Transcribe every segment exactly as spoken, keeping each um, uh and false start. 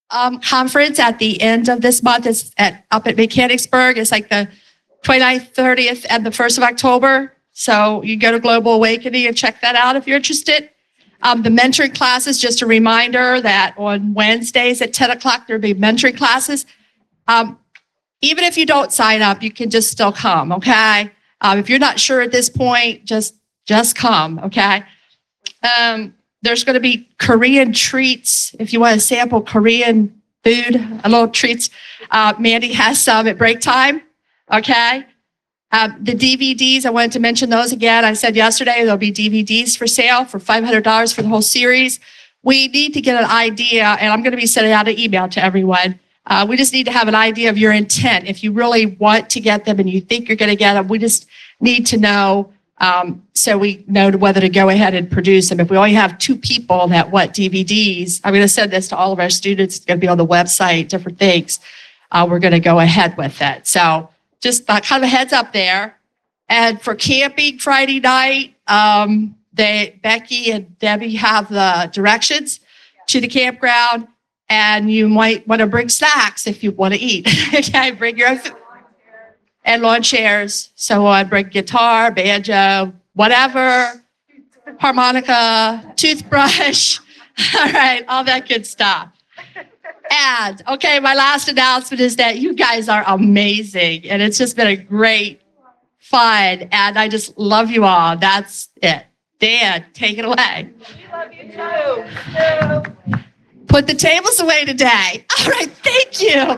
um, conference at the end of this month. It's at, up at Mechanicsburg. It's like the twenty-ninth, thirtieth, and the first of October. So you go to Global Awakening and check that out if you're interested. Um, the mentoring classes, just a reminder that on Wednesdays at ten o'clock, there'll be mentoring classes. Um, even if you don't sign up, you can just still come, okay? Um, if you're not sure at this point, just, just come, okay? Um, there's going to be Korean treats. If you want to sample Korean food, a little treats. Uh, Mandy has some at break time, okay? Um, the D V Ds, I wanted to mention those again. I said yesterday there'll be D V Ds for sale for five hundred dollars for the whole series. We need to get an idea, and I'm going to be sending out an email to everyone. Uh, we just need to have an idea of your intent. If you really want to get them and you think you're going to get them, we just need to know um, so we know whether to go ahead and produce them. If we only have two people that want D V Ds, I'm going to send this to all of our students. It's going to be on the website, different things. Uh, we're going to go ahead with it. So just uh, kind of a heads up there. And for camping Friday night, um, they, Becky and Debbie have the directions to the campground, and you might want to bring snacks if you want to eat. Okay, bring your own food. And lawn chairs, so on. Bring guitar, banjo, whatever, harmonica, toothbrush, all right, all that good stuff. And, okay, my last announcement is that you guys are amazing, and it's just been a great fun, and I just love you all. That's it. Dan, take it away. We love you too. Put the tables away today. All right, thank you.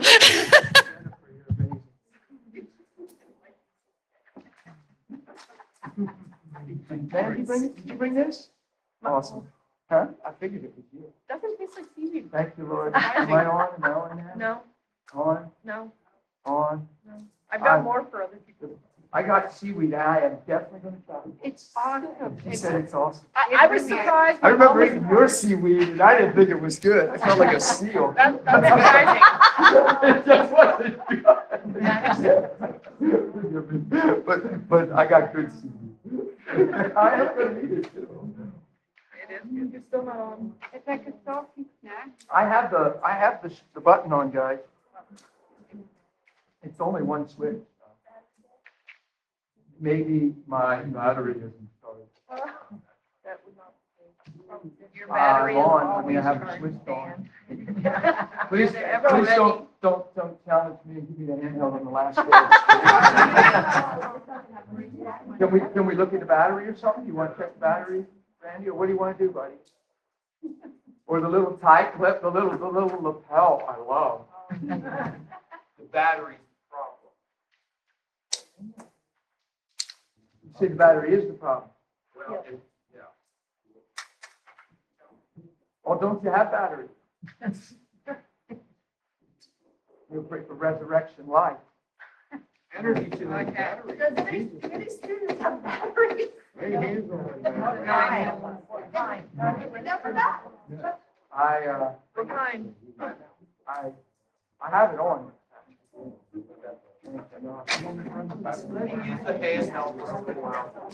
Did you bring, did you bring this? Awesome. Huh? I figured it was you. Doesn't taste like seaweed. Thank you, Lord. Am I on? No, I am? No, On, no, on. no. I've got I'm- more for other people. I got seaweed and I am definitely gonna try it. It's awesome. You said it's awesome. I, I was surprised. I remember eating your seaweed and I didn't think it was good. I felt like a seal. That's, that's surprising. It just wasn't good. But, but I got good seaweed. I am gonna eat it too. It is, you're still not on. It's like a salty snack. I have the, I have the, the button on, guys. It's only one switch. Maybe my battery isn't started. That would not. Your Uh, battery is on, I mean, I always have it charged, switched on. Dan. Please, Is it ever please ready? don't, don't, don't challenge me and give me the handheld on the last day. Can we, can we look at the battery or something? You want to check the battery, Randy, or what do you want to do, buddy? Or the little tie clip, the little, the little lapel, I love. The battery's the problem. You say the battery is the problem? Well, it- yeah. Or don't you have battery? You'll pray for resurrection life. Energy to the battery. Does any, do any students have batteries? Lay hands on it, man. Nine. Nine. We never know. I, uh, We're fine. I, I have it on. Use the handheld for a little while.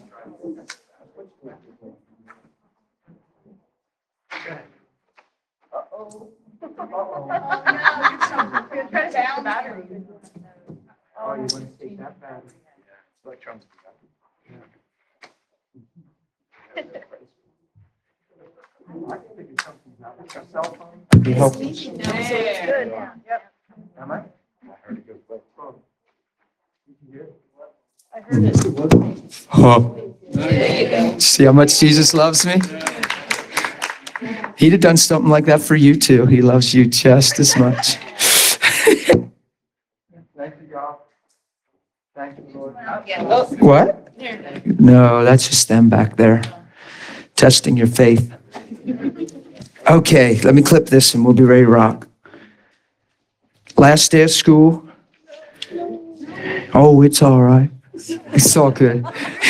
Uh-oh. You're trying to check the battery. Oh, you want to take that battery? Electrons. I can think of something now. Like a cell phone? Be helpful. Good. Yep. Am I? I heard it go quick. Oh. You can hear it? I heard it. Oh. See how much Jesus loves me? He'd have done something like that for you too. He loves you just as much. Thank you, God. Thank you, Lord. What? No, that's just them back there, testing your faith. Okay, let me clip this and we'll be ready to rock. Last day of school. Oh, it's all right. It's all good.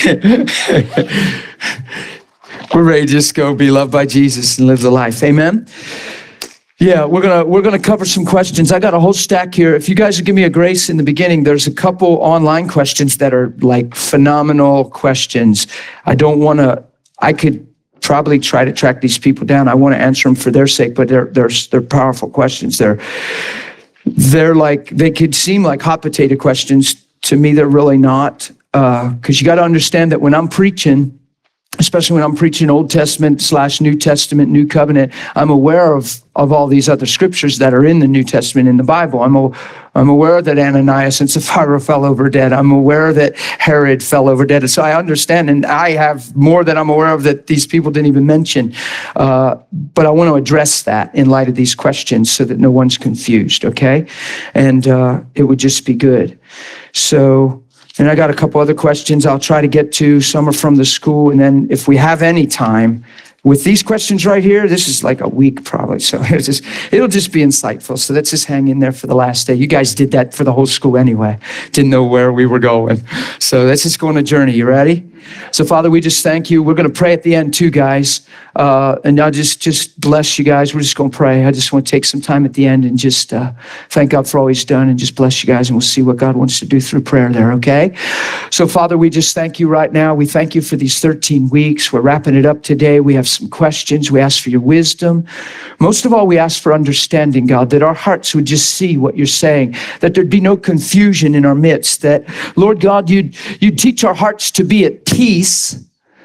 We're ready to just go be loved by Jesus and live the life. Amen. Yeah, we're gonna we're gonna cover some questions. I got a whole stack here. If you guys would give me a grace in the beginning, there's a couple online questions that are like phenomenal questions. I don't want to. I could probably try to track these people down. I want to answer them for their sake, but they're, they're, they're powerful questions. They're, they're like, they could seem like hot potato questions. To me, they're really not. Uh, cause you got to understand that when I'm preaching, especially when I'm preaching Old Testament slash New Testament, New Covenant, I'm aware of, of all these other scriptures that are in the New Testament in the Bible. I'm, a, I'm aware that Ananias and Sapphira fell over dead. I'm aware that Herod fell over dead. So I understand, and I have more that I'm aware of that these people didn't even mention. Uh, but I want to address that in light of these questions so that no one's confused, okay? And uh, it would just be good. So... And I got a couple other questions I'll try to get to. Some are from the school. And then if we have any time with these questions right here, this is like a week probably. So it's just, it'll just be insightful. So let's just hang in there for the last day. You guys did that for the whole school anyway. Didn't know where we were going. So let's just go on a journey. You ready? So Father, we just thank you. We're going to pray at the end too, guys. Uh, and I'll just, just bless you guys. We're just going to pray. I just want to take some time at the end and just uh, thank God for all he's done and just bless you guys. And we'll see what God wants to do through prayer there, okay? So Father, we just thank you right now. We thank you for these thirteen weeks. We're wrapping it up today. We have some questions. We ask for your wisdom. Most of all, we ask for understanding, God, that our hearts would just see what you're saying, that there'd be no confusion in our midst, that, Lord God, you'd, you'd teach our hearts to be at peace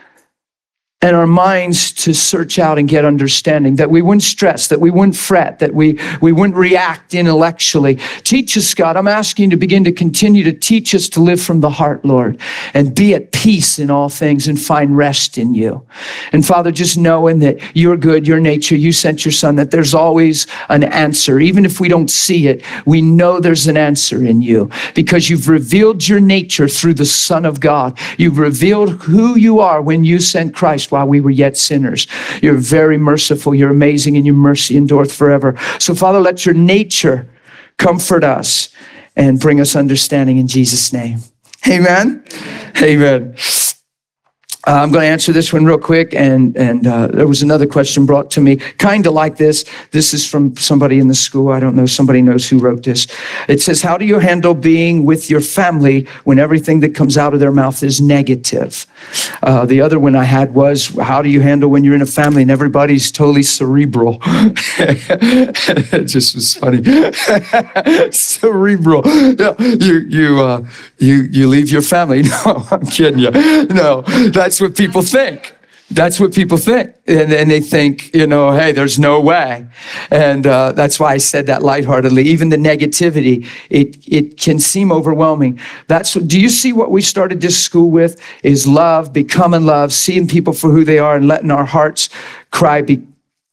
and our minds to search out and get understanding, that we wouldn't stress, that we wouldn't fret, that we, we wouldn't react intellectually. Teach us, God. I'm asking you to begin to continue to teach us to live from the heart, Lord, and be at peace in all things and find rest in you. And Father, just knowing that you're good, your nature, you sent your son, that there's always an answer. Even if we don't see it, we know there's an answer in you because you've revealed your nature through the Son of God. You've revealed who you are when you sent Christ while we were yet sinners. You're very merciful. You're amazing, and your mercy endureth forever. So, Father, let your nature comfort us and bring us understanding in Jesus' name. Amen. Amen. Uh, I'm going to answer this one real quick. And, and uh, there was another question brought to me, kind of like this. This is from somebody in the school. I don't know. Somebody knows who wrote this. It says, how do you handle being with your family when everything that comes out of their mouth is negative? Uh, the other one I had was, how do you handle when you're in a family and everybody's totally cerebral? It just was funny. Cerebral. Yeah, you, you, uh, you, you leave your family. No, I'm kidding you. No, that's what people think. That's what people think. And, and they think, you know, hey, there's no way. And uh, that's why I said that lightheartedly. Even the negativity, it it can seem overwhelming. That's what, do you see what we started this school with? Is love, becoming love, seeing people for who they are and letting our hearts cry be,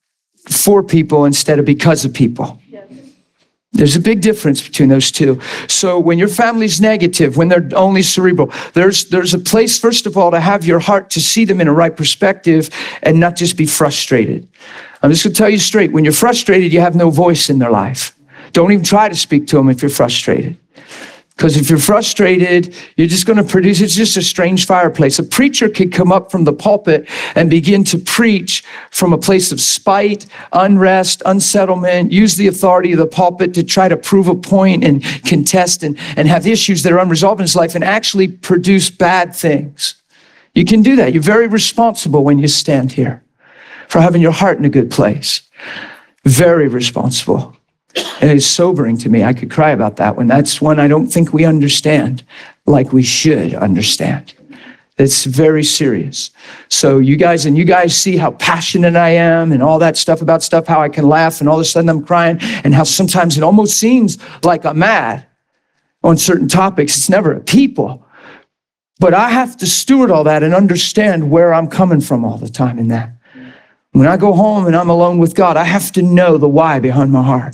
for people instead of because of people. There's a big difference between those two. So when your family's negative, when they're only cerebral, there's there's a place, first of all, to have your heart to see them in a right perspective and not just be frustrated. I'm just going to tell you straight, when you're frustrated, you have no voice in their life. Don't even try to speak to them if you're frustrated. Because if you're frustrated, you're just going to produce, it's just a strange fireplace. A preacher could come up from the pulpit and begin to preach from a place of spite, unrest, unsettlement, use the authority of the pulpit to try to prove a point and contest and, and have issues that are unresolved in his life and actually produce bad things. You can do that. You're very responsible when you stand here for having your heart in a good place. Very responsible. And it's sobering to me. I could cry about that one. That's one I don't think we understand like we should understand. It's very serious. So you guys, and you guys see how passionate I am and all that stuff about stuff, how I can laugh and all of a sudden I'm crying and how sometimes it almost seems like I'm mad on certain topics. It's never at people. But I have to steward all that and understand where I'm coming from all the time in that. When I go home and I'm alone with God, I have to know the why behind my heart.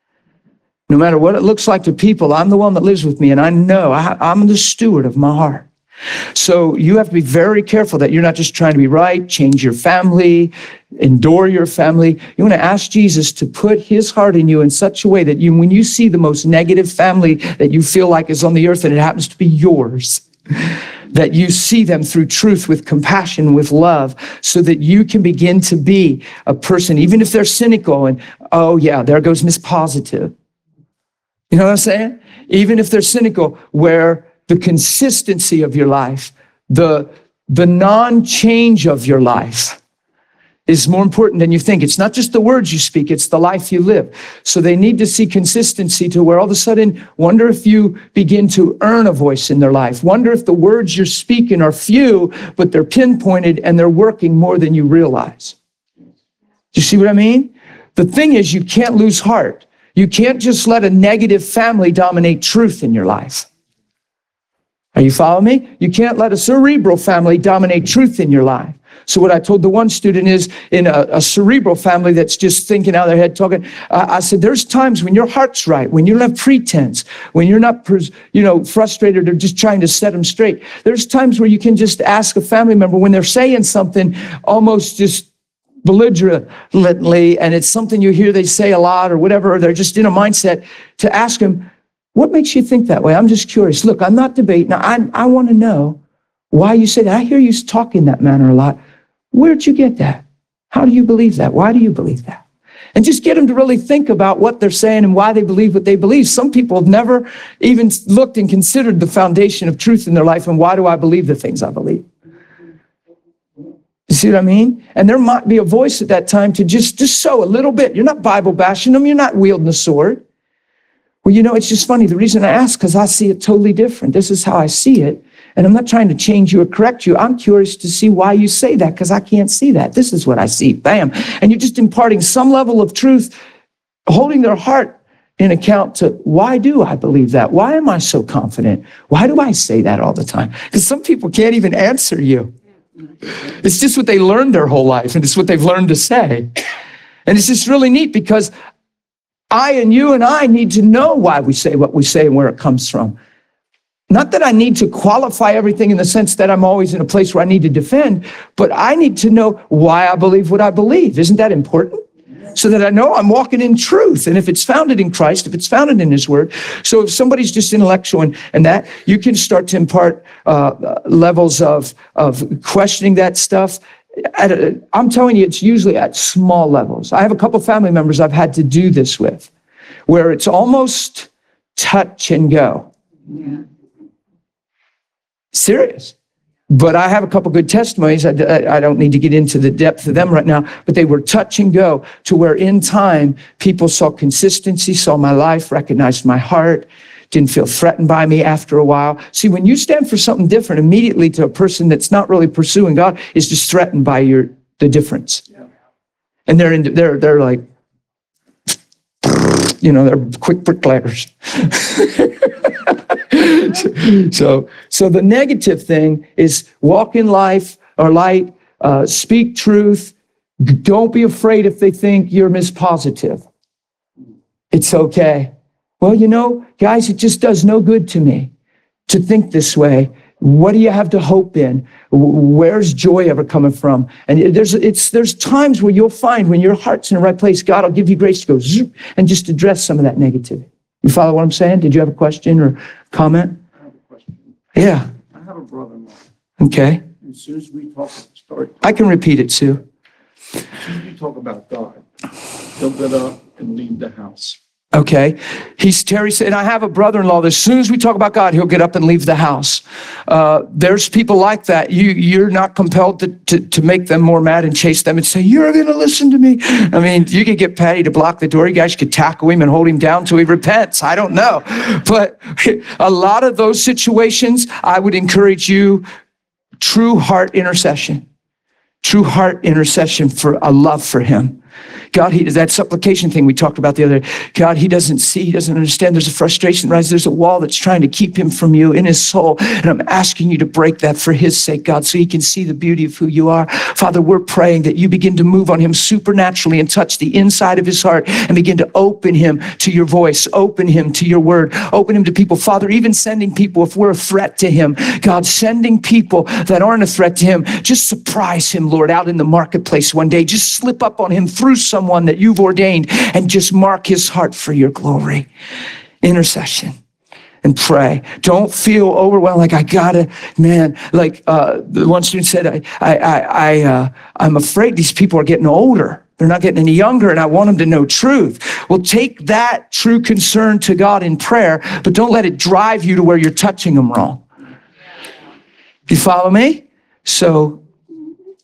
No matter what it looks like to people, I'm the one that lives with me, and I know I, I'm the steward of my heart. So you have to be very careful that you're not just trying to be right, change your family, endure your family. You want to ask Jesus to put his heart in you in such a way that you, when you see the most negative family that you feel like is on the earth and it happens to be yours, that you see them through truth with compassion, with love, so that you can begin to be a person, even if they're cynical and, oh yeah, there goes Miss Positive. You know what I'm saying? Even if they're cynical, where the consistency of your life, the, the non-change of your life is more important than you think. It's not just the words you speak, it's the life you live. So they need to see consistency to where all of a sudden, wonder if you begin to earn a voice in their life. Wonder if the words you're speaking are few, but they're pinpointed and they're working more than you realize. Do you see what I mean? The thing is, you can't lose heart. You can't just let a negative family dominate truth in your life. Are you following me? You can't let a cerebral family dominate truth in your life. So what I told the one student is, in a, a cerebral family that's just thinking out of their head, talking, uh, I said, there's times when your heart's right, when you don't have pretense, when you're not, pres- you know, frustrated or just trying to set them straight. There's times where you can just ask a family member when they're saying something almost just belligerently, and it's something you hear they say a lot or whatever, or they're just in a mindset, to ask them, what makes you think that way? I'm just curious. Look, I'm not debating. I, I want to know why you say that. I hear you talk in that manner a lot. Where'd you get that? How do you believe that? Why do you believe that? And just get them to really think about what they're saying and why they believe what they believe. Some people have never even looked and considered the foundation of truth in their life, and why do I believe the things I believe? You see what I mean? And there might be a voice at that time to just, just sow a little bit. You're not Bible bashing them. You're not wielding a sword. Well, you know, it's just funny. The reason I ask, because I see it totally different. This is how I see it. And I'm not trying to change you or correct you. I'm curious to see why you say that, because I can't see that. This is what I see. Bam. And you're just imparting some level of truth, holding their heart in account to, why do I believe that? Why am I so confident? Why do I say that all the time? Because some people can't even answer you. It's just what they learned their whole life, and it's what they've learned to say. And it's just really neat, because I and you and I need to know why we say what we say and where it comes from. Not that I need to qualify everything in the sense that I'm always in a place where I need to defend, but I need to know why I believe what I believe. Isn't that important? So that I know I'm walking in truth. And if it's founded in Christ, if it's founded in His Word. So if somebody's just intellectual and, and that, you can start to impart uh, levels of, of questioning that stuff. At a, I'm telling you, it's usually at small levels. I have a couple family members I've had to do this with, where it's almost touch and go. Yeah. Serious. But I have a couple good testimonies. I, I, I don't need to get into the depth of them right now, but they were touch and go, to where in time, people saw consistency, saw my life, recognized my heart, didn't feel threatened by me after a while. See, when you stand for something different, immediately to a person that's not really pursuing God is just threatened by your the difference. Yeah. And they're in, they're they're like, you know, they're quick bricklayers. so, so the negative thing is walk in life or light, uh, speak truth. Don't be afraid if they think you're mispositive. It's okay. Well, you know, guys, it just does no good to me to think this way. What do you have to hope in? Where's joy ever coming from? And there's it's there's times where you'll find when your heart's in the right place, God will give you grace to go zoop and just address some of that negativity. You follow what I'm saying? Did you have a question or comment? I have a question. Yeah. I have a brother-in-law. Okay. As soon as we talk, start, I can repeat it, Sue. as soon as we talk about God, he'll get up and leave the house. Okay. He's, Terry said, and I have a brother-in-law that as soon as we talk about God, he'll get up and leave the house. Uh, there's people like that. You, you're not compelled to, to, to make them more mad and chase them and say, you're going to listen to me. I mean, you could get Patty to block the door. You guys could tackle him and hold him down till he repents. I don't know. But a lot of those situations, I would encourage you, true heart intercession. True heart intercession for a love for him. God, he, that supplication thing we talked about the other day. God, he doesn't see, he doesn't understand. There's a frustration, right? There's a wall that's trying to keep him from you in his soul. And I'm asking you to break that for his sake, God, so he can see the beauty of who you are. Father, we're praying that you begin to move on him supernaturally and touch the inside of his heart and begin to open him to your voice, open him to your word, open him to people. Father, even sending people if we're a threat to him. God, sending people that aren't a threat to him. Just surprise him, Lord, out in the marketplace one day. Just slip up on him through someone that you've ordained and just mark his heart for your glory. Intercession and pray. Don't feel overwhelmed like I gotta, man, like uh, the one student said, I, I, I, I uh, I'm afraid these people are getting older. They're not getting any younger and I want them to know truth. Well, take that true concern to God in prayer, but don't let it drive you to where you're touching them wrong. You follow me? So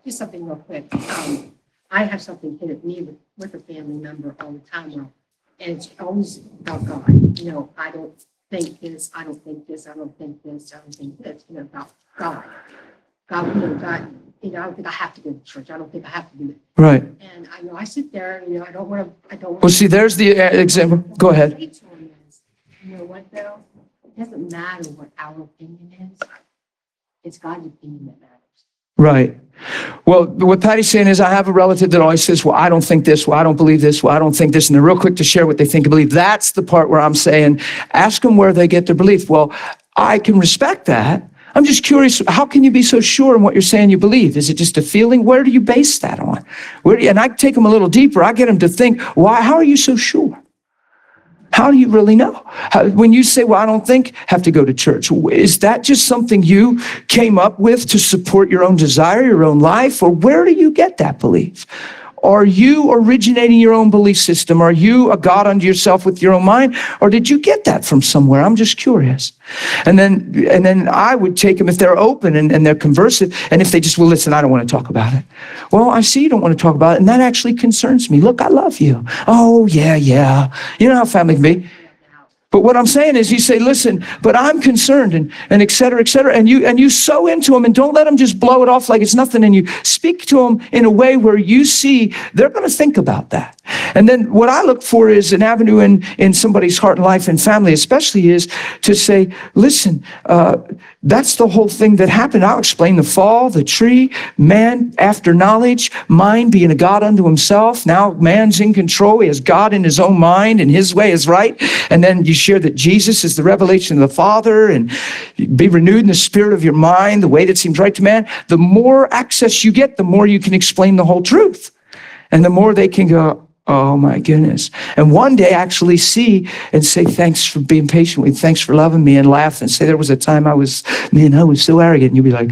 just something real quick. Um, I have something hit at me with, with a family member all the time now, and it's always about God. You know, I don't think this, I don't think this, I don't think this, I don't think this, you know, about God. God, you know, God, you know, I don't think I have to go to church. I don't think I have to do it. Right. And I know I sit there, you know, I don't want to, I don't. Well, see, there's the uh, example. Go ahead. Say to him is, you know what, though? It doesn't matter what our opinion is. It's God's opinion that matters. Right. Well, what Patty's saying is I have a relative that always says, well, I don't think this, well, I don't believe this, well, I don't think this. And they're real quick to share what they think and believe. That's the part where I'm saying, ask them where they get their belief. Well, I can respect that. I'm just curious, how can you be so sure in what you're saying you believe? Is it just a feeling? Where do you base that on? Where do you, and I take them a little deeper. I get them to think, why, how are you so sure? How do you really know? How, when you say, well, I don't think have to go to church, is that just something you came up with to support your own desire, your own life? Or where do you get that belief? Are you originating your own belief system? Are you a God unto yourself with your own mind? Or did you get that from somewhere? I'm just curious. And then and then I would take them if they're open and, and they're conversive. And if they just, well, listen, I don't want to talk about it. Well, I see you don't want to talk about it. And that actually concerns me. Look, I love you. Oh, yeah, yeah. You know how family can be. But what I'm saying is you say, listen, but I'm concerned and, and et cetera, et cetera. And you, and you sow into them and don't let them just blow it off like it's nothing. And you speak to them in a way where you see they're going to think about that. And then what I look for is an avenue in, in somebody's heart and life and family, especially is to say, listen, uh, that's the whole thing that happened. I'll explain the fall, the tree, man after knowledge, mind being a God unto himself. Now man's in control. He has God in his own mind and his way is right. And then you share that Jesus is the revelation of the Father and be renewed in the spirit of your mind, the way that seems right to man. The more access you get, the more you can explain the whole truth. And the more they can go, oh my goodness. And one day actually see and say, thanks for being patient with me. Thanks for loving me, and laugh and say, there was a time I was, man, I was so arrogant. And you'll be like,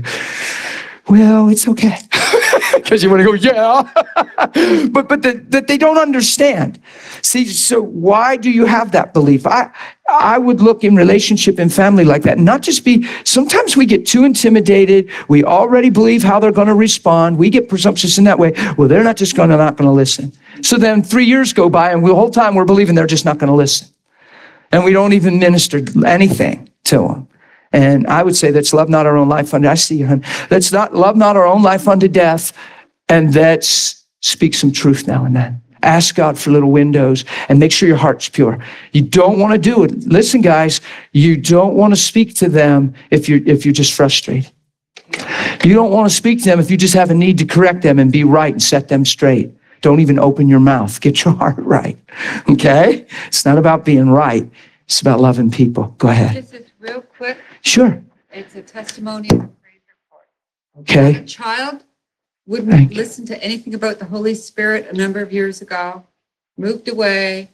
well, it's okay. Because you want to go, yeah. but but that the, they don't understand. See, so why do you have that belief? I I would look in relationship and family like that. Not just be, sometimes we get too intimidated. We already believe how they're going to respond. We get presumptuous in that way. Well, they're not just going to not going to listen. So then three years go by and the whole time we're believing they're just not going to listen. And we don't even minister anything to them. And I would say that's love not our own life unto, I see you, hon. That's not love not our own life unto death. And that's speak some truth now and then. Ask God for little windows and make sure your heart's pure. You don't want to do it. Listen, guys, you don't want to speak to them if you're, if you're just frustrated. You don't want to speak to them if you just have a need to correct them and be right and set them straight. Don't even open your mouth. Get your heart right. Okay? It's not about being right. It's about loving people. Go ahead. This is real quick. Sure. It's a testimony and a praise report. A Okay. child Thank wouldn't you. listen to anything about the Holy Spirit a number of years ago, moved away.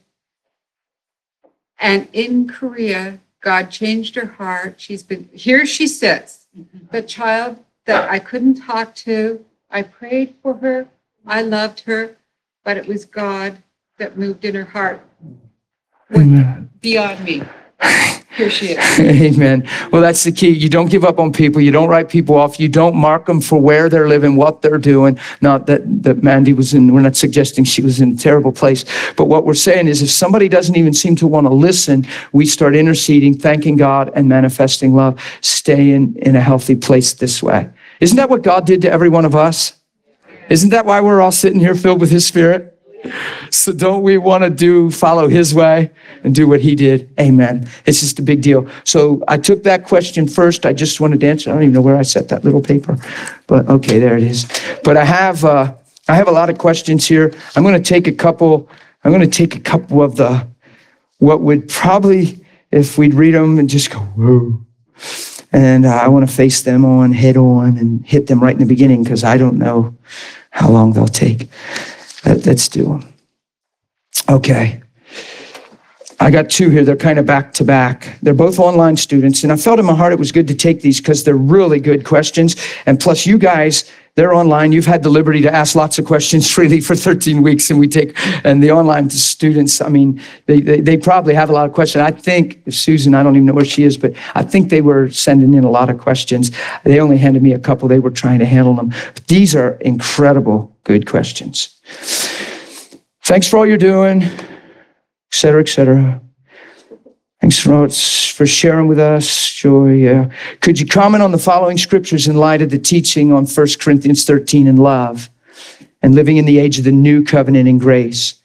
And in Korea, God changed her heart. She's been, here she sits, the child that I couldn't talk to. I prayed for her. I loved her, but it was God that moved in her heart. Amen. Beyond me. Here she is. Amen. Well, that's the key. You don't give up on people. You don't write people off. You don't mark them for where they're living, what they're doing. Not that, that Mandy was in, we're not suggesting she was in a terrible place. But what we're saying is if somebody doesn't even seem to want to listen, we start interceding, thanking God, and manifesting love. Stay in, in a healthy place this way. Isn't that what God did to every one of us? Isn't that why we're all sitting here filled with his Spirit? So don't we want to do, follow his way and do what he did? Amen. It's just a big deal. So I took that question first. I just wanted to answer. I don't even know where I set that little paper, but okay, there it is. But I have, uh, I have a lot of questions here. I'm going to take a couple, I'm going to take a couple of the, what would probably, if we'd read them and just go, whoa. And uh, I want to face them on, head on, and hit them right in the beginning because I don't know how long they'll take. Let, let's do them. Okay. I got two here. They're kind of back to back. They're both online students. And I felt in my heart it was good to take these because they're really good questions. And plus you guys They're online. You've had the liberty to ask lots of questions freely for thirteen weeks, and we take, and the online students, I mean, they, they, they probably have a lot of questions. I think, Susan, I don't even know where she is, but I think they were sending in a lot of questions. They only handed me a couple. They were trying to handle them. But these are incredible, good questions. Thanks for all you're doing, et cetera, et cetera. Thanks for, for sharing with us, Joy. Yeah. Could you comment on the following scriptures in light of the teaching on First Corinthians thirteen and love and living in the age of the new covenant in grace?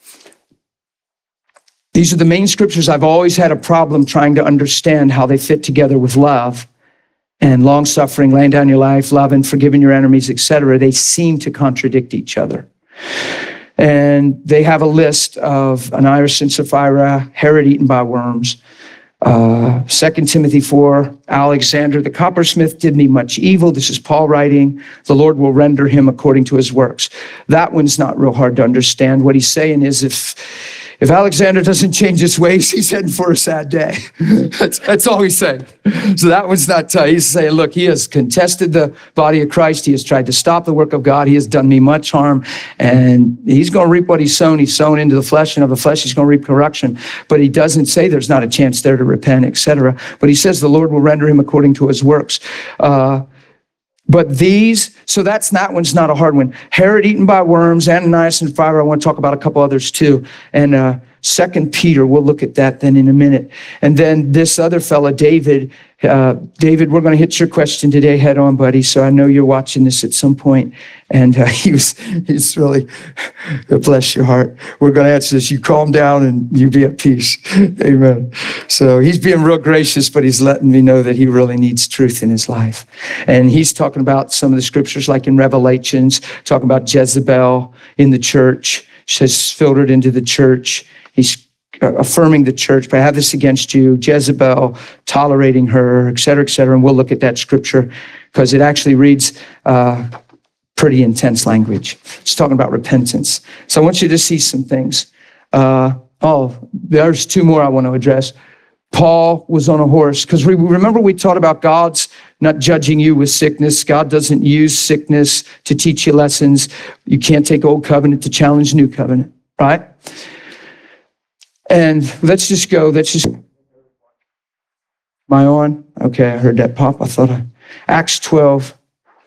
These are the main scriptures I've always had a problem trying to understand how they fit together with love and long-suffering, laying down your life, love and forgiving your enemies, et cetera. They seem to contradict each other. And they have a list of Ananias and Sapphira, Herod eaten by worms, uh, Second Timothy four, Alexander the coppersmith did me much evil. This is Paul writing. The Lord will render him according to his works. That one's not real hard to understand. What he's saying is if If Alexander doesn't change his ways, he's heading for a sad day. that's, that's all he's saying. So that one's not tough. He's saying, look, he has contested the body of Christ. He has tried to stop the work of God. He has done me much harm. And he's going to reap what he's sown. He's sown into the flesh, and of the flesh he's going to reap corruption. But he doesn't say there's not a chance there to repent, et cetera. But he says the Lord will render him according to his works. Uh, But these, so that's, that one's not a hard one. Herod eaten by worms, Ananias and Sapphira. I want to talk about a couple others too. And uh, Second Peter, we'll look at that then in a minute. And then this other fella, David. Uh, David, we're going to hit your question today head on, buddy. So I know you're watching this at some point. And uh, he was, he's really, bless your heart. We're going to answer this. You calm down and you be at peace. Amen. So he's being real gracious, but he's letting me know that he really needs truth in his life. And he's talking about some of the scriptures like in Revelations, talking about Jezebel in the church. She says filtered into the church. He's affirming the church, but I have this against you, Jezebel, tolerating her, et cetera, et cetera. And we'll look at that scripture because it actually reads uh, pretty intense language. It's talking about repentance. So I want you to see some things. Uh, oh, there's two more I want to address. Paul was on a horse because we remember we taught about God's not judging you with sickness. God doesn't use sickness to teach you lessons. You can't take old covenant to challenge new covenant, right? And let's just go, let's just, am I on? Okay, I heard that pop. I thought I, Acts twelve.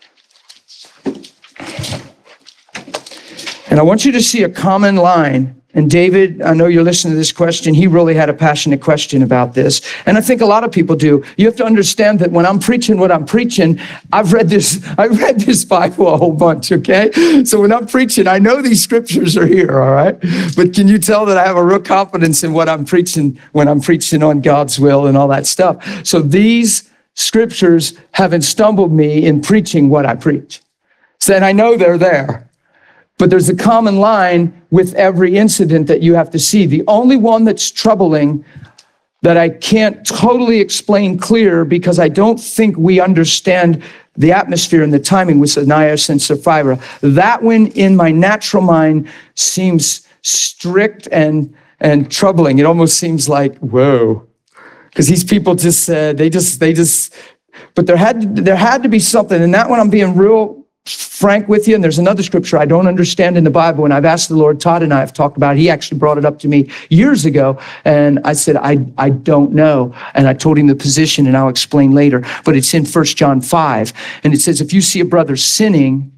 And I want you to see a common line. And David, I know you're listening to this question. He really had a passionate question about this. And I think a lot of people do. You have to understand that when I'm preaching what I'm preaching, I've read this, I read this Bible a whole bunch, okay? So when I'm preaching, I know these scriptures are here, all right? But can you tell that I have a real confidence in what I'm preaching when I'm preaching on God's will and all that stuff? So these scriptures haven't stumbled me in preaching what I preach. So then I know they're there. But there's a common line with every incident that you have to see. The only one that's troubling that I can't totally explain clear because I don't think we understand the atmosphere and the timing with Ananias and Sapphira. That one in my natural mind seems strict and, and troubling. It almost seems like, whoa. Because these people just said, they just, they just, but there had, there had to be something. And that one I'm being real frank with you, and there's another scripture I don't understand in the Bible, and I've asked the Lord, Todd and I have talked about it. He actually brought it up to me years ago, and I said, I, I don't know, and I told him the position, and I'll explain later, but it's in First John five, and it says, if you see a brother sinning,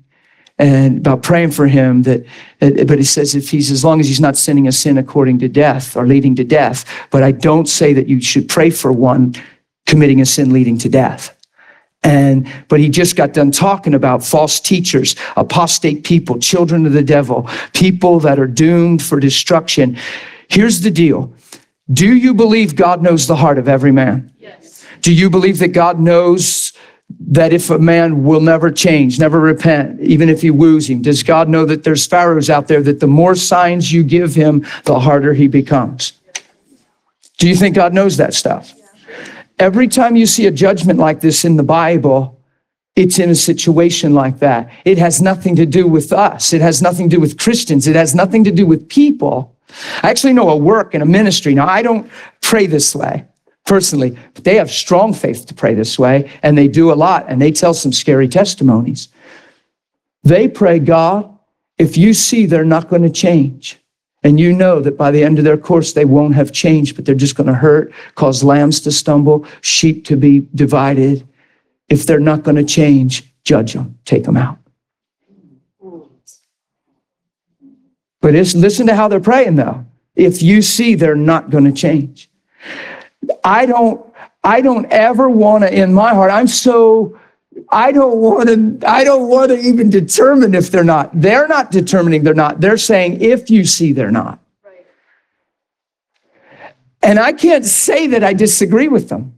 and about praying for him, that, but it says if he's, as long as he's not sinning a sin according to death, or leading to death, but I don't say that you should pray for one committing a sin leading to death. And, but he just got done talking about false teachers, apostate people, children of the devil, people that are doomed for destruction. Here's the deal. Do you believe God knows the heart of every man? Yes. Do you believe that God knows that if a man will never change, never repent, even if he woos him? Does God know that there's pharaohs out there that the more signs you give him, the harder he becomes? Do you think God knows that stuff? Every time you see a judgment like this in the Bible, it's in a situation like that. It has nothing to do with us. It has nothing to do with Christians. It has nothing to do with people. I actually know a work and a ministry. Now, I don't pray this way personally, but they have strong faith to pray this way, and they do a lot, and they tell some scary testimonies. They pray, God, if you see they're not going to change, and you know that by the end of their course, they won't have changed, but they're just going to hurt, cause lambs to stumble, sheep to be divided. If they're not going to change, judge them, take them out. But it's, listen to how they're praying though. If you see they're not going to change. I don't, I don't ever want to, in my heart, I'm so, I don't want to, I don't want to even determine if they're not. They're not determining they're not. They're saying, if you see they're not. Right. And I can't say that I disagree with them.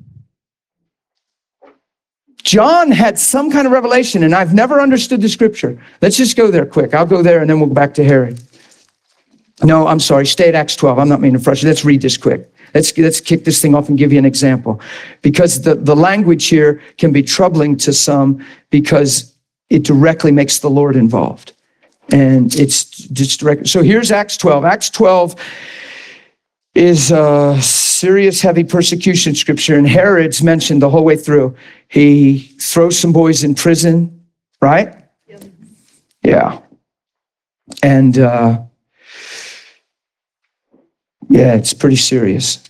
John had some kind of revelation, and I've never understood the scripture. Let's just go there quick. I'll go there and then we'll go back to Herod. No, I'm sorry. Stay at Acts twelve. I'm not meaning to frustrate. Let's read this quick. Let's, let's kick this thing off and give you an example. Because the, the language here can be troubling to some because it directly makes the Lord involved. And it's just direct. So here's Acts twelve. Acts twelve is a serious, heavy persecution scripture. And Herod's mentioned the whole way through. He throws some boys in prison, right? Yep. Yeah. And, uh, yeah, it's pretty serious.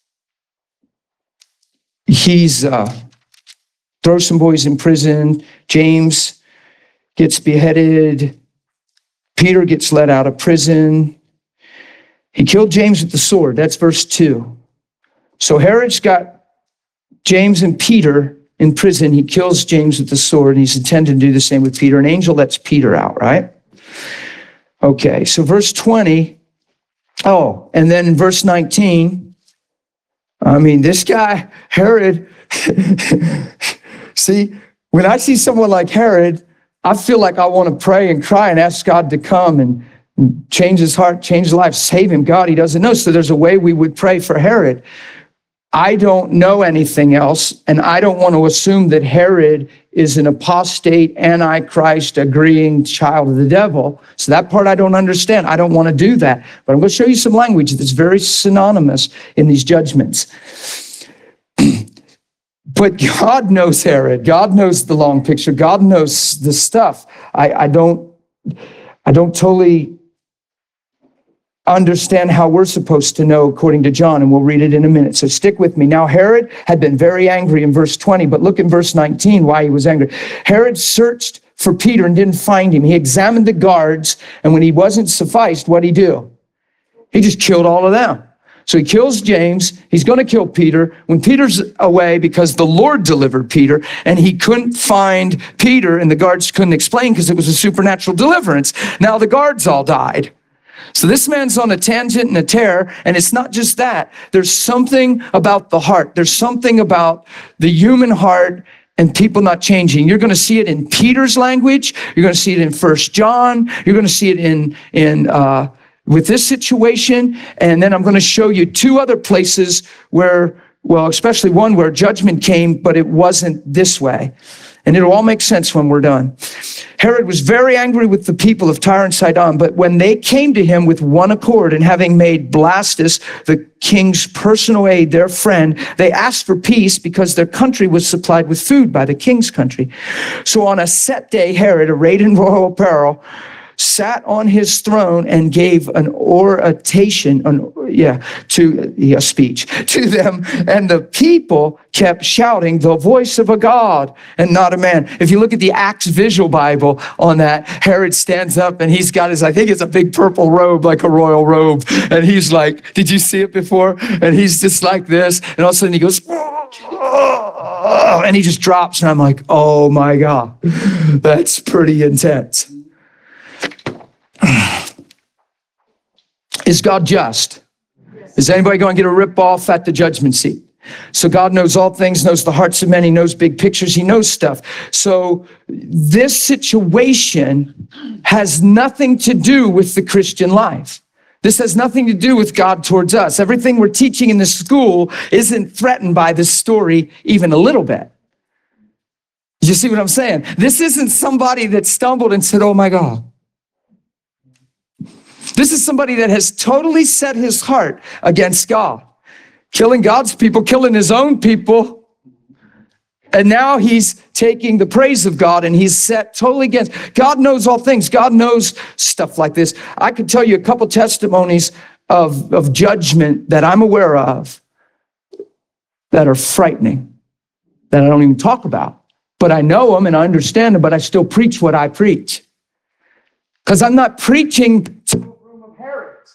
He's uh, throws some boys in prison. James gets beheaded. Peter gets let out of prison. He killed James with the sword. That's verse two. So Herod's got James and Peter in prison. He kills James with the sword, and he's intending to do the same with Peter. An angel lets Peter out, right? Okay, so verse twenty. Oh, and then in verse nineteen, I mean, this guy, Herod, see, when I see someone like Herod, I feel like I want to pray and cry and ask God to come and change his heart, change his life, save him. God, he doesn't know. So there's a way we would pray for Herod. I don't know anything else, and I don't want to assume that Herod is an apostate, antichrist, agreeing child of the devil. So that part I don't understand. I don't want to do that. But I'm going to show you some language that's very synonymous in these judgments. But God knows Herod. God knows the long picture. God knows the stuff. I, I don't, I don't totally understand how we're supposed to know according to John, and we'll read it in a minute. So stick with me. Now, Herod had been very angry in verse twenty, but look in verse nineteen why he was angry. Herod searched for Peter and didn't find him. He examined the guards, and when he wasn't sufficed, what'd he do? He just killed all of them. So he kills James. He's going to kill Peter. When Peter's away, because the Lord delivered Peter, and he couldn't find Peter, and the guards couldn't explain because it was a supernatural deliverance. Now the guards all died. So this man's on a tangent and a tear, and it's not just that. There's something about the heart. There's something about the human heart and people not changing. You're going to see it in Peter's language. You're going to see it in First John. You're going to see it in, in uh, with this situation. And then I'm going to show you two other places where, well, especially one where judgment came, but it wasn't this way. And it'll all make sense when we're done. Herod was very angry with the people of Tyre and Sidon, but when they came to him with one accord, and having made Blastus, the king's personal aide, their friend, they asked for peace because their country was supplied with food by the king's country. So on a set day, Herod, arrayed in royal apparel, sat on his throne and gave an oration, an, yeah, to yeah, speech to them, and the people kept shouting, "The voice of a God and not a man." If you look at the Acts Visual Bible on that, Herod stands up and he's got his, I think it's a big purple robe, like a royal robe, and he's like, did you see it before? And he's just like this, and all of a sudden he goes, oh, and he just drops, and I'm like, oh my God, that's pretty intense. Is God just? Is anybody going to get a rip off at the judgment seat? So God knows all things, knows the hearts of men. He knows big pictures. He knows stuff. So this situation has nothing to do with the Christian life. This has nothing to do with God towards us. Everything we're teaching in this school isn't threatened by this story even a little bit. You see what I'm saying? This isn't somebody that stumbled and said, oh my God. This is somebody that has totally set his heart against God, killing God's people, killing his own people. And now he's taking the praise of God and he's set totally against. God knows all things. God knows stuff like this. I could tell you a couple testimonies of, of judgment that I'm aware of that are frightening, that I don't even talk about. But I know them and I understand them, but I still preach what I preach. Because I'm not preaching to a room of Herods.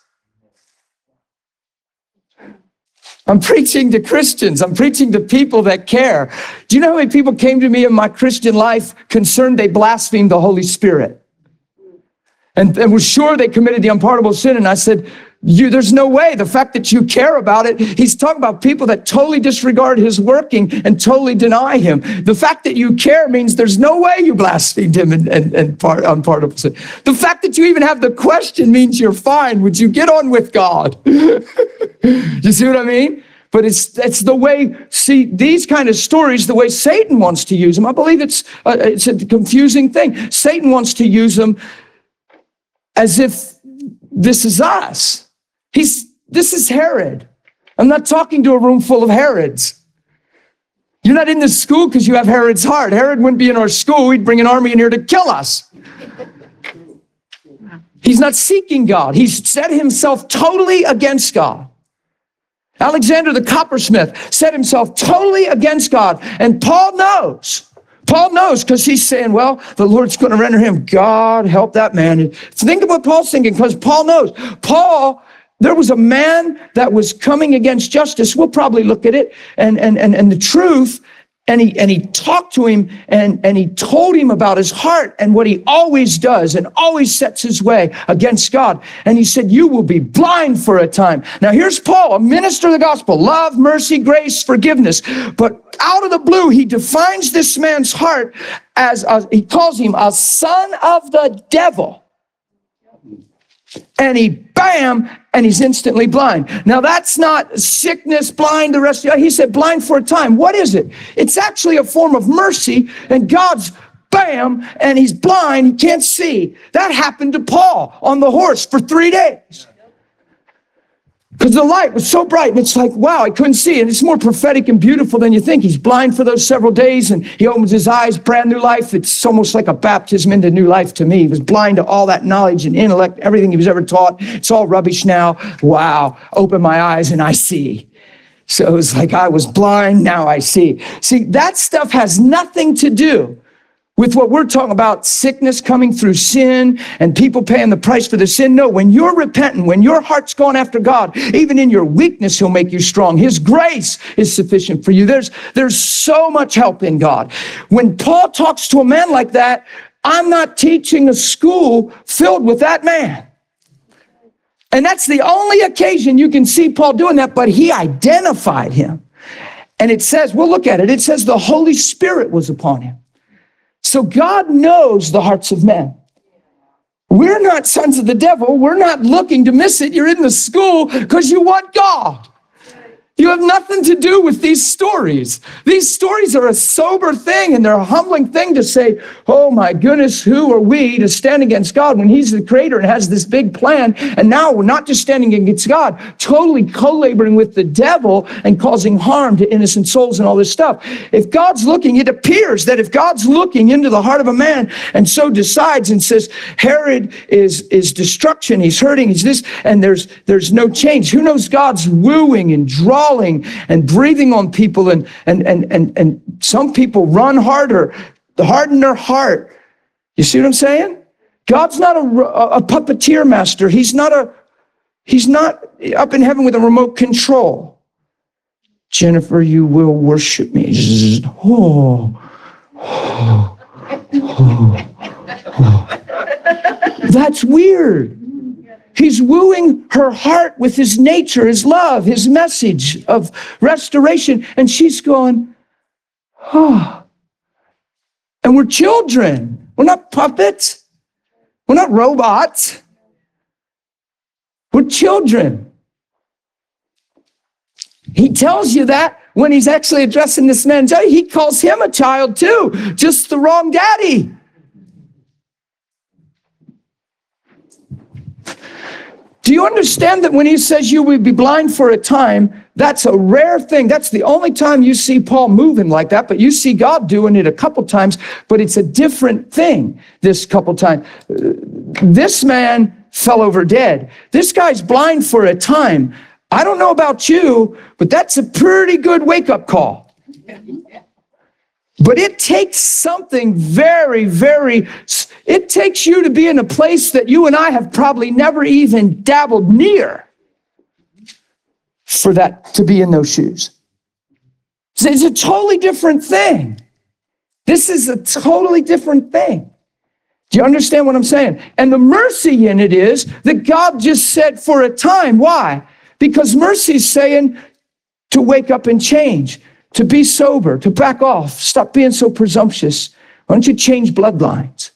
I'm preaching to Christians. I'm preaching to people that care. Do you know how many people came to me in my Christian life concerned they blasphemed the Holy Spirit? And, and were sure they committed the unpardonable sin. And I said, you, there's no way. The fact that you care about it, he's talking about people that totally disregard his working and totally deny him. The fact that you care means there's no way you blasphemed him and, and, and part, unpardonable sin. The fact that you even have the question means you're fine. Would you get on with God? You see what I mean? But it's it's the way, see, these kind of stories, the way Satan wants to use them. I believe it's a, it's a confusing thing. Satan wants to use them as if this is us. He's, this is Herod. I'm not talking to a room full of Herods. You're not in this school because you have Herod's heart. Herod wouldn't be in our school. He'd bring an army in here to kill us. He's not seeking God. He's set himself totally against God. Alexander the coppersmith set himself totally against God. And Paul knows. Paul knows because he's saying, well, the Lord's going to render him. God, help that man. Think of what Paul's thinking, because Paul knows. Paul, there was a man that was coming against justice. We'll probably look at it and, and, and, and the truth. And he, and he talked to him and, and he told him about his heart and what he always does and always sets his way against God. And he said, you will be blind for a time. Now here's Paul, a minister of the gospel, love, mercy, grace, forgiveness. But out of the blue, he defines this man's heart as, a, he calls him a son of the devil. And he, bam, and he's instantly blind. Now that's not sickness, blind, the rest of it. He said blind for a time. What is it? It's actually a form of mercy, and God's, bam, and he's blind, he can't see. That happened to Paul on the horse for three days. Because the light was so bright, and it's like, wow, I couldn't see. And it's more prophetic and beautiful than you think. He's blind for those several days, and he opens his eyes, brand new life. It's almost like a baptism into new life to me. He was blind to all that knowledge and intellect, everything he was ever taught. It's all rubbish now. Wow, open my eyes and I see. So it was like I was blind, now I see. See, that stuff has nothing to do with what we're talking about, sickness coming through sin and people paying the price for the sin. No, when you're repentant, when your heart's going after God, even in your weakness, he'll make you strong. His grace is sufficient for you. There's, there's so much help in God. When Paul talks to a man like that, I'm not teaching a school filled with that man. And that's the only occasion you can see Paul doing that, but he identified him. And it says, we'll look at it. It says the Holy Spirit was upon him. So God knows the hearts of men. We're not sons of the devil. We're not looking to miss it. You're in the school because you want God. You have nothing to do with these stories. These stories are a sober thing, and they're a humbling thing to say, oh my goodness, who are we to stand against God when he's the creator and has this big plan? And now we're not just standing against God, totally co-laboring with the devil and causing harm to innocent souls and all this stuff. If God's looking, it appears that if God's looking into the heart of a man and so decides and says, Herod is, is destruction, he's hurting, he's this, and there's, there's no change. Who knows God's wooing and drawing and breathing on people, and, and, and, and, and some people run harder, harden their heart. You see what I'm saying? God's not a, a puppeteer master. He's not a, he's not up in heaven with a remote control. Jennifer, you will worship me. Oh, oh, oh, oh. That's weird. He's wooing her heart with his nature, his love, his message of restoration. And she's going, oh. And we're children. We're not puppets. We're not robots. We're children. He tells you that when he's actually addressing this man. He calls him a child too, just the wrong daddy. Do you understand that when he says you will be blind for a time, that's a rare thing. That's the only time you see Paul moving like that, but you see God doing it a couple times, but it's a different thing this couple times. This man fell over dead. This guy's blind for a time. I don't know about you, but that's a pretty good wake-up call. But it takes something very, very, it takes you to be in a place that you and I have probably never even dabbled near for that to be in those shoes. It's a totally different thing. This is a totally different thing. Do you understand what I'm saying? And the mercy in it is that God just said for a time. Why? Because mercy is saying to wake up and change, to be sober, to back off, stop being so presumptuous. Why don't you change bloodlines?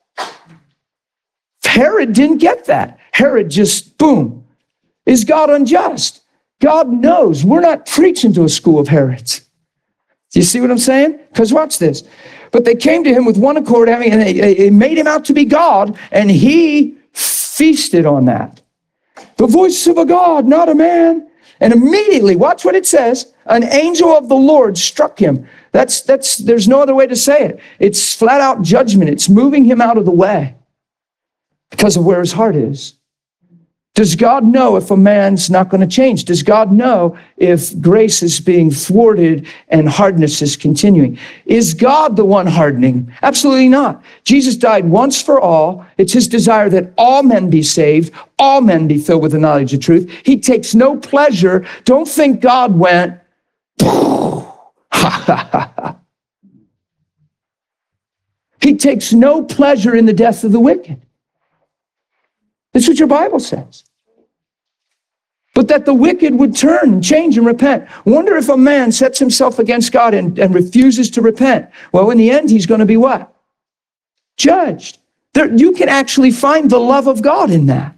Herod didn't get that. Herod just, boom. Is God unjust? God knows. We're not preaching to a school of Herods. Do you see what I'm saying? Because watch this. But they came to him with one accord, having, and they, they made him out to be God, and he feasted on that. The voice of a God, not a man. And immediately, watch what it says, an angel of the Lord struck him. That's, that's, there's no other way to say it. It's flat out judgment. It's moving him out of the way because of where his heart is. Does God know if a man's not going to change? Does God know if grace is being thwarted and hardness is continuing? Is God the one hardening? Absolutely not. Jesus died once for all. It's his desire that all men be saved, all men be filled with the knowledge of truth. He takes no pleasure. Don't think God went, he takes no pleasure in the death of the wicked. That's what your Bible says. But that the wicked would turn and change and repent. Wonder if a man sets himself against God and, and refuses to repent. Well, in the end, he's going to be what? Judged. There, you can actually find the love of God in that.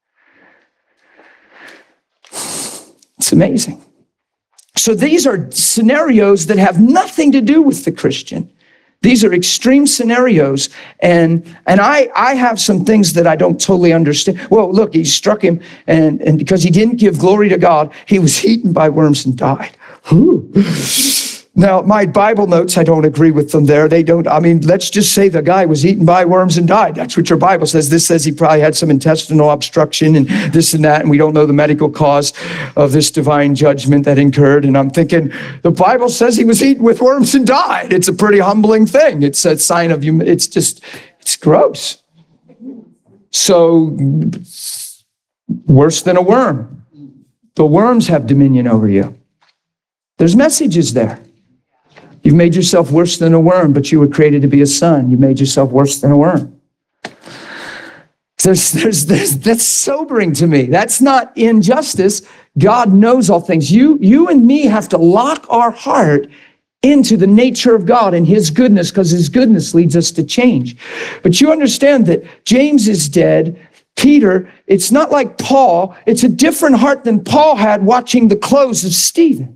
It's amazing. So these are scenarios that have nothing to do with the Christian. These are extreme scenarios, and and I, I have some things that I don't totally understand. Well, look, he struck him, and, and because he didn't give glory to God, he was eaten by worms and died. Ooh. Now, my Bible notes, I don't agree with them there. They don't, I mean, let's just say the guy was eaten by worms and died. That's what your Bible says. This says he probably had some intestinal obstruction and this and that, and we don't know the medical cause of this divine judgment that incurred. And I'm thinking, the Bible says he was eaten with worms and died. It's a pretty humbling thing. It's a sign of, hum- it's just, it's gross. So, worse than a worm. The worms have dominion over you. There's messages there. You've made yourself worse than a worm, but you were created to be a son. You made yourself worse than a worm. There's, there's, there's, that's sobering to me. That's not injustice. God knows all things. You, you and me have to lock our heart into the nature of God and his goodness, because his goodness leads us to change. But you understand that James is dead. Peter, it's not like Paul. It's a different heart than Paul had watching the close of Stephen.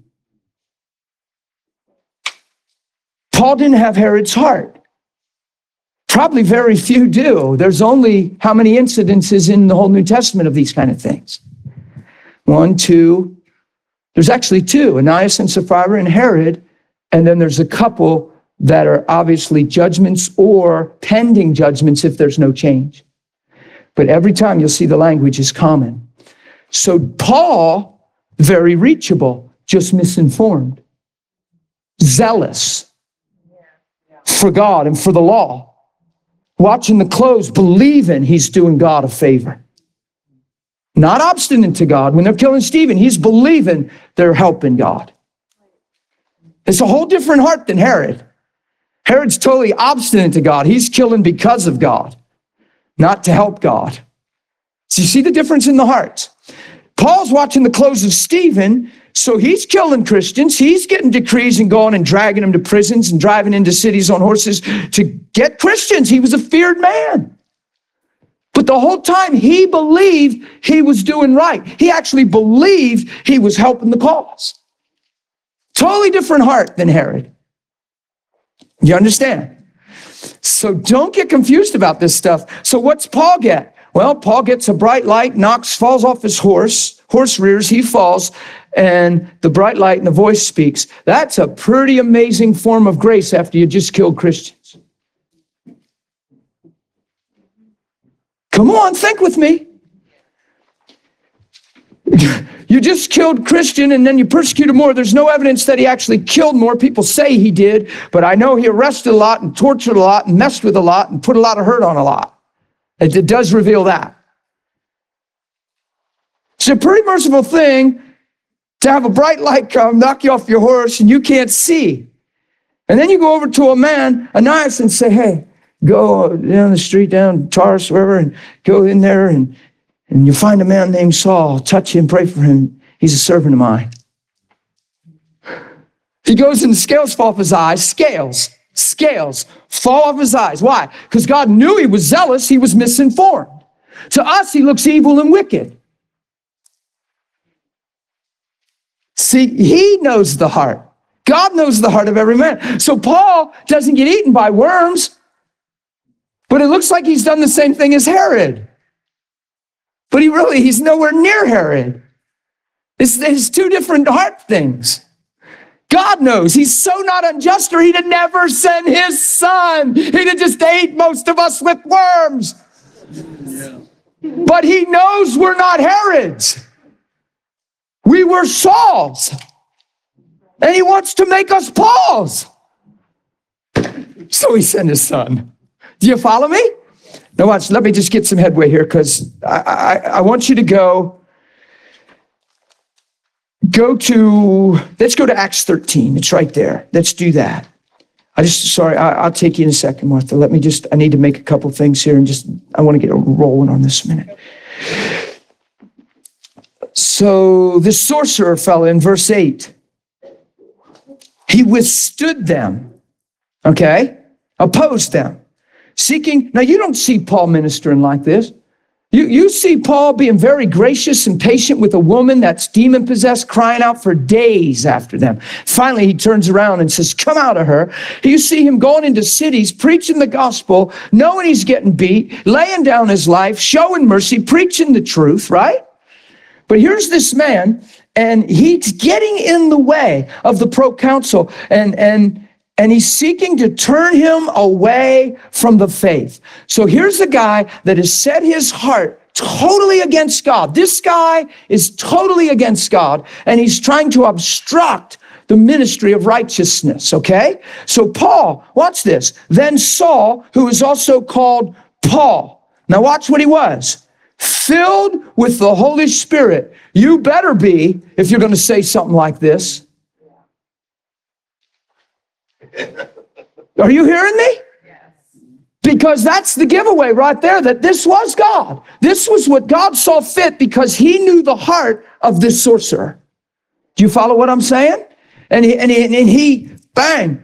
Paul didn't have Herod's heart. Probably very few do. There's only how many incidences in the whole New Testament of these kind of things? One, two. There's actually two, Ananias and Sapphira and Herod. And then there's a couple that are obviously judgments or pending judgments if there's no change. But every time you'll see the language is common. So Paul, very reachable, just misinformed. Zealous for God and for the law. Watching the close, believing he's doing God a favor. Not obstinate to God. When they're killing Stephen, he's believing they're helping God. It's a whole different heart than Herod. Herod's totally obstinate to God. He's killing because of God, not to help God. So you see the difference in the hearts. Paul's watching the close of Stephen, so he's killing Christians. He's getting decrees and going and dragging them to prisons and driving into cities on horses to get Christians. He was a feared man. But the whole time he believed he was doing right. He actually believed he was helping the cause. Totally different heart than Herod. You understand? So don't get confused about this stuff. So what's Paul get? Well, Paul gets a bright light, knocks, falls off his horse, horse rears, he falls, and the bright light and the voice speaks. That's a pretty amazing form of grace after you just killed Christians. Come on, think with me. You just killed Christian and then you persecuted more. There's no evidence that he actually killed more. People say he did, but I know he arrested a lot and tortured a lot and messed with a lot and put a lot of hurt on a lot. It, it does reveal that. It's a pretty merciful thing to have a bright light come, knock you off your horse, and you can't see. And then you go over to a man, Ananias, and say, hey, go down the street, down Tarsus, wherever, and go in there, and, and you find a man named Saul. Touch him, pray for him. He's a servant of mine. He goes and the scales fall off his eyes. Scales, scales fall off his eyes. Why? Because God knew he was zealous. He was misinformed. To us, he looks evil and wicked. See, he knows the heart. God knows the heart of every man. So Paul doesn't get eaten by worms, but it looks like he's done the same thing as Herod. But he really, he's nowhere near Herod. It's, it's two different heart things. God knows he's so not unjust, or he'd have never sent his son. He'd have just ate most of us with worms. Yeah. But he knows we're not Herods. We were Saul's. And he wants to make us Paul's. So he sent his son. Do you follow me? Now watch, let me just get some headway here, because I, I, I want you to go, go to, let's go to Acts thirteen. It's right there. Let's do that. I just, sorry, I, I'll take you in a second, Martha. Let me just, I need to make a couple things here and just, I want to get rolling on this minute. So this sorcerer fella in verse eight, he withstood them, okay? Opposed them. Seeking, now you don't see Paul ministering like this. You, you see Paul being very gracious and patient with a woman that's demon-possessed, crying out for days after them. Finally, he turns around and says, come out of her. You see him going into cities, preaching the gospel, knowing he's getting beat, laying down his life, showing mercy, preaching the truth, right? But here's this man, and he's getting in the way of the proconsul, and, and, and he's seeking to turn him away from the faith. So here's a guy that has set his heart totally against God. This guy is totally against God, and he's trying to obstruct the ministry of righteousness, okay? So Paul, watch this. Then Saul, who is also called Paul. Now watch what he was. Filled with the Holy Spirit. You better be if you're going to say something like this. Are you hearing me? Because that's the giveaway right there, that this was God. This was what God saw fit because he knew the heart of this sorcerer. Do you follow what I'm saying? And he, and he, and he bang.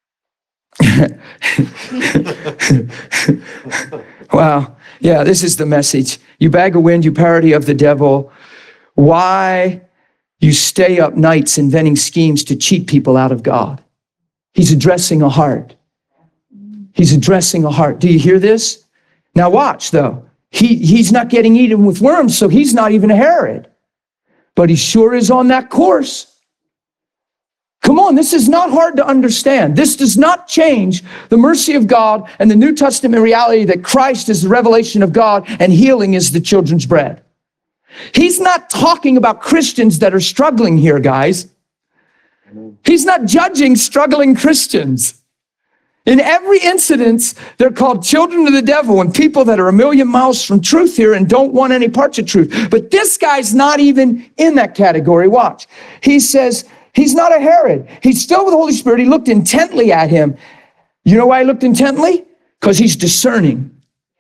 Wow. Yeah, this is the message. You bag of wind, you parody of the devil. Why you stay up nights inventing schemes to cheat people out of God. He's addressing a heart. He's addressing a heart. Do you hear this? Now watch, though. He, he's not getting eaten with worms, so he's not even a Herod. But he sure is on that course. Come on, this is not hard to understand. This does not change the mercy of God and the New Testament reality that Christ is the revelation of God and healing is the children's bread. He's not talking about Christians that are struggling here, guys. He's not judging struggling Christians. In every incident, they're called children of the devil and people that are a million miles from truth here and don't want any parts of truth. But this guy's not even in that category. Watch. He says, he's not a Herod. He's filled with the Holy Spirit. He looked intently at him. You know why he looked intently? Because he's discerning.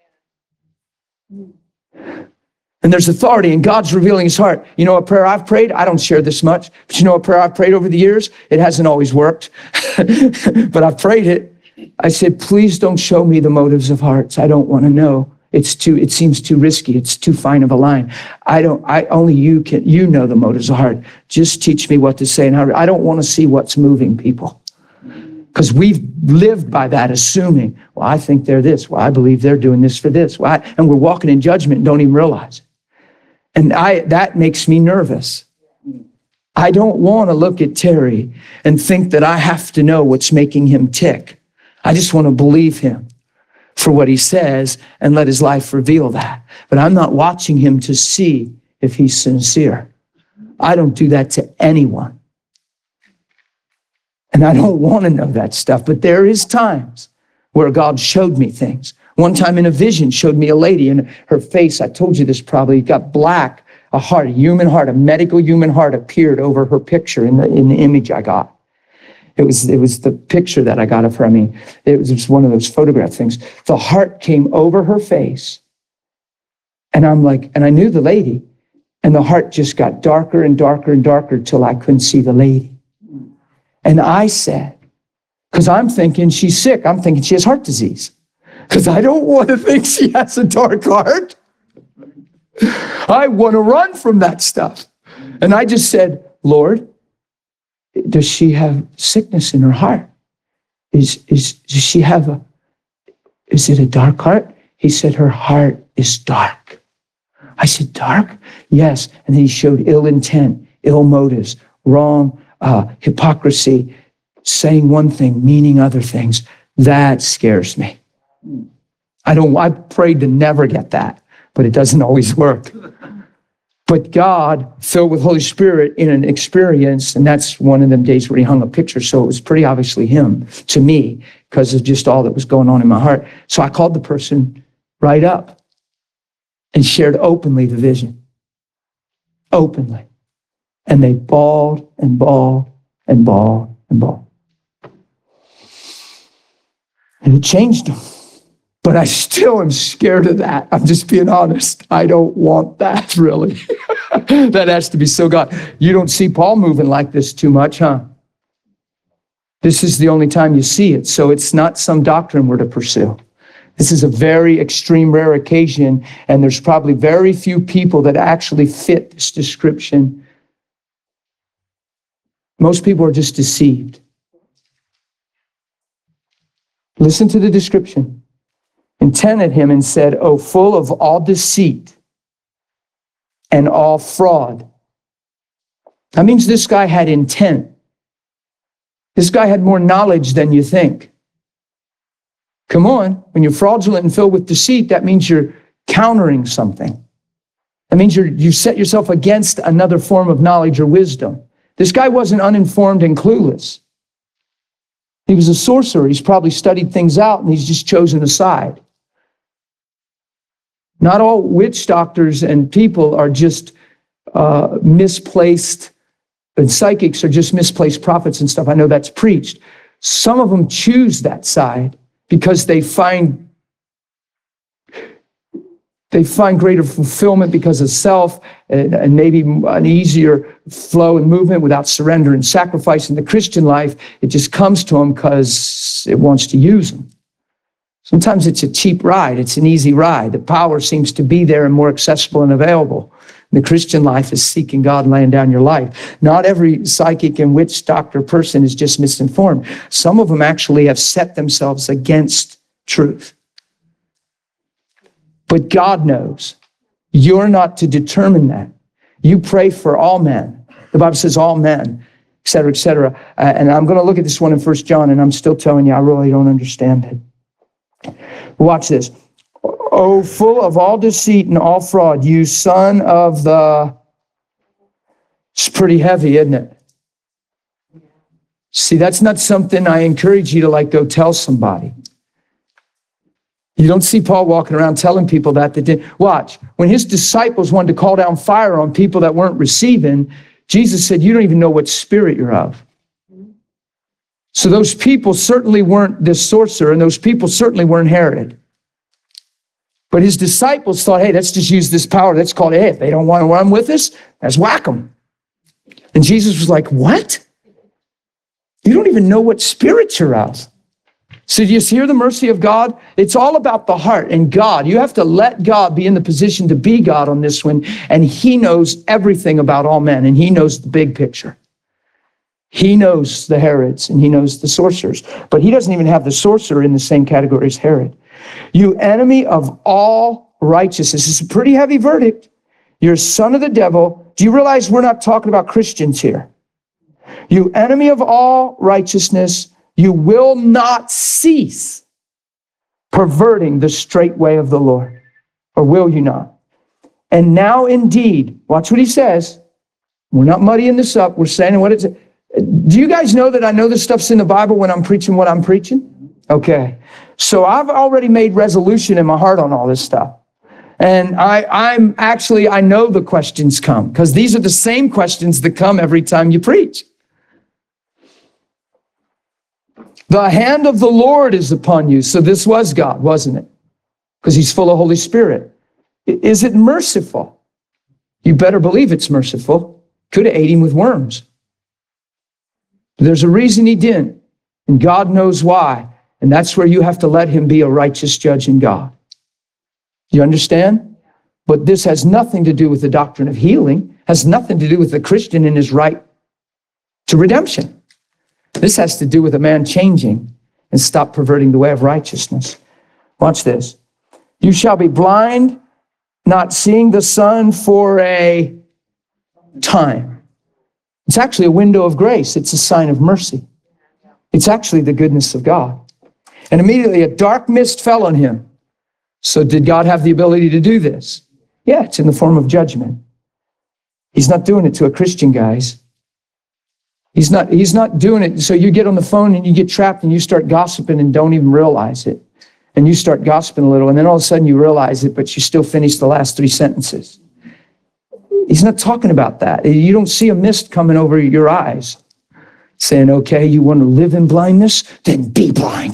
And there's authority, and God's revealing his heart. You know a prayer I've prayed? I don't share this much. But you know a prayer I've prayed over the years? It hasn't always worked. But I've prayed it. I said, please don't show me the motives of hearts. I don't want to know. It's too, it seems too risky. It's too fine of a line. I don't, I, only you can, you know the motives of heart. Just teach me what to say and how, I don't want to see what's moving people. Because we've lived by that, assuming, well, I think they're this. Well, I believe they're doing this for this. Well, I, and we're walking in judgment and don't even realize it. And I, that makes me nervous. I don't want to look at Terry and think that I have to know what's making him tick. I just want to believe him for what he says and let his life reveal that. But I'm not watching him to see if he's sincere. I don't do that to anyone. And I don't want to know that stuff, but there is times where God showed me things. One time in a vision showed me a lady and her face, I told you this probably, got black. A heart, a human heart, a medical human heart appeared over her picture in the, in the image I got. It was, it was the picture that I got of her. I mean, it was just one of those photograph things. The heart came over her face. And I'm like, and I knew the lady, and the heart just got darker and darker and darker till I couldn't see the lady. And I said, because I'm thinking she's sick. I'm thinking she has heart disease. Because I don't want to think she has a dark heart. I want to run from that stuff. And I just said, Lord, does she have sickness in her heart? Is, is, does she have a, is it a dark heart? He said, her heart is dark. I said, dark? Yes. And then he showed ill intent, ill motives, wrong uh, hypocrisy, saying one thing, meaning other things. That scares me. I don't, I prayed to never get that, but it doesn't always work. But God, filled with Holy Spirit in an experience, and that's one of them days where he hung a picture, so it was pretty obviously him to me because of just all that was going on in my heart. So I called the person right up and shared openly the vision. Openly. And they bawled and bawled and bawled and bawled. And it changed them. But I still am scared of that. I'm just being honest. I don't want that, really. That has to be so God. You don't see Paul moving like this too much, huh? This is the only time you see it. So it's not some doctrine we're to pursue. This is a very extreme, rare occasion, and there's probably very few people that actually fit this description. Most people are just deceived. Listen to the description. And tempted him and said, "O full of all deceit and all fraud." That means this guy had intent. This guy had more knowledge than you think. Come on, when you're fraudulent and filled with deceit, that means you're countering something. That means you're, you set yourself against another form of knowledge or wisdom. This guy wasn't uninformed and clueless. He was a sorcerer. He's probably studied things out and he's just chosen a side. Not all witch doctors and people are just uh, misplaced, and psychics are just misplaced prophets and stuff. I know that's preached. Some of them choose that side because they find they find greater fulfillment because of self and, and maybe an easier flow and movement without surrender and sacrifice in the Christian life. It just comes to them because it wants to use them. Sometimes it's a cheap ride. It's an easy ride. The power seems to be there and more accessible and available. The Christian life is seeking God and laying down your life. Not every psychic and witch doctor person is just misinformed. Some of them actually have set themselves against truth. But God knows. You're not to determine that. You pray for all men. The Bible says all men, et cetera, et cetera. Uh, and I'm going to look at this one in First John, and I'm still telling you, I really don't understand it. Watch this. Oh, full of all deceit and all fraud, you son of the... It's pretty heavy, isn't it? See, that's not something I encourage you to like go tell somebody. You don't see Paul walking around telling people that they did. Watch. When his disciples wanted to call down fire on people that weren't receiving, Jesus said, you don't even know what spirit you're of. So those people certainly weren't this sorcerer, and those people certainly weren't Herod. But his disciples thought, hey, let's just use this power. Let's call it, hey, if they don't want to run with us, let's whack them. And Jesus was like, what? You don't even know what spirit you're of. So do you hear the mercy of God? It's all about the heart and God. You have to let God be in the position to be God on this one. And he knows everything about all men, and he knows the big picture. He knows the Herods and he knows the sorcerers, but he doesn't even have the sorcerer in the same category as Herod. You enemy of all righteousness. It's a pretty heavy verdict. You're a son of the devil. Do you realize we're not talking about Christians here? You enemy of all righteousness, you will not cease perverting the straight way of the Lord. Or will you not? And now indeed, watch what he says. We're not muddying this up. We're saying what it's. Do you guys know that I know this stuff's in the Bible when I'm preaching what I'm preaching? Okay. So I've already made resolution in my heart on all this stuff. And I, I'm actually, I know the questions come because these are the same questions that come every time you preach. The hand of the Lord is upon you. So this was God, wasn't it? Because he's full of Holy Spirit. Is it merciful? You better believe it's merciful. Could have ate him with worms. There's a reason he didn't. And God knows why. And that's where you have to let him be a righteous judge in God. You understand? But this has nothing to do with the doctrine of healing. Has nothing to do with the Christian in his right to redemption. This has to do with a man changing and stop perverting the way of righteousness. Watch this. You shall be blind, not seeing the sun for a time. It's actually a window of grace. It's a sign of mercy. It's actually the goodness of God. And immediately a dark mist fell on him. So did God have the ability to do this? Yeah, it's in the form of judgment. He's not doing it to a Christian, guys. He's not, he's not doing it. So you get on the phone and you get trapped and you start gossiping and don't even realize it. And you start gossiping a little and then all of a sudden you realize it, but you still finish the last three sentences. He's not talking about that. You don't see a mist coming over your eyes saying, okay, you want to live in blindness? Then be blind.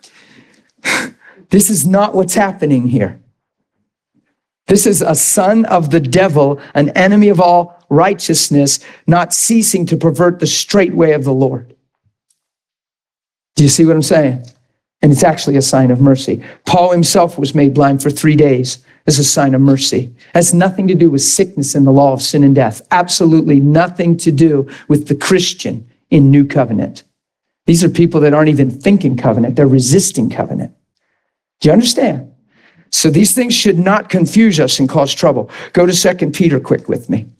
This is not what's happening here. This is a son of the devil, an enemy of all righteousness, not ceasing to pervert the straight way of the Lord. Do you see what I'm saying? And it's actually a sign of mercy. Paul himself was made blind for three days as a sign of mercy. It has nothing to do with sickness and the law of sin and death. Absolutely nothing to do with the Christian in New Covenant. These are people that aren't even thinking covenant. They're resisting covenant. Do you understand? So these things should not confuse us and cause trouble. Go to Second Peter quick with me.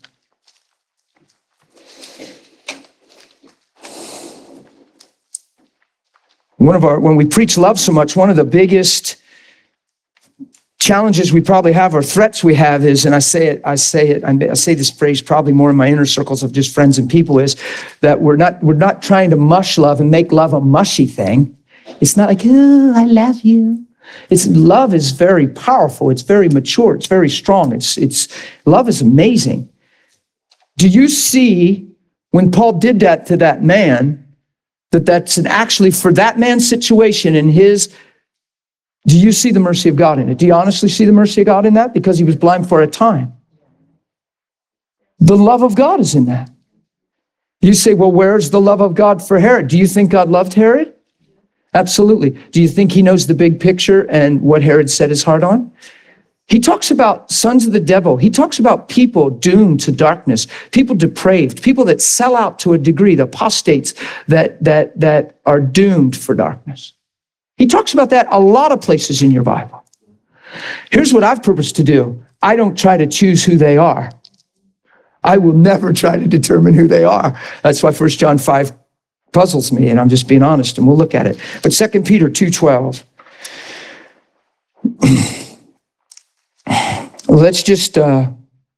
One of our, when we preach love so much, one of the biggest challenges we probably have or threats we have is, and I say it, I say it, I say this phrase probably more in my inner circles of just friends and people, is that we're not, we're not trying to mush love and make love a mushy thing. It's not like, oh, I love you. It's love is very powerful. It's very mature. It's very strong. It's, it's, love is amazing. Do you see when Paul did that to that man, that that's an actually for that man's situation and his, do you see the mercy of God in it? Do you honestly see the mercy of God in that? Because he was blind for a time. The love of God is in that. You say, well, where's the love of God for Herod? Do you think God loved Herod? Absolutely. Do you think he knows the big picture and what Herod set his heart on? He talks about sons of the devil. He talks about people doomed to darkness, people depraved, people that sell out to a degree, the apostates that, that, that are doomed for darkness. He talks about that a lot of places in your Bible. Here's what I've purposed to do. I don't try to choose who they are. I will never try to determine who they are. That's why First John five puzzles me, and I'm just being honest, and we'll look at it. But Second Peter two twelve. Let's just uh,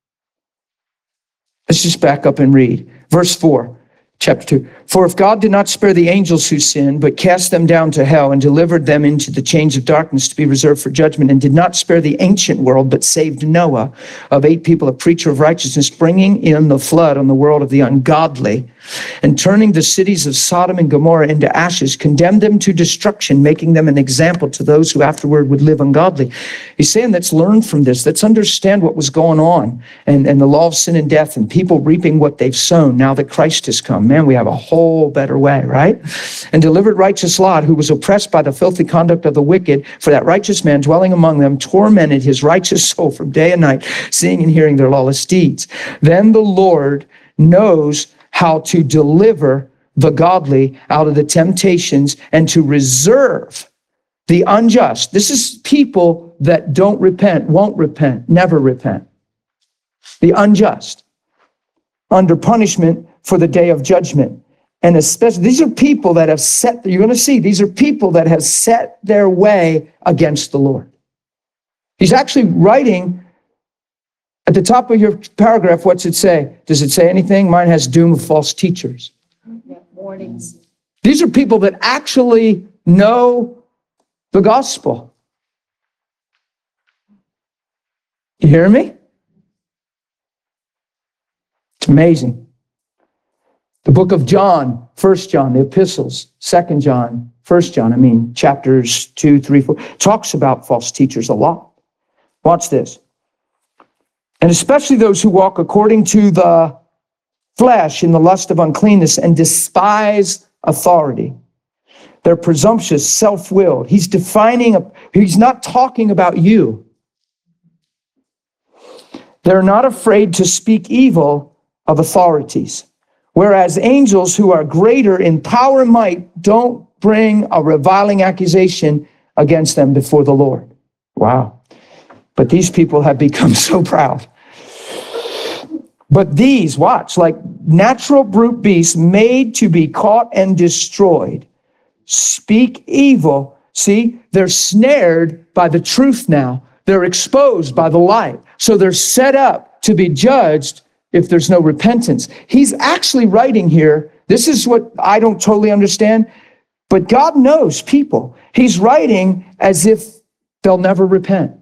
let's just back up and read verse four, chapter two. For if God did not spare the angels who sinned, but cast them down to hell and delivered them into the chains of darkness to be reserved for judgment, and did not spare the ancient world, but saved Noah of eight people, a preacher of righteousness, bringing in the flood on the world of the ungodly, and turning the cities of Sodom and Gomorrah into ashes, condemned them to destruction, making them an example to those who afterward would live ungodly. He's saying, let's learn from this. Let's understand what was going on and, and the law of sin and death and people reaping what they've sown now that Christ has come. Man, we have a whole better way, right? And delivered righteous Lot, who was oppressed by the filthy conduct of the wicked, for that righteous man dwelling among them tormented his righteous soul from day and night, seeing and hearing their lawless deeds. Then the Lord knows how to deliver the godly out of the temptations and to reserve the unjust. This is people that don't repent, won't repent, never repent. The unjust under punishment for the day of judgment. And especially, these are people that have set, you're going to see, these are people that have set their way against the Lord. He's actually writing at the top of your paragraph, what's it say? Does it say anything? Mine has doom of false teachers. Warnings. These are people that actually know the gospel. You hear me? It's amazing. The book of John, First John, the epistles, Second John, First John, I mean, chapters two, three, four, talks about false teachers a lot. Watch this. And especially those who walk according to the flesh in the lust of uncleanness and despise authority. They're presumptuous, self-willed. He's defining, a, he's not talking about you. They're not afraid to speak evil of authorities. Whereas angels who are greater in power and might don't bring a reviling accusation against them before the Lord. Wow. But these people have become so proud. But these, watch, like natural brute beasts made to be caught and destroyed, speak evil. See, they're snared by the truth now. They're exposed by the light. So they're set up to be judged if there's no repentance. He's actually writing here, this is what I don't totally understand, but God knows people. He's writing as if they'll never repent.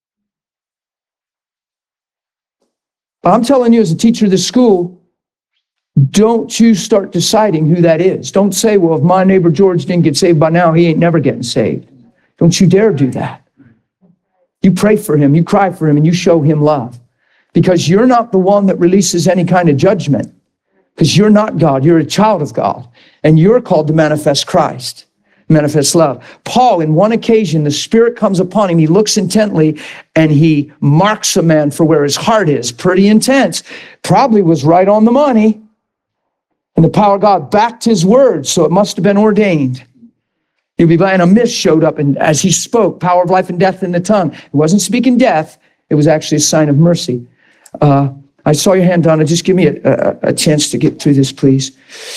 I'm telling you, as a teacher of this school, don't you start deciding who that is. Don't say, well, if my neighbor George didn't get saved by now, he ain't never getting saved. Don't you dare do that. You pray for him, you cry for him, and you show him love. Because you're not the one that releases any kind of judgment. Because you're not God, you're a child of God. And you're called to manifest Christ, manifest love. Paul, in one occasion, the Spirit comes upon him, he looks intently, and he marks a man for where his heart is. Pretty intense. Probably was right on the money. And the power of God backed his words, so it must have been ordained. He'd be and a mist showed up, and as he spoke, power of life and death in the tongue. It wasn't speaking death, it was actually a sign of mercy. Uh, I saw your hand, Donna. Just give me a, a, a chance to get through this, please.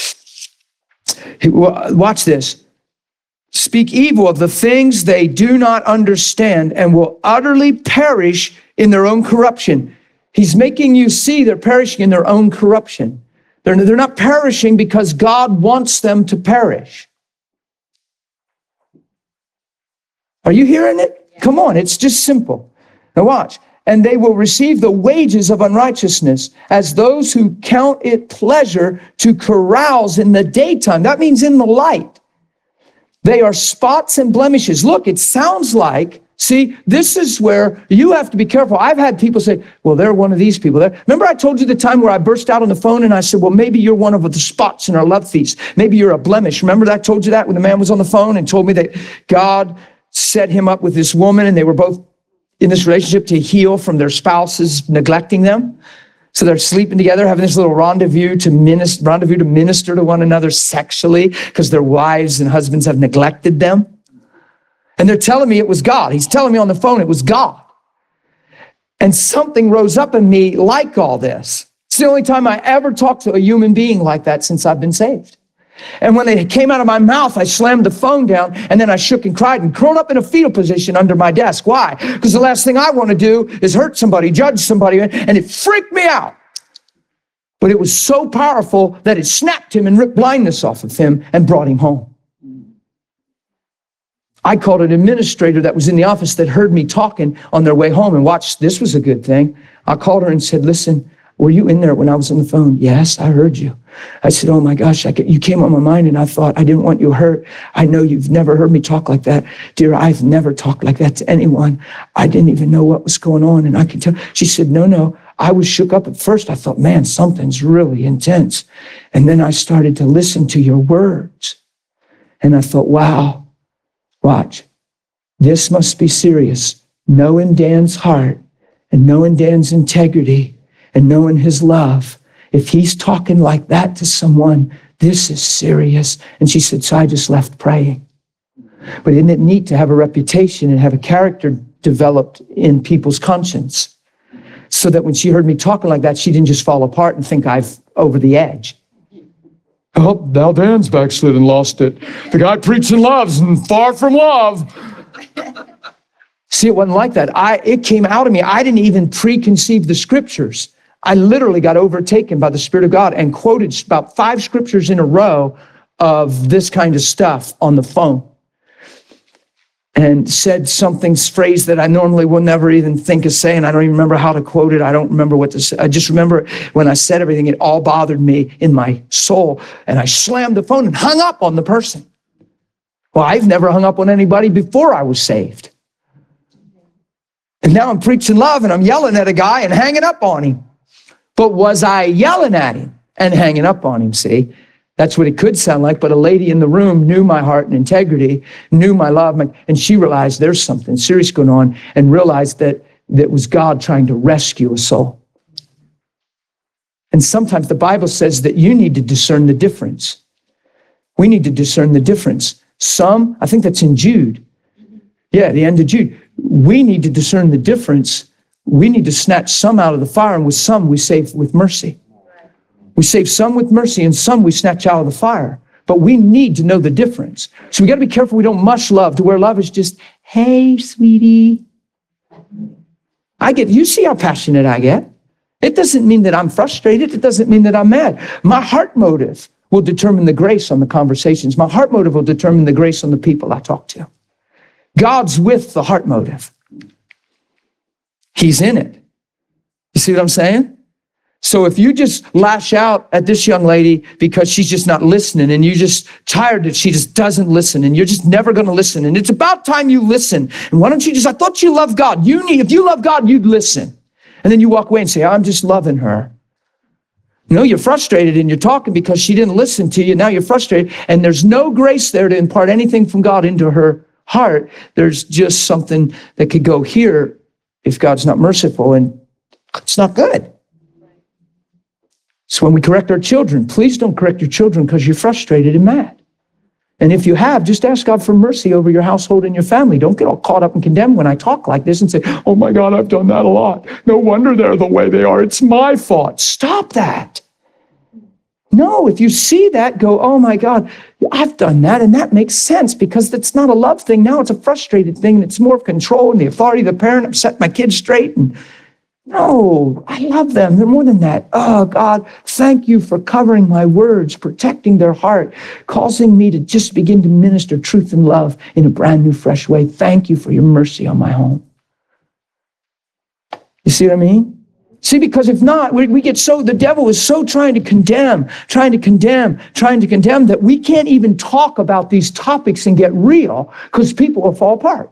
Watch this. Speak evil of the things they do not understand and will utterly perish in their own corruption. He's making you see they're perishing in their own corruption. They're, they're not perishing because God wants them to perish. Are you hearing it? Come on, it's just simple. Now watch. And they will receive the wages of unrighteousness as those who count it pleasure to carouse in the daytime. That means in the light. They are spots and blemishes. Look, it sounds like, see, this is where you have to be careful. I've had people say, well, they're one of these people. Remember I told you the time where I burst out on the phone and I said, well, maybe you're one of the spots in our love feast. Maybe you're a blemish. Remember that I told you that when the man was on the phone and told me that God set him up with this woman and they were both in this relationship to heal from their spouses neglecting them. So they're sleeping together, having this little rendezvous to minister, rendezvous to minister to one another sexually because their wives and husbands have neglected them. And they're telling me it was God. He's telling me on the phone it was God. And something rose up in me like all this. It's the only time I ever talked to a human being like that since I've been saved. And when they came out of my mouth, I slammed the phone down and then I shook and cried and curled up in a fetal position under my desk. Why? Because the last thing I want to do is hurt somebody, judge somebody, and it freaked me out. But it was so powerful that it snapped him and ripped blindness off of him and brought him home. I called an administrator that was in the office that heard me talking on their way home and watched. This was a good thing. I called her and said, listen, were you in there when I was on the phone? Yes, I heard you. I said, oh my gosh, I get, you came on my mind and I thought, I didn't want you hurt. I know you've never heard me talk like that. Dear, I've never talked like that to anyone. I didn't even know what was going on. And I could tell. She said, no, no. I was shook up at first. I thought, man, something's really intense. And then I started to listen to your words. And I thought, wow, watch. This must be serious. Knowing Dan's heart and knowing Dan's integrity and knowing his love. If he's talking like that to someone, this is serious. And she said, so I just left praying. But isn't it neat to have a reputation and have a character developed in people's conscience? So that when she heard me talking like that, she didn't just fall apart and think I've over the edge. Oh, now Dan's backslid and lost it. The guy preaching love's and far from love. See, it wasn't like that. I, it came out of me. I didn't even preconceive the scriptures. I literally got overtaken by the Spirit of God and quoted about five scriptures in a row of this kind of stuff on the phone. And said something, phrase that I normally would never even think of saying. I don't even remember how to quote it. I don't remember what to say. I just remember when I said everything, it all bothered me in my soul. And I slammed the phone and hung up on the person. Well, I've never hung up on anybody before I was saved. And now I'm preaching love and I'm yelling at a guy and hanging up on him. But was I yelling at him and hanging up on him, see? That's what it could sound like, but a lady in the room knew my heart and integrity, knew my love, and she realized there's something serious going on and realized that that was God trying to rescue a soul. And sometimes the Bible says that you need to discern the difference. We need to discern the difference. Some, I think that's in Jude. Yeah, the end of Jude. We need to discern the difference. We need to snatch some out of the fire, and with some we save with mercy. We save some with mercy and some we snatch out of the fire. But we need to know the difference. So we got to be careful we don't mush love to where love is just, hey, sweetie. I get, you see how passionate I get. It doesn't mean that I'm frustrated. It doesn't mean that I'm mad. My heart motive will determine the grace on the conversations. My heart motive will determine the grace on the people I talk to. God's with the heart motive. He's in it. You see what I'm saying? So if you just lash out at this young lady because she's just not listening and you're just tired that she just doesn't listen and you're just never going to listen and it's about time you listen. And why don't you just, I thought you loved God. You need, if you love God, you'd listen. And then you walk away and say, I'm just loving her. You know, you're frustrated and you're talking because she didn't listen to you. Now you're frustrated and there's no grace there to impart anything from God into her heart. There's just something that could go here if God's not merciful, and it's not good. So when we correct our children, please don't correct your children because you're frustrated and mad. And if you have, just ask God for mercy over your household and your family. Don't get all caught up and condemned when I talk like this and say, oh my God, I've done that a lot. No wonder they're the way they are. It's my fault. Stop that. No, if you see that, go, oh my God, I've done that. And that makes sense because it's not a love thing. Now it's a frustrated thing. And it's more of control and the authority of the parent. I've set my kids straight. And no, I love them. They're more than that. Oh, God, thank you for covering my words, protecting their heart, causing me to just begin to minister truth and love in a brand new, fresh way. Thank you for your mercy on my home. You see what I mean? See, because if not, we, we get so, the devil is so trying to condemn, trying to condemn, trying to condemn that we can't even talk about these topics and get real because people will fall apart.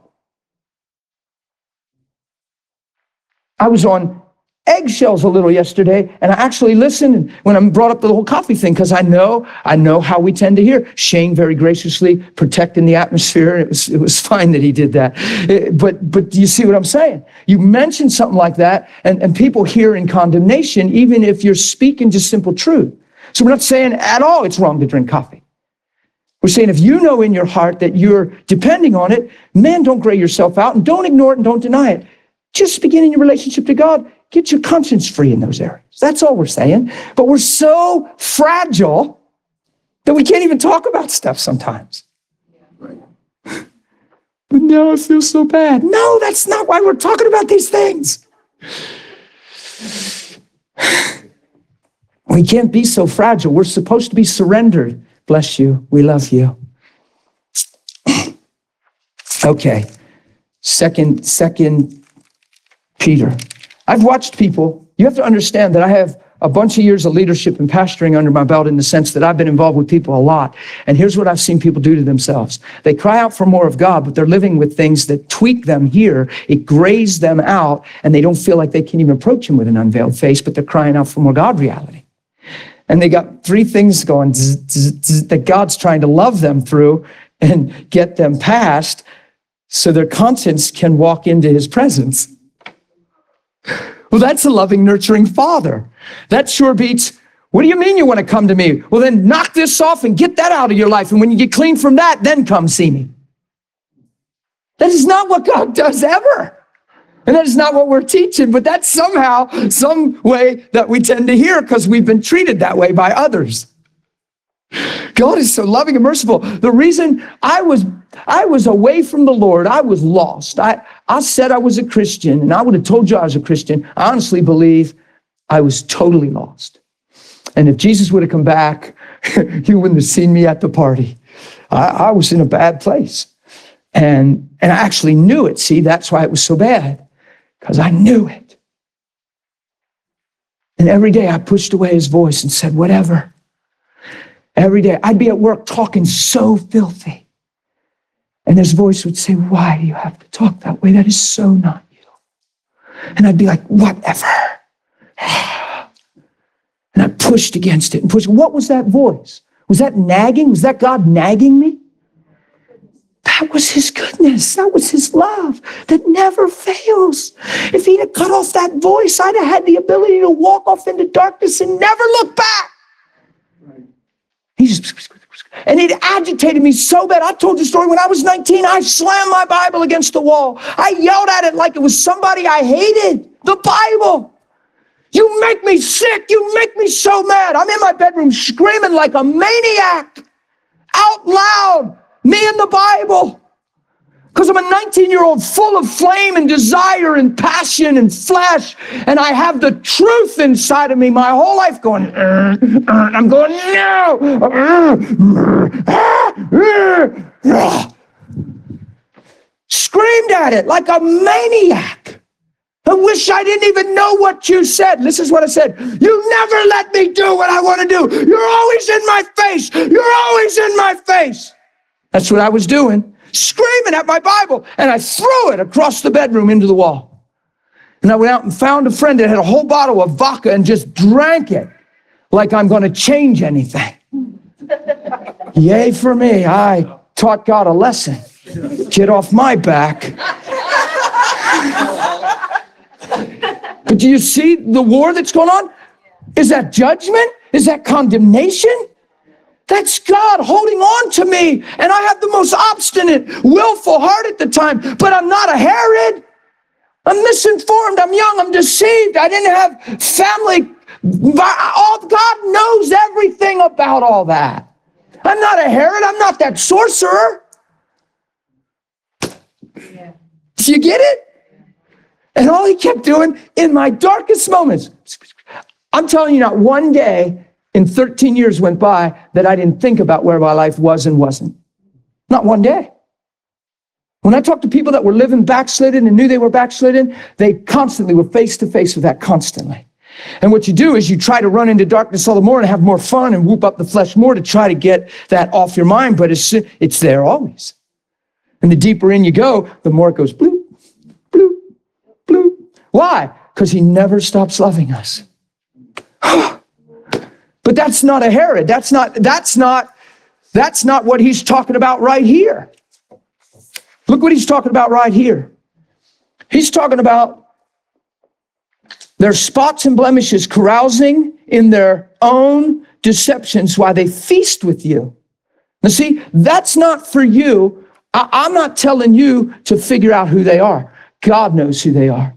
I was on eggshells a little yesterday, and I actually listened when I brought up the whole coffee thing because I know, I know how we tend to hear. Shane very graciously protecting the atmosphere. It was, it was fine that he did that. It, but, but you see what I'm saying? You mention something like that, and, and people hear in condemnation, even if you're speaking just simple truth. So we're not saying at all it's wrong to drink coffee. We're saying if you know in your heart that you're depending on it, man, don't gray yourself out and don't ignore it and don't deny it. Just begin in your relationship to God. Get your conscience free in those areas. That's all we're saying. But we're so fragile that we can't even talk about stuff sometimes. But now I feel so bad. No, that's not why we're talking about these things. We can't be so fragile. We're supposed to be surrendered. Bless you. We love you. Okay. Second, second Peter. I've watched people. You have to understand that I have a bunch of years of leadership and pastoring under my belt in the sense that I've been involved with people a lot. And here's what I've seen people do to themselves. They cry out for more of God, but they're living with things that tweak them here. It grays them out, and they don't feel like they can even approach him with an unveiled face, but they're crying out for more God reality. And they got three things going zzz, zzz, zzz, that God's trying to love them through and get them past so their conscience can walk into his presence. Well, that's a loving, nurturing father. That sure beats, What do you mean you want to come to me? Well, then knock this off and get that out of your life. And when you get clean from that, then come see me. That is not what God does ever. And that is not what we're teaching, but that's somehow some way that we tend to hear because we've been treated that way by others. God is so loving and merciful. The reason I was I was away from the Lord, I was lost. I, I said I was a Christian, and I would have told you I was a Christian. I honestly believe I was totally lost. And if Jesus would have come back, you wouldn't have seen me at the party. I, I was in a bad place. And, and I actually knew it. See, that's why it was so bad, because I knew it. And every day I pushed away his voice and said, whatever. Every day I'd be at work talking so filthy. And his voice would say, why do you have to talk that way? That is so not you. And I'd be like, whatever. And I pushed against it and pushed. What was that voice? Was that nagging? Was that God nagging me? That was his goodness. That was his love that never fails. If he'd have cut off that voice, I'd have had the ability to walk off into darkness and never look back. He just, and it agitated me so bad. I told you a story. When I was nineteen, I slammed my Bible against the wall. I yelled at it like it was somebody I hated. The Bible. You make me sick. You make me so mad. I'm in my bedroom screaming like a maniac out loud. Me and the Bible. Because I'm a nineteen-year-old full of flame and desire and passion and flesh. And I have the truth inside of me my whole life going, uh, uh, and I'm going, no. Uh, uh, uh. Screamed at it like a maniac. I wish I didn't even know what you said. This is what I said. You never let me do what I want to do. You're always in my face. You're always in my face. That's what I was doing, screaming at my Bible. And I threw it across the bedroom into the wall. And I went out and found a friend that had a whole bottle of vodka and just drank it like I'm going to change anything. Yay for me. I taught God a lesson. Get off my back. But do you see the war that's going on? Is that judgment? Is that condemnation? That's God holding on to me. And I have the most obstinate, willful heart at the time. But I'm not a Herod. I'm misinformed. I'm young. I'm deceived. I didn't have family. All, God knows everything about all that. I'm not a Herod. I'm not that sorcerer. Yeah. Do you get it? And all he kept doing in my darkest moments, I'm telling you, not one day in thirteen years went by that I didn't think about where my life was and wasn't. Not one day. When I talked to people that were living backslidden and knew they were backslidden, they constantly were face to face with that constantly. And what you do is you try to run into darkness all the more and have more fun and whoop up the flesh more to try to get that off your mind, but it's, it's there always. And the deeper in you go, the more it goes bloop, bloop, bloop. Why? Because he never stops loving us. But that's not a Herod. That's not, that's not, that's not what he's talking about right here. Look what he's talking about right here. He's talking about their spots and blemishes, carousing in their own deceptions while they feast with you. Now see, that's not for you. I, I'm not telling you to figure out who they are. God knows who they are.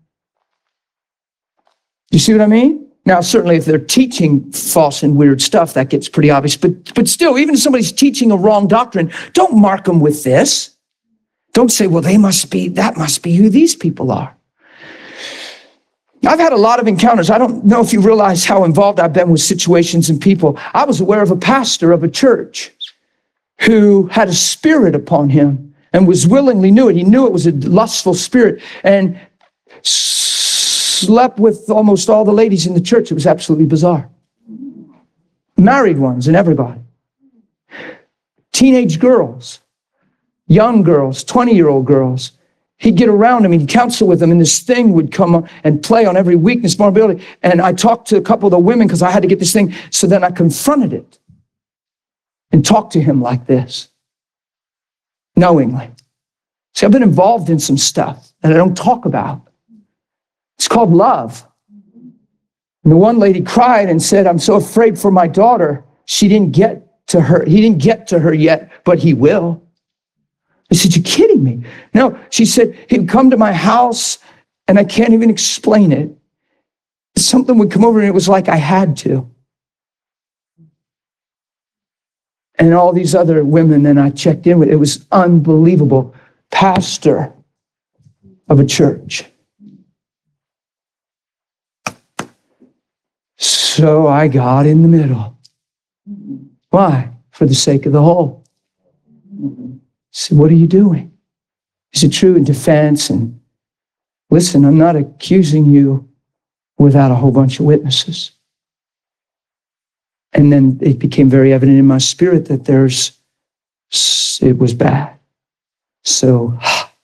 You see what I mean? Now, certainly if they're teaching false and weird stuff, that gets pretty obvious. But, but still, even if somebody's teaching a wrong doctrine, don't mark them with this. Don't say, well, they must be, that must be who these people are. I've had a lot of encounters. I don't know if you realize how involved I've been with situations and people. I was aware of a pastor of a church who had a spirit upon him and was willingly knew it. He knew it was a lustful spirit and slept with almost all the ladies in the church. It was absolutely bizarre. Married ones and everybody. Teenage girls, young girls, twenty-year-old girls. He'd get around them, he'd counsel with them, and this thing would come and play on every weakness, vulnerability. And I talked to a couple of the women because I had to get this thing. So then I confronted it and talked to him like this, knowingly. See, I've been involved in some stuff that I don't talk about. It's called love. And the one lady cried and said, I'm so afraid for my daughter. She didn't get to her. He didn't get to her yet, but he will. I said, you're kidding me. No, she said, he'd come to my house and I can't even explain it. Something would come over and it was like I had to. And all these other women, and I checked in with, it was unbelievable. Pastor of a church. So I got in the middle. Why? For the sake of the whole. I said, what are you doing? Is it true in defense? And listen, I'm not accusing you without a whole bunch of witnesses. And then it became very evident in my spirit that there's, it was bad. So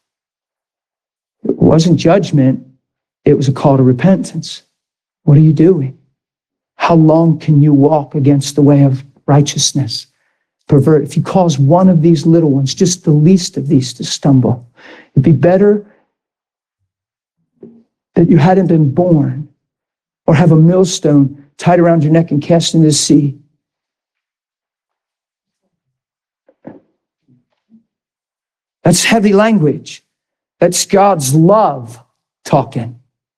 it wasn't judgment. It was a call to repentance. What are you doing? How long can you walk against the way of righteousness? Pervert. If you cause one of these little ones, just the least of these, to stumble, it'd be better that you hadn't been born or have a millstone tied around your neck and cast into the sea. That's heavy language. That's God's love talking.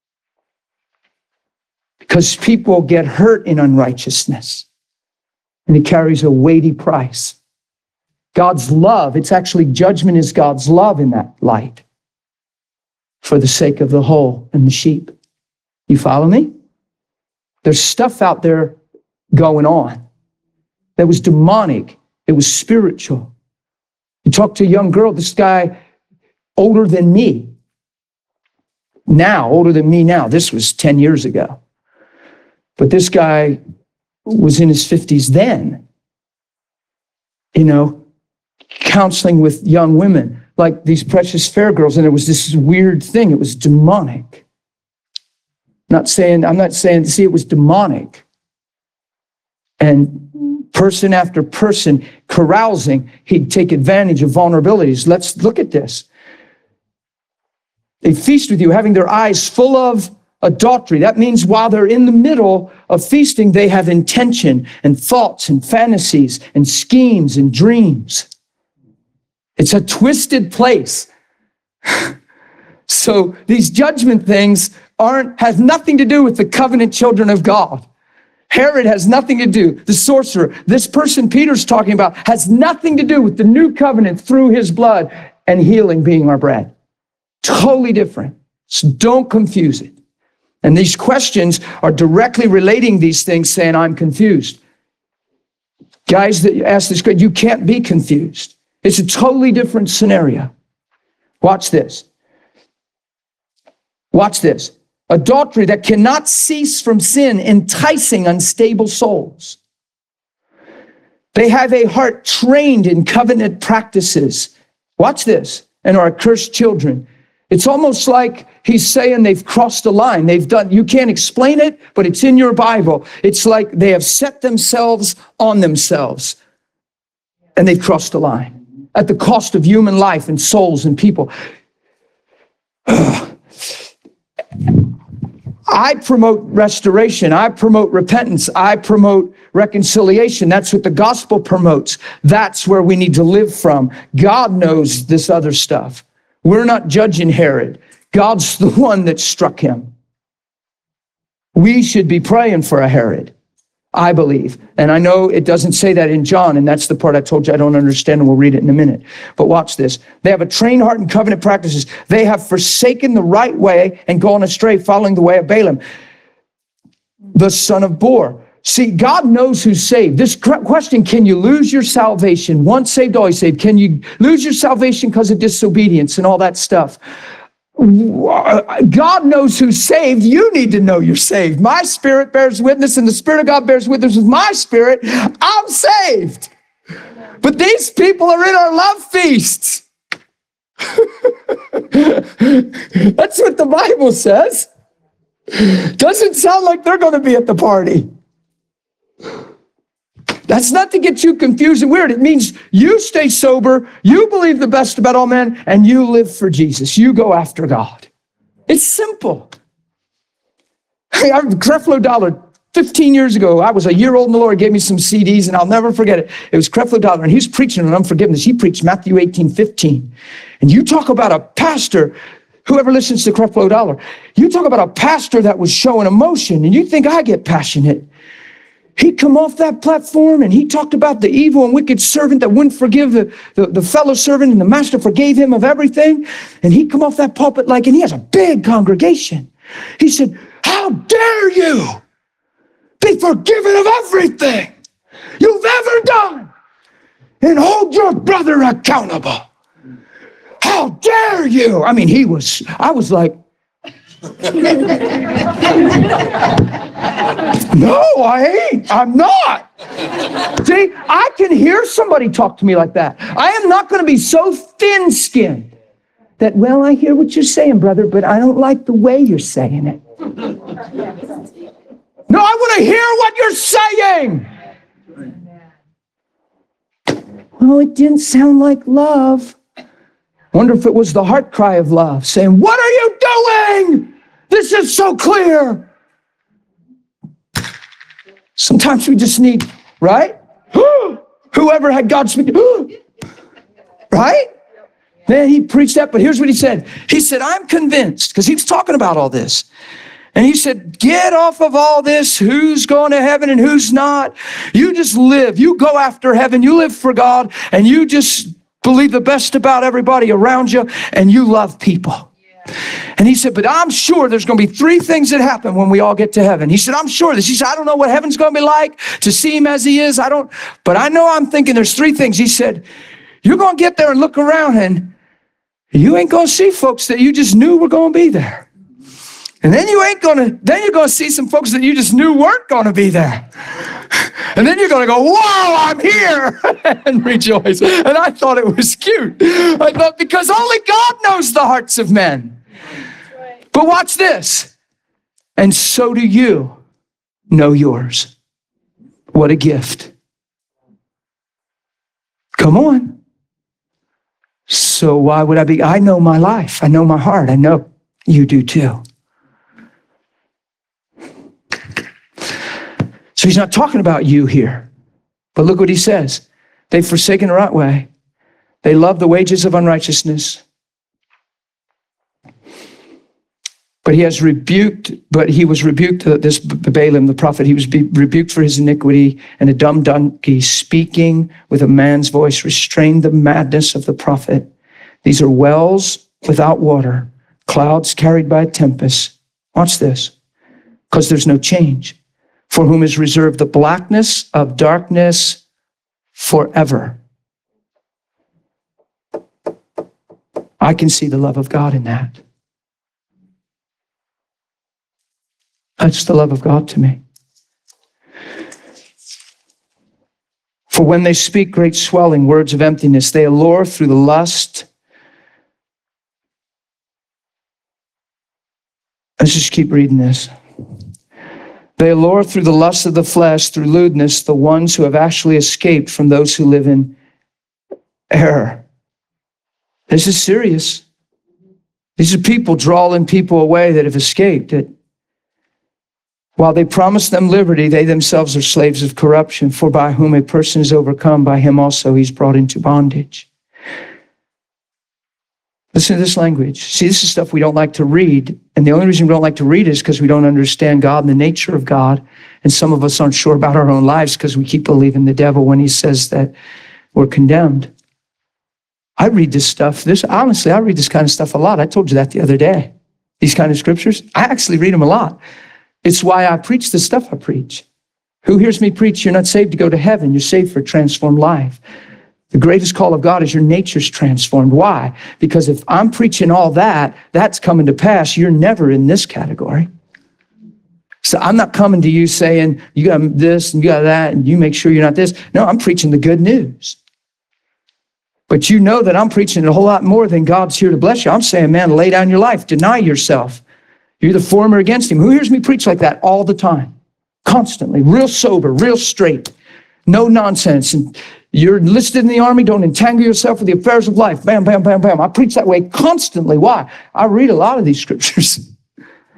Because people get hurt in unrighteousness. And it carries a weighty price. God's love, it's actually judgment is God's love in that light. For the sake of the whole and the sheep. You follow me? There's stuff out there going on that was demonic. It was spiritual. You talk to a young girl, this guy older than me. Now, older than me now. This was ten years ago. But this guy was in his fifties then. You know, counseling with young women, like these Precious Fair girls, and it was this weird thing. It was demonic. Not saying, I'm not saying, see, it was demonic. And person after person carousing, he'd take advantage of vulnerabilities. Let's look at this. They feast with you, having their eyes full of adultery. That means while they're in the middle of feasting, they have intention and thoughts and fantasies and schemes and dreams. It's a twisted place. So these judgment things aren't, has nothing to do with the covenant children of God. Herod has nothing to do. The sorcerer, this person Peter's talking about, has nothing to do with the new covenant through his blood and healing being our bread. Totally different. So don't confuse it. And these questions are directly relating these things, saying, I'm confused. Guys that ask this question, you can't be confused. It's a totally different scenario. Watch this. Watch this. Adultery that cannot cease from sin, enticing unstable souls. They have a heart trained in covenant practices. Watch this. And are accursed children. It's almost like he's saying they've crossed a line. They've done, you can't explain it, but it's in your Bible. It's like they have set themselves on themselves. And they've crossed a line at the cost of human life and souls and people. I promote restoration. I promote repentance. I promote reconciliation. That's what the gospel promotes. That's where we need to live from. God knows this other stuff. We're not judging Herod. God's the one that struck him. We should be praying for a Herod, I believe. And I know it doesn't say that in John, and that's the part I told you I don't understand, and we'll read it in a minute. But watch this. They have a trained heart in covenant practices. They have forsaken the right way and gone astray, following the way of Balaam, the son of Beor. See, God knows who's saved. This question, can you lose your salvation? Once saved, always saved. Can you lose your salvation because of disobedience and all that stuff? God knows who's saved. You need to know you're saved. My spirit bears witness, and the Spirit of God bears witness with my spirit. I'm saved. But these people are in our love feasts. That's what the Bible says. Doesn't sound like they're going to be at the party. That's not to get you confused and weird. It means you stay sober, you believe the best about all men, and you live for Jesus. You go after God. It's simple. Hey, I'm Creflo Dollar. fifteen years ago, I was a year old and the Lord gave me some C Ds and I'll never forget it. It was Creflo Dollar and he was preaching on unforgiveness. He preached Matthew eighteen fifteen. And you talk about a pastor, whoever listens to Creflo Dollar, you talk about a pastor that was showing emotion and you think I get passionate. He come off that platform and he talked about the evil and wicked servant that wouldn't forgive the, the, the fellow servant and the master forgave him of everything. And he come off that pulpit like, and he has a big congregation. He said, how dare you be forgiven of everything you've ever done and hold your brother accountable. How dare you? I mean, he was, I was like, no, I ain't. I'm not. See, I can hear somebody talk to me like that. I am not going to be so thin-skinned that, well, I hear what you're saying, brother, but I don't like the way you're saying it. No, I want to hear what you're saying. Well, it didn't sound like love. Wonder if it was the heart cry of love saying, what are you doing? This is so clear. Sometimes we just need, right? Whoever had God speak, right? Then he preached that, but here's what he said. He said, I'm convinced, because he was talking about all this. And he said, get off of all this, who's going to heaven and who's not. You just live. You go after heaven. You live for God, and you just believe the best about everybody around you, and you love people. And he said, but I'm sure there's going to be three things that happen when we all get to heaven. He said, I'm sure this. He said, I don't know what heaven's going to be like to see him as he is. I don't, but I know I'm thinking there's three things. He said, you're going to get there and look around and you ain't going to see folks that you just knew were going to be there. And then you ain't going to, then you're going to see some folks that you just knew weren't going to be there. And then you're going to go, whoa, I'm here, and rejoice. And I thought it was cute. I thought, because only God knows the hearts of men. But watch this. And so do you know yours. What a gift. Come on. So why would I be? I know my life. I know my heart. I know you do too. So he's not talking about you here. But look what he says. They've forsaken the right way. They love the wages of unrighteousness. But he has rebuked, but he was rebuked, uh, this Balaam, the prophet, he was be rebuked for his iniquity, and a dumb donkey speaking with a man's voice restrained the madness of the prophet. These are wells without water, clouds carried by a tempest. Watch this, because there's no change. For whom is reserved the blackness of darkness forever. I can see the love of God in that. That's the love of God to me. For when they speak great swelling words of emptiness, they allure through the lust. Let's just keep reading this. They allure through the lust of the flesh, through lewdness, the ones who have actually escaped from those who live in error. This is serious. These are people drawing people away that have escaped it. While they promise them liberty, they themselves are slaves of corruption, for by whom a person is overcome, by him also he's brought into bondage. Listen to this language. See, this is stuff we don't like to read. And the only reason we don't like to read is because we don't understand God and the nature of God. And some of us aren't sure about our own lives because we keep believing the devil when he says that we're condemned. I read this stuff. This honestly, I read this kind of stuff a lot. I told you that the other day. These kind of scriptures, I actually read them a lot. It's why I preach the stuff I preach. Who hears me preach? You're not saved to go to heaven. You're saved for a transformed life. The greatest call of God is your nature's transformed. Why? Because if I'm preaching all that, that's coming to pass. You're never in this category. So I'm not coming to you saying, you got this and you got that, and you make sure you're not this. No, I'm preaching the good news. But you know that I'm preaching a whole lot more than God's here to bless you. I'm saying, man, lay down your life. Deny yourself. You're the former against him. Who hears me preach like that all the time? Constantly. Real sober, real straight. No nonsense. And you're enlisted in the army. Don't entangle yourself with the affairs of life. Bam, bam, bam, bam. I preach that way constantly. Why? I read a lot of these scriptures.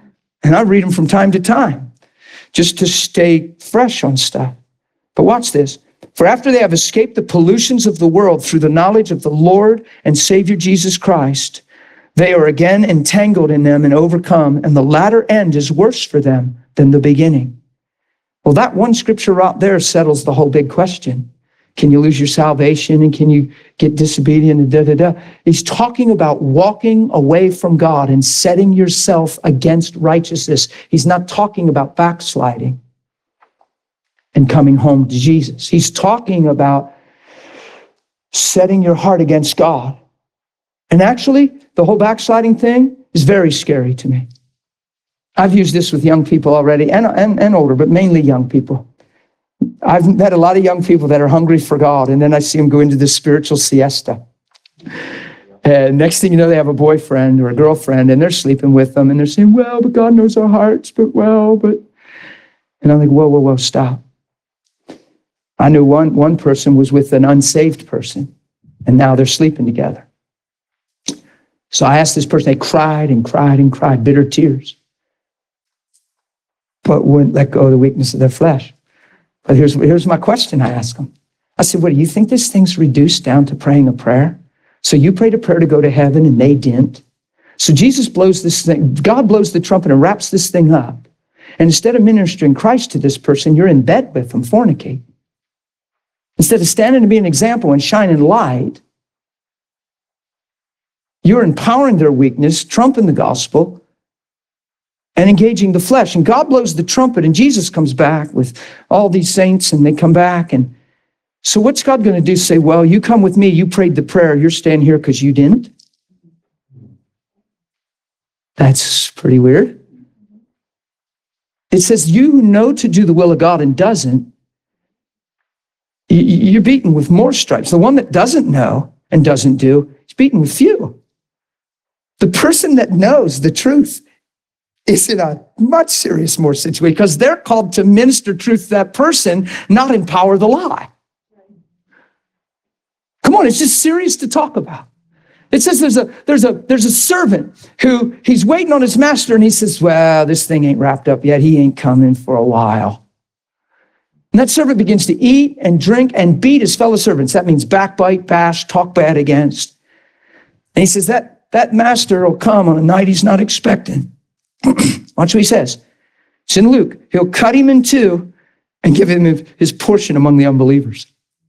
And I read them from time to time just to stay fresh on stuff. But watch this. For after they have escaped the pollutions of the world through the knowledge of the Lord and Savior Jesus Christ, they are again entangled in them and overcome, and the latter end is worse for them than the beginning. Well, that one scripture right there settles the whole big question. Can you lose your salvation, and can you get disobedient and da da da? He's talking about walking away from God and setting yourself against righteousness. He's not talking about backsliding and coming home to Jesus. He's talking about setting your heart against God. And actually, the whole backsliding thing is very scary to me. I've used this with young people already, and, and, and older, but mainly young people. I've met a lot of young people that are hungry for God, and then I see them go into this spiritual siesta. And next thing you know, they have a boyfriend or a girlfriend, and they're sleeping with them, and they're saying, well, but God knows our hearts, but well, but... And I'm like, whoa, whoa, whoa, stop. I knew one, one person was with an unsaved person, and now they're sleeping together. So I asked this person, they cried and cried and cried, bitter tears, but wouldn't let go of the weakness of their flesh. But here's, here's my question I asked them. I said, what, do you think this thing's reduced down to praying a prayer? So you prayed a prayer to go to heaven and they didn't. So Jesus blows this thing, God blows the trumpet and wraps this thing up. And instead of ministering Christ to this person, you're in bed with them, fornicating. Instead of standing to be an example and shining light, you're empowering their weakness, trumping the gospel, and engaging the flesh. And God blows the trumpet, and Jesus comes back with all these saints, and they come back. And so what's God going to do? Say, well, you come with me, you prayed the prayer, you're staying here because you didn't? That's pretty weird. It says, you who know to do the will of God and doesn't, you're beaten with more stripes. The one that doesn't know and doesn't do is beaten with few. The person that knows the truth is in a much serious more situation because they're called to minister truth to that person, not empower the lie. Come on, it's just serious to talk about. It says there's a there's a there's a servant who he's waiting on his master, and he says, well, this thing ain't wrapped up yet. He ain't coming for a while. And that servant begins to eat and drink and beat his fellow servants. That means backbite, bash, talk bad against. And he says that that master will come on a night he's not expecting. Watch what he says. It's in Luke. He'll cut him in two and give him his portion among the unbelievers.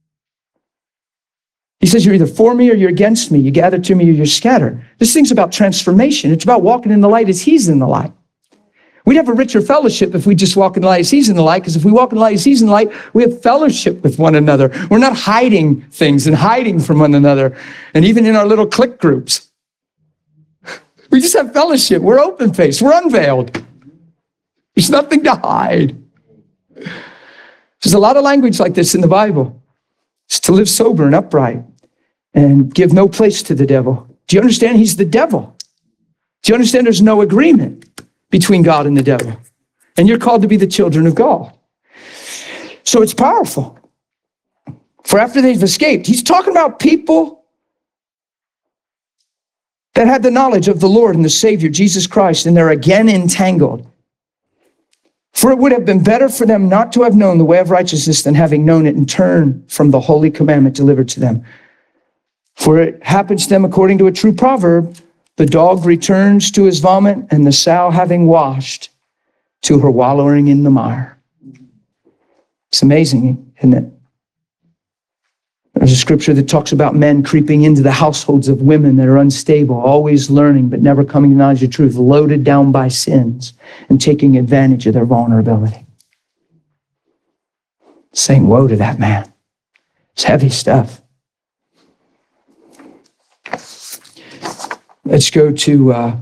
He says, you're either for me or you're against me. You gather to me or you scatter. This thing's about transformation. It's about walking in the light as he's in the light. We'd have a richer fellowship if we just walk in the light as he's in the light, because if we walk in the light as he's in the light, we have fellowship with one another. We're not hiding things and hiding from one another. And even in our little clique groups, we just have fellowship. We're open-faced. We're unveiled. There's nothing to hide. There's a lot of language like this in the Bible. It's to live sober and upright and give no place to the devil. Do you understand he's the devil? Do you understand there's no agreement between God and the devil? And you're called to be the children of God. So it's powerful. For after they've escaped, he's talking about people that had the knowledge of the Lord and the Savior, Jesus Christ, and they're again entangled. For it would have been better for them not to have known the way of righteousness than having known it and turn from the holy commandment delivered to them. For it happens to them according to a true proverb, the dog returns to his vomit, and the sow having washed to her wallowing in the mire. It's amazing, isn't it? There's a scripture that talks about men creeping into the households of women that are unstable, always learning but never coming to knowledge of truth, loaded down by sins and taking advantage of their vulnerability. Saying woe to that man. It's heavy stuff. Let's go to, uh,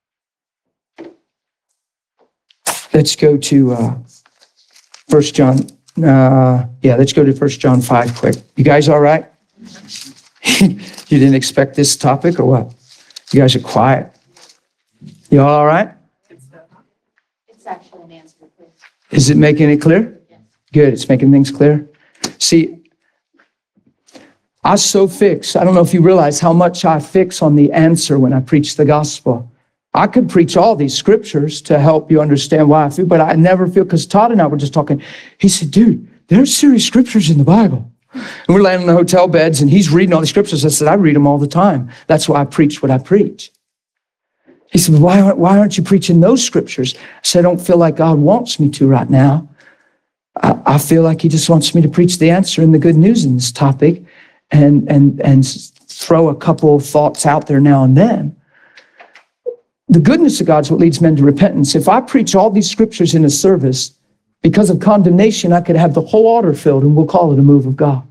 let's go to uh, First John. Uh, yeah, let's go to First John five quick. You guys all right? You didn't expect this topic or what? You guys are quiet. You all all right? It's actually an answer. Please. Is it making it clear? Yes. Good, it's making things clear. See, I so fix, I don't know if you realize how much I fix on the answer when I preach the gospel. I could preach all these scriptures to help you understand why I feel, but I never feel, because Todd and I were just talking. He said, dude, there's serious scriptures in the Bible. And we're laying in the hotel beds and he's reading all these scriptures. I said, I read them all the time. That's why I preach what I preach. He said, why aren't, why aren't you preaching those scriptures? I said, I don't feel like God wants me to right now. I, I feel like he just wants me to preach the answer and the good news in this topic and, and, and throw a couple of thoughts out there now and then. The goodness of God is what leads men to repentance. If I preach all these scriptures in a service, because of condemnation, I could have the whole altar filled and we'll call it a move of God.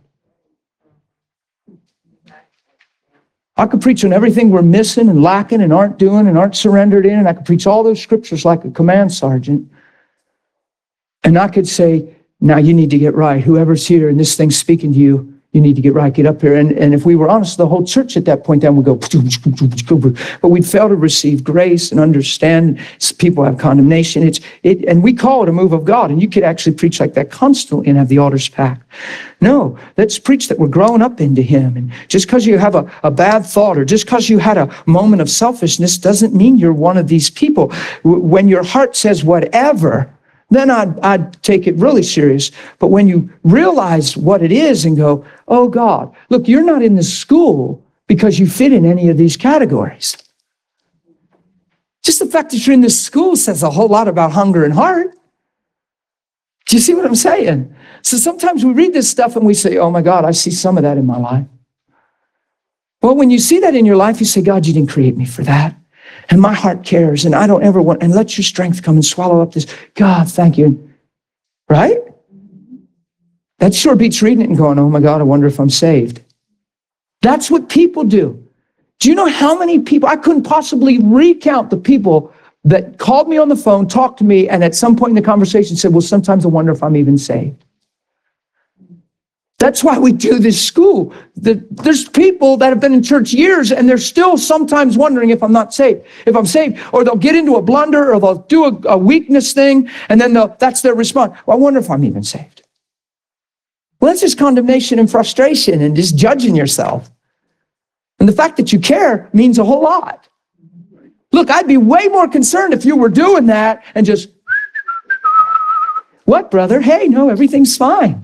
I could preach on everything we're missing and lacking and aren't doing and aren't surrendered in, and I could preach all those scriptures like a command sergeant. And I could say, now you need to get right. Whoever's here and this thing's speaking to you, you need to get right, get up here. And, and if we were honest, the whole church at that point then would go, but we'd fail to receive grace and understand. People have condemnation. It's it, and we call it a move of God. And you could actually preach like that constantly and have the altars packed. No, let's preach that we're growing up into him. And just because you have a, a bad thought or just because you had a moment of selfishness doesn't mean you're one of these people. When your heart says whatever, then I'd, I'd take it really serious. But when you realize what it is and go, oh God, look, you're not in this school because you fit in any of these categories. Just the fact that you're in this school says a whole lot about hunger and heart. Do you see what I'm saying? So sometimes we read this stuff and we say, oh my God, I see some of that in my life. Well, when you see that in your life, you say, God, you didn't create me for that. And my heart cares, and I don't ever want, and let your strength come and swallow up this. God, thank you. Right? That sure beats reading it and going, oh my God, I wonder if I'm saved. That's what people do. Do you know how many people, I couldn't possibly recount the people that called me on the phone, talked to me, and at some point in the conversation said, well, sometimes I wonder if I'm even saved. That's why we do this school. The, there's people that have been in church years and they're still sometimes wondering if I'm not saved, if I'm saved, or they'll get into a blunder or they'll do a, a weakness thing and then that's their response. Well, I wonder if I'm even saved. Well, that's just condemnation and frustration and just judging yourself. And the fact that you care means a whole lot. Look, I'd be way more concerned if you were doing that and just, what, brother? Hey, no, everything's fine.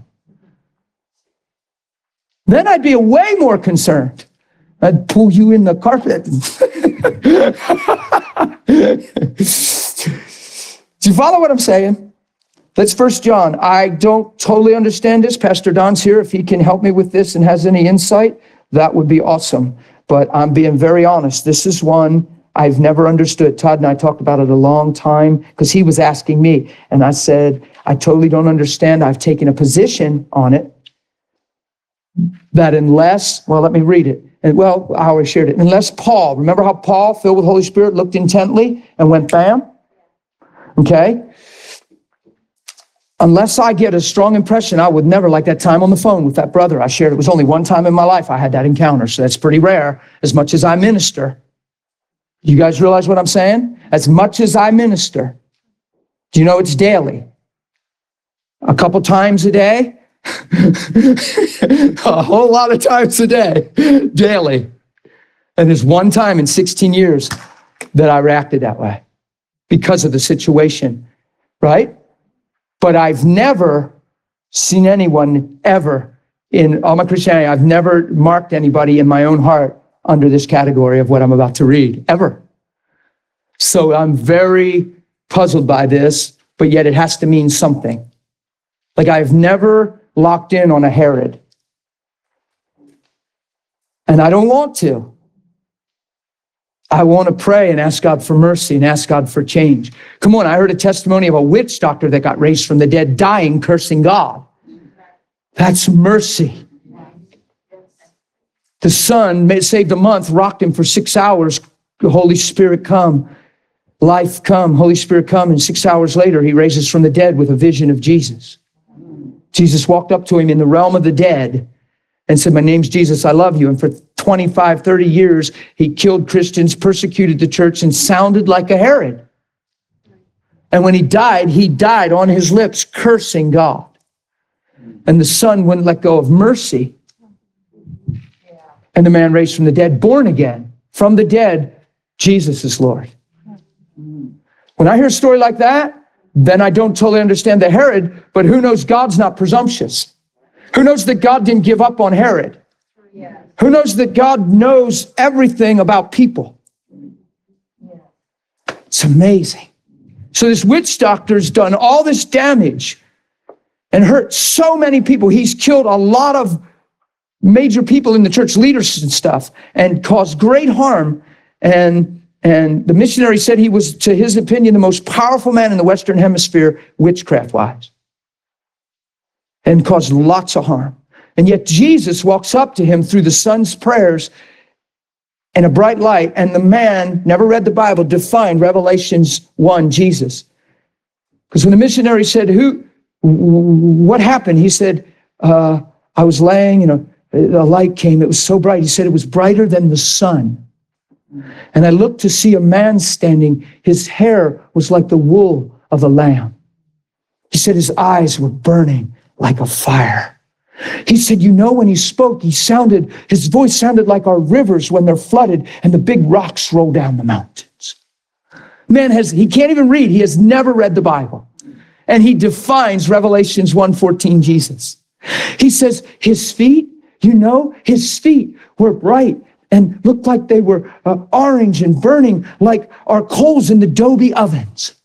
Then I'd be way more concerned. I'd pull you in the carpet. Do you follow what I'm saying? That's First John. I don't totally understand this. Pastor Don's here. If he can help me with this and has any insight, that would be awesome. But I'm being very honest. This is one I've never understood. Todd and I talked about it a long time because he was asking me. And I said, I totally don't understand. I've taken a position on it. That unless, well, let me read it. And well, I always shared it. Unless Paul, remember how Paul, filled with Holy Spirit, looked intently and went bam? Okay? Unless I get a strong impression, I would never, like that time on the phone with that brother I shared. It was only one time in my life I had that encounter, so that's pretty rare, as much as I minister. You guys realize what I'm saying? As much as I minister. Do you know it's daily? A couple times a day? A whole lot of times a day, daily. And there's one time in sixteen years that I reacted that way because of the situation, right? But I've never seen anyone ever in all my Christianity, I've never marked anybody in my own heart under this category of what I'm about to read, ever. So I'm very puzzled by this, but yet it has to mean something. Like I've never locked in on a Herod. And I don't want to. I want to pray and ask God for mercy and ask God for change. Come on, I heard a testimony of a witch doctor that got raised from the dead, dying, cursing God. That's mercy. The son saved a month, rocked him for six hours. The Holy Spirit come. Life come. Holy Spirit come. And six hours later, he raises from the dead with a vision of Jesus. Jesus walked up to him in the realm of the dead and said, my name's Jesus, I love you. And for twenty-five, thirty years, he killed Christians, persecuted the church, and sounded like a Herod. And when he died, he died on his lips, cursing God. And the son wouldn't let go of mercy. And the man raised from the dead, born again. From the dead, Jesus is Lord. When I hear a story like that, then I don't totally understand the Herod, but who knows God's not presumptuous? Who knows that God didn't give up on Herod? Who knows that God knows everything about people? It's amazing. So this witch doctor's done all this damage and hurt so many people. He's killed a lot of major people in the church, leaders and stuff, and caused great harm. And, and the missionary said he was, to his opinion, the most powerful man in the Western Hemisphere, witchcraft-wise, and caused lots of harm. And yet Jesus walks up to him through the son's prayers and a bright light, and the man, never read the Bible, defined Revelations one, Jesus. Because when the missionary said, "Who? What happened?" He said, uh, I was laying and a, a light came. It was so bright. He said it was brighter than the sun. And I looked to see a man standing. His hair was like the wool of a lamb. He said his eyes were burning like a fire. He said, you know, when he spoke, he sounded, his voice sounded like our rivers when they're flooded and the big rocks roll down the mountains. Man has, he can't even read. He has never read the Bible. And he defines Revelations one fourteen Jesus. He says his feet, you know, his feet were bright and looked like they were uh, orange and burning like our coals in the Adobe ovens.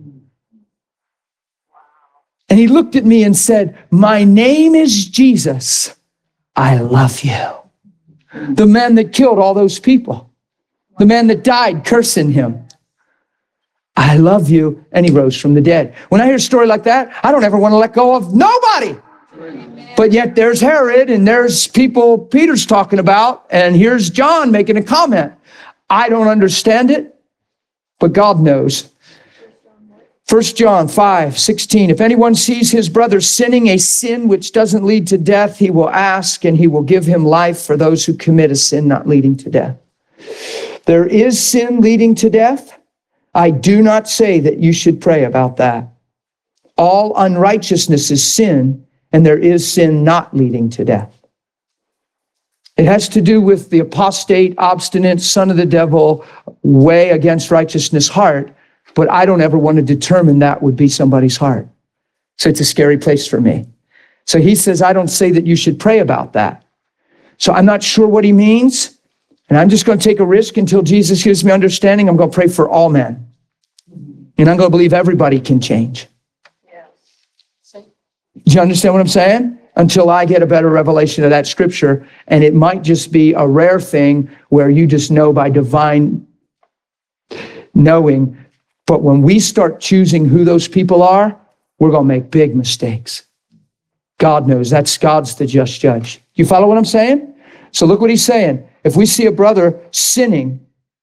And he looked at me and said, my name is Jesus. I love you. The man that killed all those people. The man that died cursing him. I love you. And he rose from the dead. When I hear a story like that, I don't ever want to let go of nobody. But yet there's Herod and there's people Peter's talking about. And here's John making a comment. I don't understand it, but God knows. First John five sixteen, if anyone sees his brother sinning a sin which doesn't lead to death, he will ask and he will give him life for those who commit a sin not leading to death. There is sin leading to death. I do not say that you should pray about that. All unrighteousness is sin, and there is sin not leading to death. It has to do with the apostate, obstinate, son of the devil, way against righteousness heart. But I don't ever want to determine that would be somebody's heart. So it's a scary place for me. So he says, I don't say that you should pray about that. So I'm not sure what he means. And I'm just going to take a risk until Jesus gives me understanding. I'm going to pray for all men. And I'm going to believe everybody can change. Do you understand what I'm saying? Until I get a better revelation of that scripture. And it might just be a rare thing where you just know by divine knowing. But when we start choosing who those people are, we're going to make big mistakes. God knows. That's God's the just judge. You follow what I'm saying? So look what he's saying. If we see a brother sinning,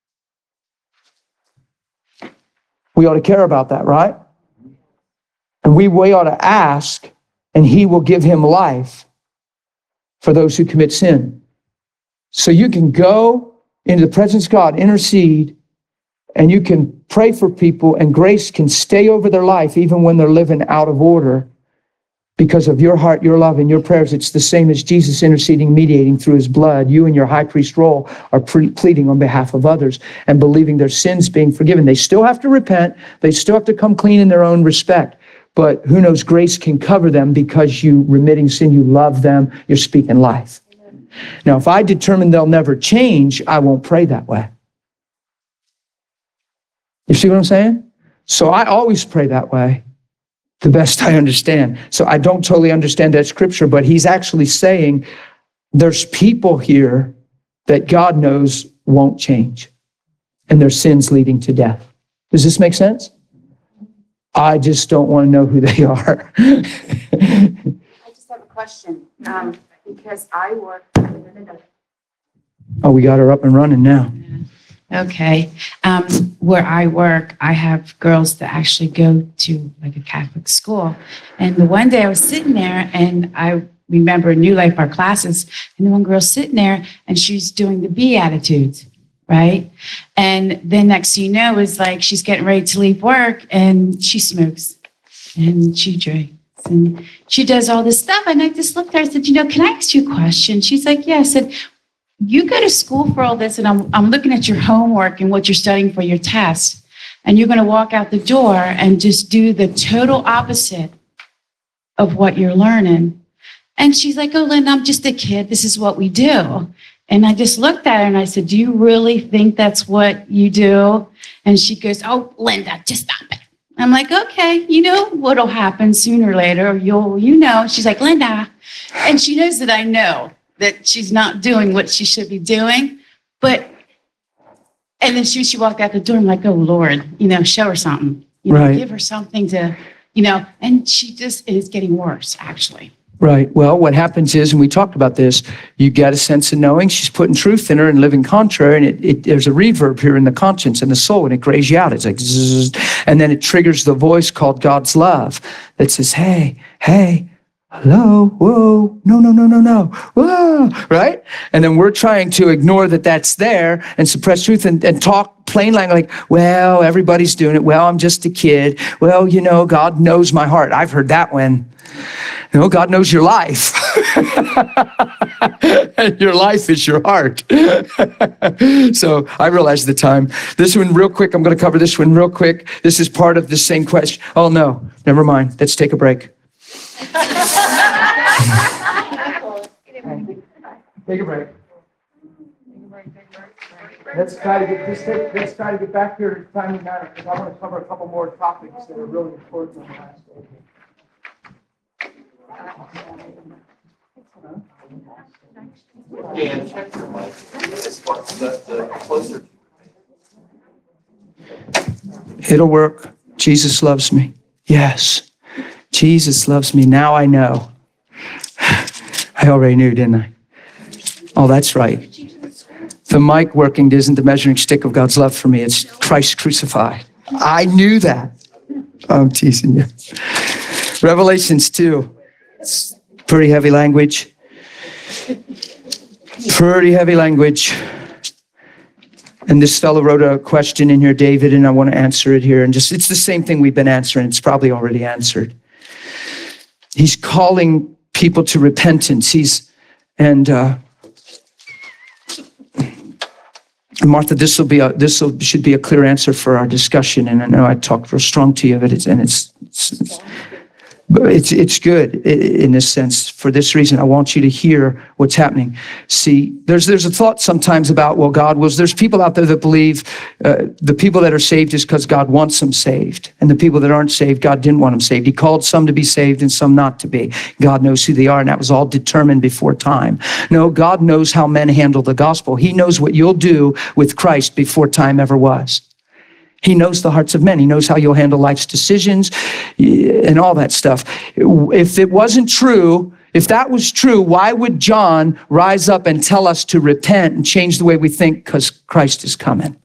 we ought to care about that, right? And we, we ought to ask, and he will give him life for those who commit sin. So you can go into the presence of God, intercede, and you can pray for people, and grace can stay over their life even when they're living out of order because of your heart, your love, and your prayers. It's the same as Jesus interceding, mediating through his blood. You in your high priest role are pre- pleading on behalf of others and believing their sins being forgiven. They still have to repent. They still have to come clean in their own respect. But who knows, grace can cover them because you remitting sin, you love them, you're speaking life. Now, if I determine they'll never change, I won't pray that way. You see what I'm saying? So I always pray that way, the best I understand. So I don't totally understand that scripture, but he's actually saying there's people here that God knows won't change, and their sins leading to death. Does this make sense? I just don't want to know who they are. I just have a question, um, because I work. Oh, we got her up and running now. Okay. Um, where I work, I have girls that actually go to like a Catholic school. And the one day I was sitting there and I remember New Life, our classes, and the one girl sitting there and she's doing the Beatitudes, right? And then next thing you know, it's like she's getting ready to leave work and she smokes and she drinks and she does all this stuff. And I just looked at her and said, you know, can I ask you a question? She's like, yeah. I said, you go to school for all this, and I'm, I'm looking at your homework and what you're studying for your test. and you're going to walk out the door and just do the total opposite of what you're learning. And she's like, oh, Linda, I'm just a kid. This is what we do. And I just looked at her and I said, do you really think that's what you do? And she goes, oh, Linda, just stop it. I'm like, okay, you know what'll happen sooner or later. You'll, you know. She's like, Linda. And she knows that I know that she's not doing what she should be doing. But, and then she, she walked out the door. I'm like, oh, Lord, you know, show her something. You know, Right. give her something to, you know, and she just is getting worse, actually. Right. Well, what happens is, and we talked about this, you get a sense of knowing she's putting truth in her and living contrary, and it, it, there's a reverb here in the conscience and the soul, and it grays you out. It's like, zzz, and then it triggers the voice called God's love that says, hey, hey, hello, whoa, no, no, no, no, no, whoa, right? And then we're trying to ignore that that's there and suppress truth and, and talk plain language like, well, everybody's doing it. Well, I'm just a kid. Well, you know, God knows my heart. I've heard that one. You know, God knows your life. And your life is your heart. So I realize the time. This one real quick. I'm going to cover this one real quick. This is part of the same question. Oh, no, never mind. Let's take a break. Take a break. Let's try to get, just take, let's try to get back here to timely manner, because I want to cover a couple more topics that are really important on the last day. It'll work. Jesus loves me. Yes. Jesus loves me. Now I know. I already knew, didn't I? Oh, that's right. The mic working isn't the measuring stick of God's love for me. It's Christ crucified. I knew that. I'm teasing you. Revelations two. It's pretty heavy language. Pretty heavy language. And this fellow wrote a question in here, David, and I want to answer it here. And just, it's the same thing we've been answering. It's probably already answered. He's calling people to repentance. He's, and, uh, Martha, this will be a, this will, should be a clear answer for our discussion. And I know I talked real strong to you, but it's, and it's, it's, it's But it's it's good in this sense. For this reason, I want you to hear what's happening. See, there's there's a thought sometimes about, well, God was, there's people out there that believe uh, the people that are saved is because God wants them saved. And the people that aren't saved, God didn't want them saved. He called some to be saved and some not to be. God knows who they are, and that was all determined before time. No, God knows how men handle the gospel. He knows what you'll do with Christ before time ever was. He knows the hearts of men. He knows how you'll handle life's decisions and all that stuff. If it wasn't true, if that was true, why would John rise up and tell us to repent and change the way we think because Christ is coming?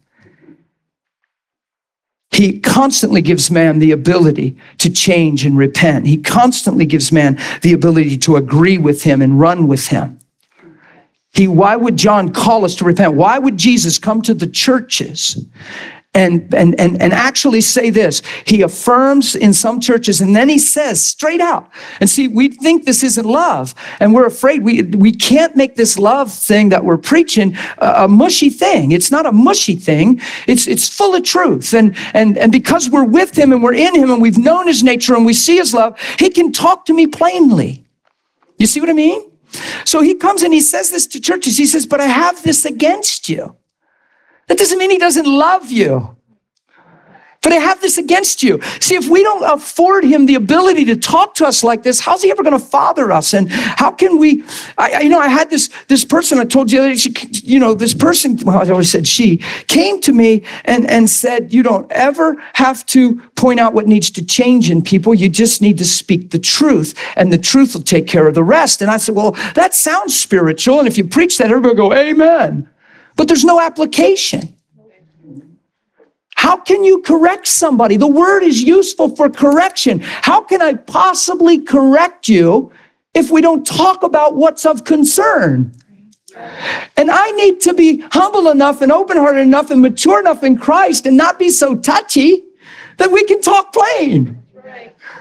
He constantly gives man the ability to change and repent. He constantly gives man the ability to agree with him and run with him. He, why would John call us to repent? Why would Jesus come to the churches And, and, and, and actually say this? He affirms in some churches, and then he says straight out. And see, we think this isn't love, and we're afraid we, we can't make this love thing that we're preaching a, a mushy thing. It's not a mushy thing. It's, it's full of truth. And, and, and because we're with him and we're in him and we've known his nature and we see his love, he can talk to me plainly. You see what I mean? So he comes and he says this to churches. He says, but I have this against you. That doesn't mean he doesn't love you. But I have this against you. See, if we don't afford him the ability to talk to us like this, how's he ever going to father us? And how can we, I, you know, I had this, this person, I told you, she, you know, this person, well, I always said she, came to me and, and said, you don't ever have to point out what needs to change in people. You just need to speak the truth, and the truth will take care of the rest. And I said, well, that sounds spiritual. And if you preach that, everybody will go, amen. But there's no application. How can you correct somebody? The word is useful for correction. How can I possibly correct you if we don't talk about what's of concern? And I need to be humble enough and open-hearted enough and mature enough in Christ and not be so touchy that we can talk plain.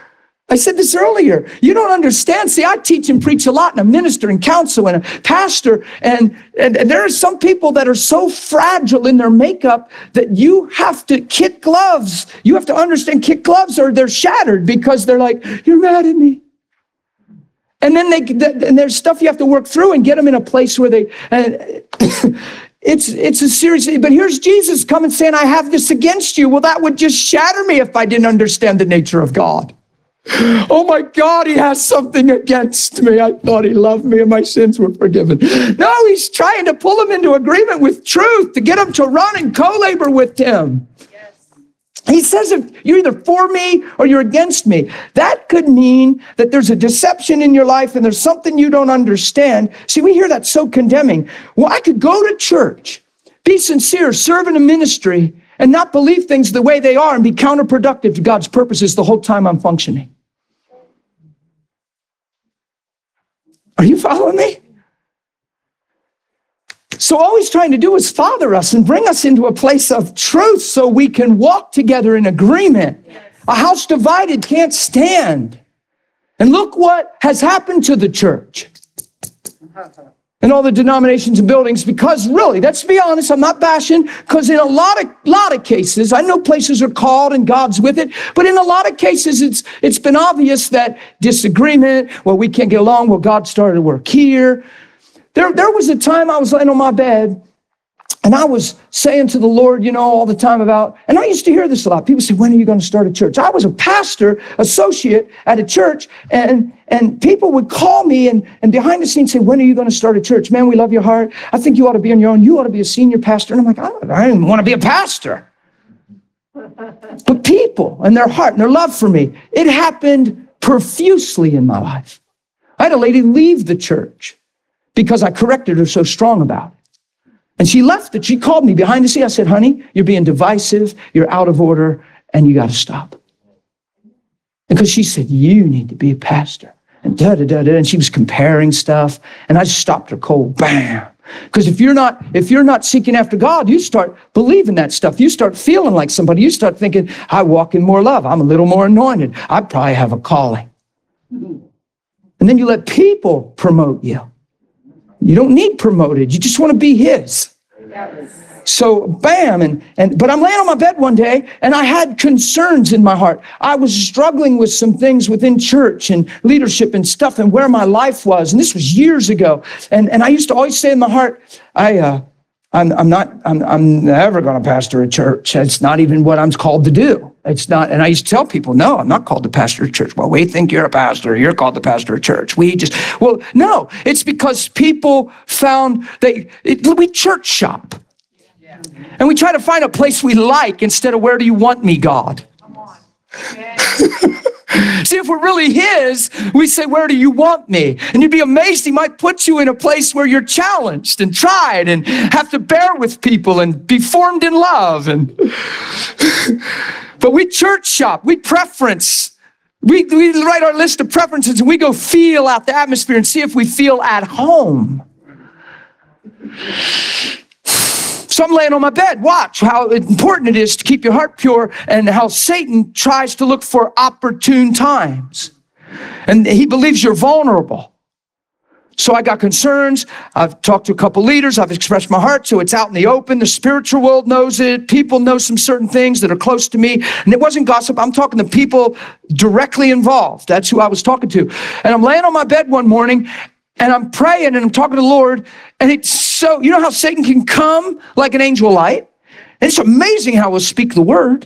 I said this earlier. You don't understand. See, I teach and preach a lot, and a minister and counsel and a pastor. And, and, and there are some people that are so fragile in their makeup that you have to kid gloves. You have to understand kid gloves or they're shattered because they're like, you're mad at me. And then they, and there's stuff you have to work through and get them in a place where they, and it's, it's a serious, but here's Jesus coming saying, I have this against you. Well, that would just shatter me if I didn't understand the nature of God. Oh my God, he has something against me. I thought he loved me and my sins were forgiven. No, he's trying to pull him into agreement with truth to get him to run and co-labor with him. Yes. He says if you're either for me or you're against me. That could mean that there's a deception in your life and there's something you don't understand. See, we hear that so condemning. Well, I could go to church, be sincere, serve in a ministry, and not believe things the way they are and be counterproductive to God's purposes the whole time I'm functioning. Are you following me? So all he's trying to do is father us and bring us into a place of truth so we can walk together in agreement. A house divided can't stand. And look what has happened to the church and all the denominations and buildings, because really, let's be honest, I'm not bashing, because in a lot of lot of cases, I know places are called and God's with it, but in a lot of cases, it's it's been obvious that disagreement, well, we can't get along, well, God started to work here. There, there was a time I was laying on my bed, and I was saying to the Lord, you know, all the time about, and I used to hear this a lot. People say, when are you going to start a church? I was a pastor, associate at a church, and and people would call me and, and behind the scenes say, when are you going to start a church? Man, we love your heart. I think you ought to be on your own. You ought to be a senior pastor. And I'm like, I don't, I don't want to be a pastor. But people and their heart and their love for me, it happened profusely in my life. I had a lady leave the church because I corrected her so strong about it. And she left it. She called me behind the scene. I said, honey, you're being divisive. You're out of order and you got to stop. Because she said, you need to be a pastor. And da da da da. And she was comparing stuff. And I just stopped her cold. Bam. Because if you're not, if you're not seeking after God, you start believing that stuff. You start feeling like somebody. You start thinking, I walk in more love. I'm a little more anointed. I probably have a calling. And then you let people promote you. You don't need promoted. You just want to be his. So bam, and, and but I'm laying on my bed one day and I had concerns in my heart. I was struggling with some things within church and leadership and stuff and where my life was. And this was years ago. And and I used to always say in my heart, I uh I'm I'm not I'm I'm never gonna pastor a church. It's not even what I'm called to do. It's not, and I used to tell people, no, I'm not called to pastor a church. Well, we think you're a pastor. You're called to pastor a church. We just, well, no, it's because people found they, it, we church shop. And we try to find a place we like instead of where do you want me, God? Come on. See, if we're really his, we say, where do you want me? And you'd be amazed, he might put you in a place where you're challenged and tried and have to bear with people and be formed in love. And but we church shop, we preference. We, we write our list of preferences and we go feel out the atmosphere and see if we feel at home. So I'm laying on my bed. Watch how important it is to keep your heart pure and how Satan tries to look for opportune times. And he believes you're vulnerable. So I got concerns. I've talked to a couple leaders. I've expressed my heart. So it's out in the open. The spiritual world knows it. People know some certain things that are close to me. And it wasn't gossip. I'm talking to people directly involved. That's who I was talking to. And I'm laying on my bed one morning and I'm praying and I'm talking to the Lord. And it's so, you know how Satan can come like an angel of light? And it's amazing how he'll speak the word.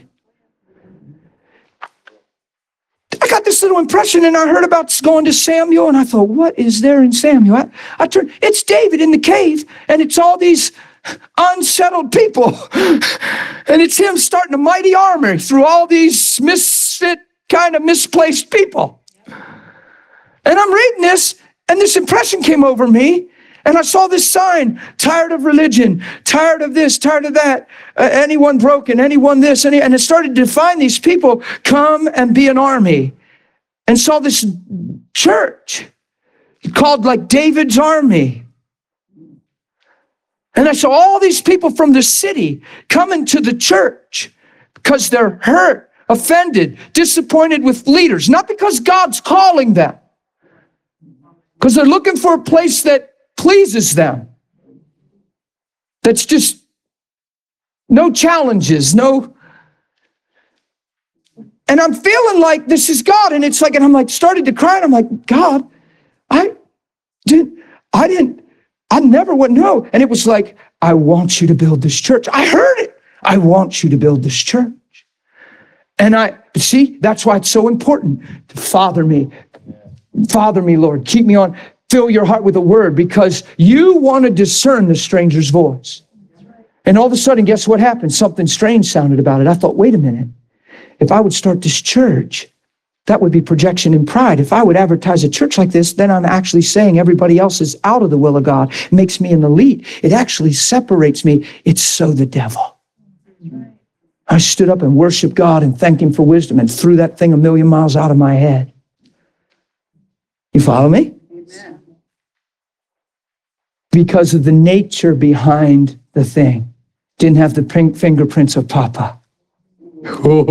I got this little impression and I heard about going to Samuel and I thought, what is there in Samuel? I, I turned, it's David in the cave and it's all these unsettled people. And it's him starting a mighty army through all these misfit, kind of misplaced people. And I'm reading this and this impression came over me. And I saw this sign, tired of religion, tired of this, tired of that, uh, anyone broken, anyone this, any, and it started to define these people, come and be an army. And saw this church called like David's army. And I saw all these people from the city coming to the church because they're hurt offended, disappointed with leaders, not because God's calling them, because they're looking for a place that pleases them. That's just no challenges, no. And I'm feeling like this is God. And it's like, and I'm like, started to cry. And I'm like, God, I didn't, I didn't, I never would know. And it was like, I want you to build this church. I heard it. I want you to build this church. And I, see, that's why it's so important to father me. Father me, Lord. Keep me on. Fill your heart with a word, because you want to discern the stranger's voice. And all of a sudden, guess what happened? Something strange sounded about it. I thought, wait a minute. If I would start this church, that would be projection and pride. If I would advertise a church like this, then I'm actually saying everybody else is out of the will of God. It makes me an elite. It actually separates me. It's so the devil. I stood up and worshiped God and thanked him for wisdom and threw that thing a million miles out of my head. You follow me? Amen. Because of the nature behind the thing. Didn't have the pink fingerprints of Papa. You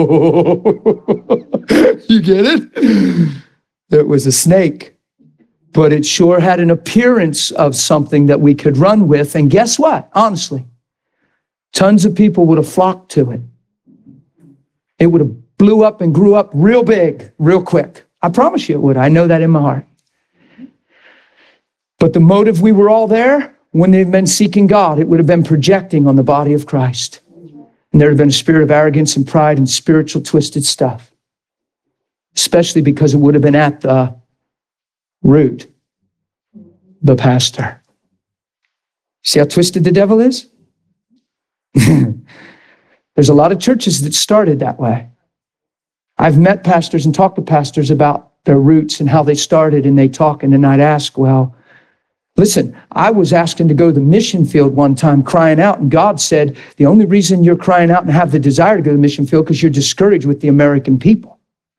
get it? It was a snake, but it sure had an appearance of something that we could run with. And guess what? Honestly, tons of people would have flocked to it. It would have blew up and grew up real big, real quick. I promise you it would. I know that in my heart. But the motive, we were all there. When they've been seeking God, it would have been projecting on the body of Christ. And there would have been a spirit of arrogance and pride and spiritual twisted stuff. Especially because it would have been at the root, the pastor. See how twisted the devil is? There's a lot of churches that started that way. I've met pastors and talked to pastors about their roots and how they started, and they talk, and then I'd ask, well, listen, I was asking to go to the mission field one time crying out, and God said, the only reason you're crying out and have the desire to go to the mission field because you're discouraged with the American people.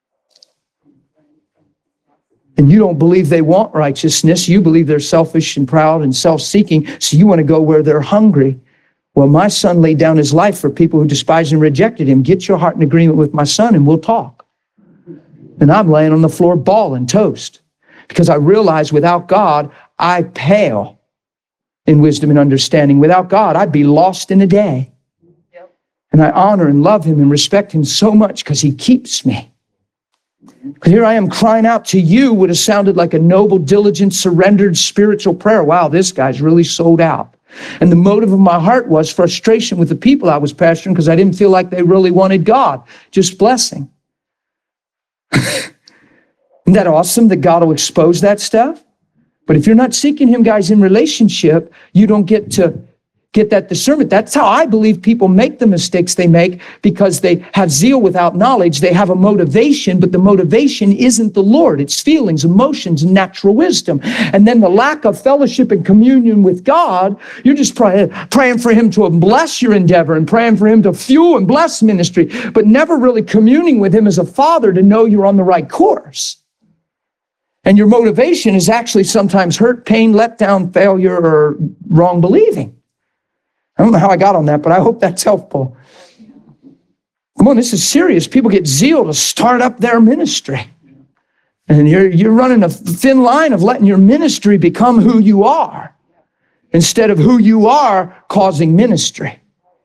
And you don't believe they want righteousness. You believe they're selfish and proud and self-seeking, so you want to go where they're hungry. Well, my son laid down his life for people who despised and rejected him. Get your heart in agreement with my son and we'll talk. And I'm laying on the floor bawling toast because I realize without God, I pale in wisdom and understanding. Without God, I'd be lost in a day. Yep. And I honor and love him and respect him so much because he keeps me. Because here I am crying out to you would have sounded like a noble, diligent, surrendered spiritual prayer. Wow, this guy's really sold out. And the motive of my heart was frustration with the people I was pastoring because I didn't feel like they really wanted God, just blessing. Isn't that awesome that God will expose that stuff? But if you're not seeking him, guys, in relationship, you don't get to get that discernment. That's how I believe people make the mistakes they make, because they have zeal without knowledge. They have a motivation, but the motivation isn't the Lord. It's feelings, emotions, and natural wisdom. And then the lack of fellowship and communion with God, you're just praying, praying for him to bless your endeavor and praying for him to fuel and bless ministry, but never really communing with him as a father to know you're on the right course. And your motivation is actually sometimes hurt, pain, letdown, failure, or wrong believing. I don't know how I got on that, but I hope that's helpful. Come on, this is serious. People get zeal to start up their ministry. And you're, you're running a thin line of letting your ministry become who you are instead of who you are causing ministry.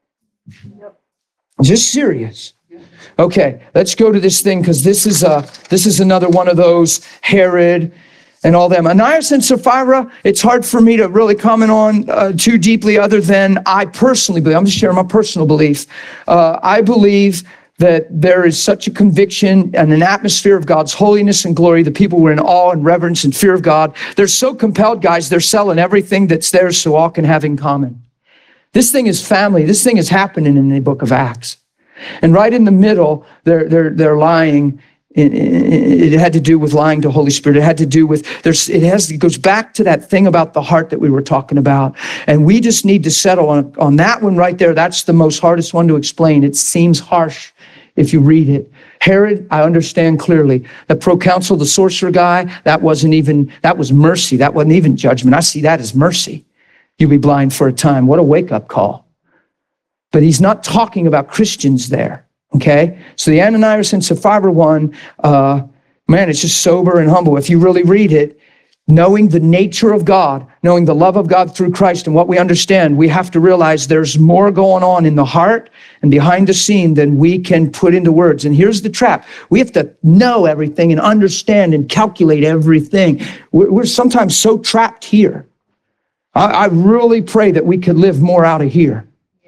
Just serious. Okay, let's go to this thing because this is a this is another one of those Herod and all them. Ananias and Sapphira, it's hard for me to really comment on uh, too deeply other than I personally believe. I'm just sharing my personal belief. Uh, I believe that there is such a conviction and an atmosphere of God's holiness and glory. The people were in awe and reverence and fear of God. They're so compelled, guys, they're selling everything that's theirs so all can have in common. This thing is family. This thing is happening in the book of Acts. And right in the middle, they're, they're, they're lying. It had to do with lying to Holy Spirit. It had to do with, there's, it has, it goes back to that thing about the heart that we were talking about. And we just need to settle on, on that one right there. That's the most hardest one to explain. It seems harsh if you read it. Herod, I understand clearly. The proconsul, the sorcerer guy, that wasn't even, that was mercy. That wasn't even judgment. I see that as mercy. You'll be blind for a time. What a wake-up call. But he's not talking about Christians there. Okay? So the Ananias and Sapphira one, uh, man, it's just sober and humble. If you really read it, knowing the nature of God, knowing the love of God through Christ and what we understand, we have to realize there's more going on in the heart and behind the scene than we can put into words. And here's the trap. We have to know everything and understand and calculate everything. We're, we're sometimes so trapped here. I, I really pray that we could live more out of here.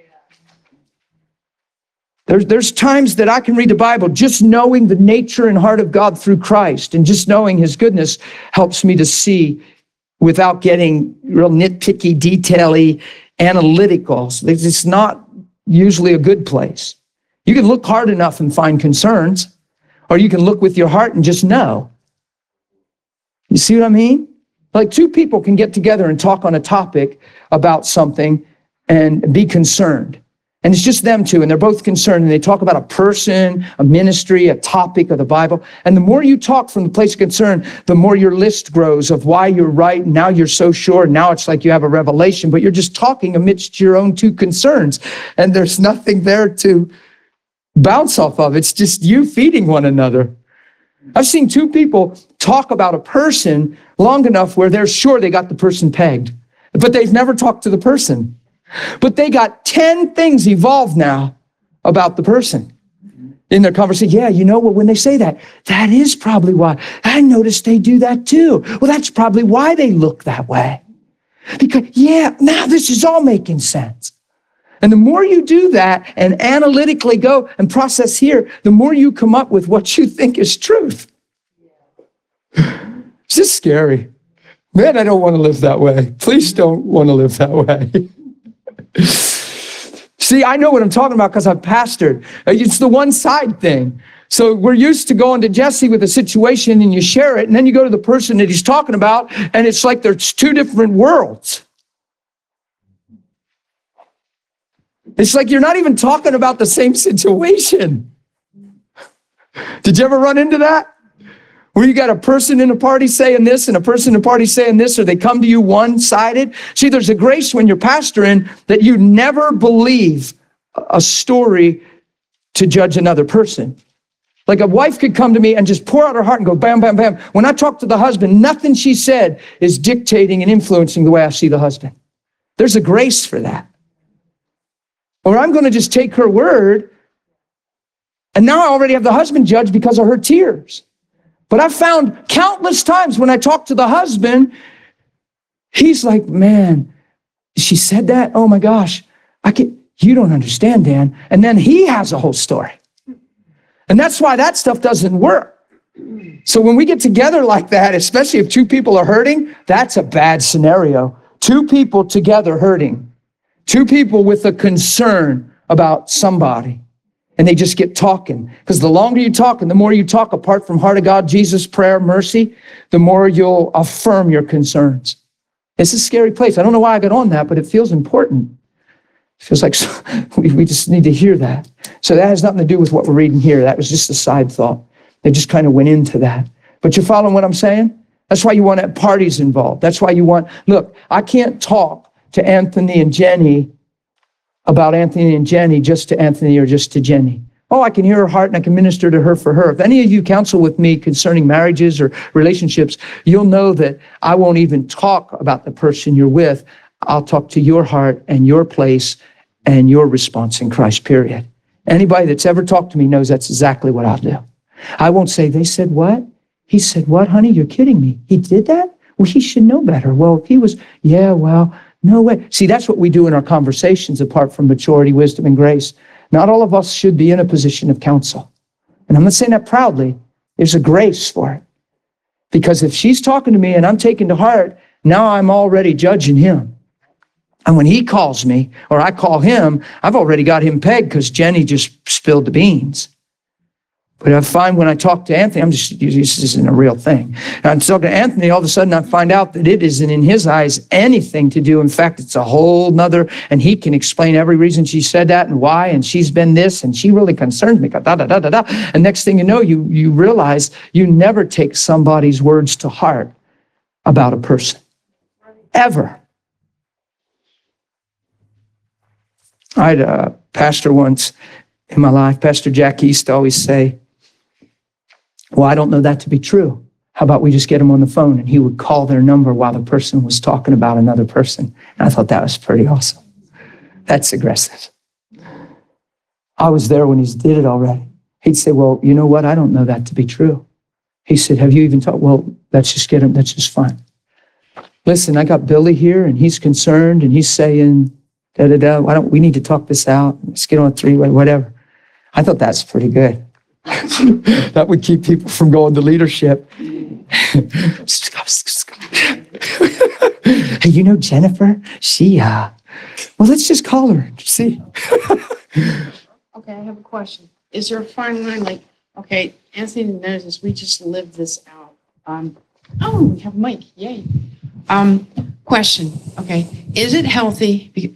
There's, there's times that I can read the Bible just knowing the nature and heart of God through Christ, and just knowing his goodness helps me to see without getting real nitpicky, detail-y, analytical. It's not usually a good place. You can look hard enough and find concerns, or you can look with your heart and just know. You see what I mean? Like two people can get together and talk on a topic about something and be concerned. And it's just them two, and they're both concerned, and they talk about a person, a ministry, a topic of the Bible. And the more you talk from the place of concern, the more your list grows of why you're right. Now you're so sure. Now it's like you have a revelation, but you're just talking amidst your own two concerns. And there's nothing there to bounce off of. It's just you feeding one another. I've seen two people talk about a person long enough where they're sure they got the person pegged, but they've never talked to the person. But they got ten things evolved now about the person in their conversation. Yeah, you know what, when they say that, that is probably why. I noticed they do that too. Well, that's probably why they look that way. Because, yeah, now this is all making sense. And the more you do that and analytically go and process here, the more you come up with what you think is truth. It's just scary. Man, I don't want to live that way. Please don't want to live that way. See, I know what I'm talking about because I've pastored. It's the one side thing. So we're used to going to Jesse with a situation and you share it, and then you go to the person that he's talking about, and it's like there's two different worlds. It's like you're not even talking about the same situation. Did you ever run into that? Where you got a person in a party saying this and a person in a party saying this, or they come to you one-sided. See, there's a grace when you're pastoring that you never believe a story to judge another person. Like a wife could come to me and just pour out her heart and go bam, bam, bam. When I talk to the husband, nothing she said is dictating and influencing the way I see the husband. There's a grace for that. Or I'm going to just take her word, and now I already have the husband judged because of her tears. But I've found countless times when I talk to the husband, he's like, man, she said that? Oh my gosh, I can, you don't understand, Dan. And then he has a whole story. And that's why that stuff doesn't work. So when we get together like that, especially if two people are hurting, that's a bad scenario. Two people together hurting. Two people with a concern about somebody. And they just get talking. Because the longer you talk and the more you talk apart from heart of God, Jesus, prayer, mercy, the more you'll affirm your concerns. It's a scary place. I don't know why I got on that, but it feels important. It feels like we, we just need to hear that. So that has nothing to do with what we're reading here. That was just a side thought. They just kind of went into that. But you're following what I'm saying? That's why you want to have parties involved. That's why you want, look, I can't talk to Anthony and Jenny about Anthony and Jenny just to Anthony or just to Jenny. Oh, I can hear her heart and I can minister to her for her. If any of you counsel with me concerning marriages or relationships, you'll know that I won't even talk about the person you're with. I'll talk to your heart and your place and your response in Christ, period. Anybody that's ever talked to me knows that's exactly what I'll do. I won't say, they said what? He said what, honey? You're kidding me. He did that? Well, he should know better. Well, if he was, yeah, well, no way. See, that's what we do in our conversations apart from maturity, wisdom, and grace. Not all of us should be in a position of counsel. And I'm not saying that proudly. There's a grace for it. Because if she's talking to me and I'm taking to heart, now I'm already judging him. And when he calls me or I call him, I've already got him pegged because Jenny just spilled the beans. But I find when I talk to Anthony, I'm just, this isn't a real thing. And I'm talking to Anthony, all of a sudden I find out that it isn't in his eyes anything to do. In fact, it's a whole nother, and he can explain every reason she said that and why, and she's been this, and she really concerns me. Da, da, da, da, da. And next thing you know, you, you realize you never take somebody's words to heart about a person. Ever. I had a pastor once, in my life. Pastor Jack used to always say, well, I don't know that to be true. How about we just get him on the phone? And he would call their number while the person was talking about another person. And I thought that was pretty awesome. That's aggressive. I was there when he did it already. He'd say, well, you know what? I don't know that to be true. He said, have you even talked? Well, let's just get him. That's just fine. Listen, I got Billy here and he's concerned and he's saying, da, da, da, why don't we need to talk this out? Let's get on a three-way, whatever. I thought that's pretty good. That would keep people from going to leadership. Hey, you know Jennifer? She, uh, well, let's just call her. See? Okay, I have a question. Is there a fine line, like, okay, Anthony knows this, we just lived this out. Um, oh, we have a mic, yay. Um, question, okay, is it healthy? be-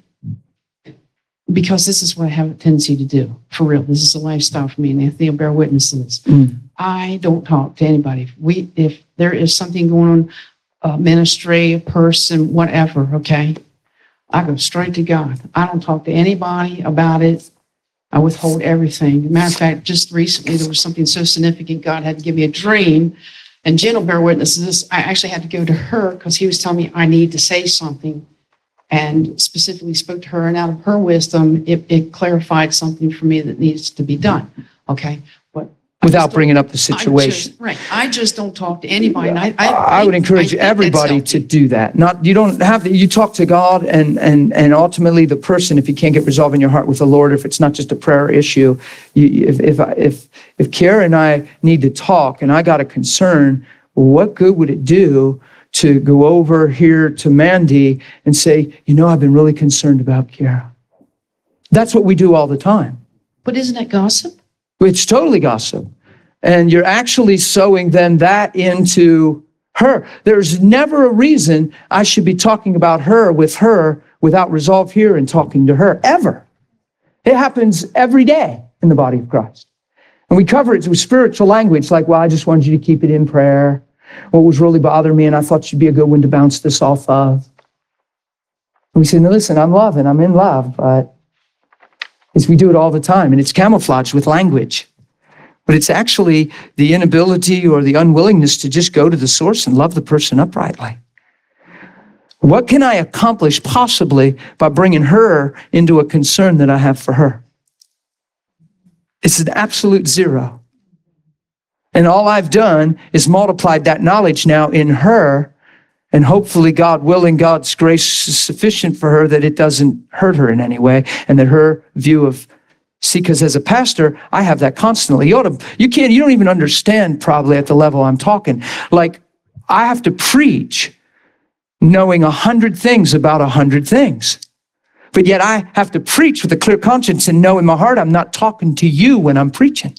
Because this is what I have a tendency to do, for real. This is a lifestyle for me, and Anthony will bear witness to this. Mm. I don't talk to anybody. If we, if there is something going on, uh, ministry, a person, whatever, okay, I go straight to God. I don't talk to anybody about it. I withhold everything. Matter of fact, just recently, there was something so significant, God had to give me a dream. And Jen will bear witness to this. I actually had to go to her because he was telling me I need to say something, and specifically spoke to her. And out of her wisdom, it, it clarified something for me that needs to be done. Okay. But I Without just don't- bringing up the I situation. just- Right. I just don't talk to anybody. And I, I, I would think- encourage I think that's everybody to healthy. do that. Not, you don't have to, you talk to God and, and, and ultimately the person, if you can't get resolved in your heart with the Lord, if it's not just a prayer issue, you, if, if, I- if, if Kara and I need to talk and I got a concern, what good would it do to go over here to Mandy and say, you know, I've been really concerned about Kara. That's what we do all the time. But isn't that gossip? It's totally gossip. And you're actually sowing then that into her. There's never a reason I should be talking about her with her without resolve here and talking to her, ever. It happens every day in the body of Christ. And we cover it with spiritual language, like, well, I just wanted you to keep it in prayer. What was really bothering me, and I thought you'd be a good one to bounce this off of. And we say, no, listen, I'm loving, I'm in love, but it's, we do it all the time, and it's camouflaged with language. But it's actually the inability or the unwillingness to just go to the source and love the person uprightly. What can I accomplish possibly by bringing her into a concern that I have for her? It's an absolute zero. And all I've done is multiplied that knowledge now in her, and hopefully, God willing, God's grace is sufficient for her that it doesn't hurt her in any way, and that her view of, see, because as a pastor, I have that constantly. You ought to, you can't, you don't even understand probably at the level I'm talking. Like, I have to preach knowing a hundred things about a hundred things. But yet I have to preach with a clear conscience and know in my heart I'm not talking to you when I'm preaching.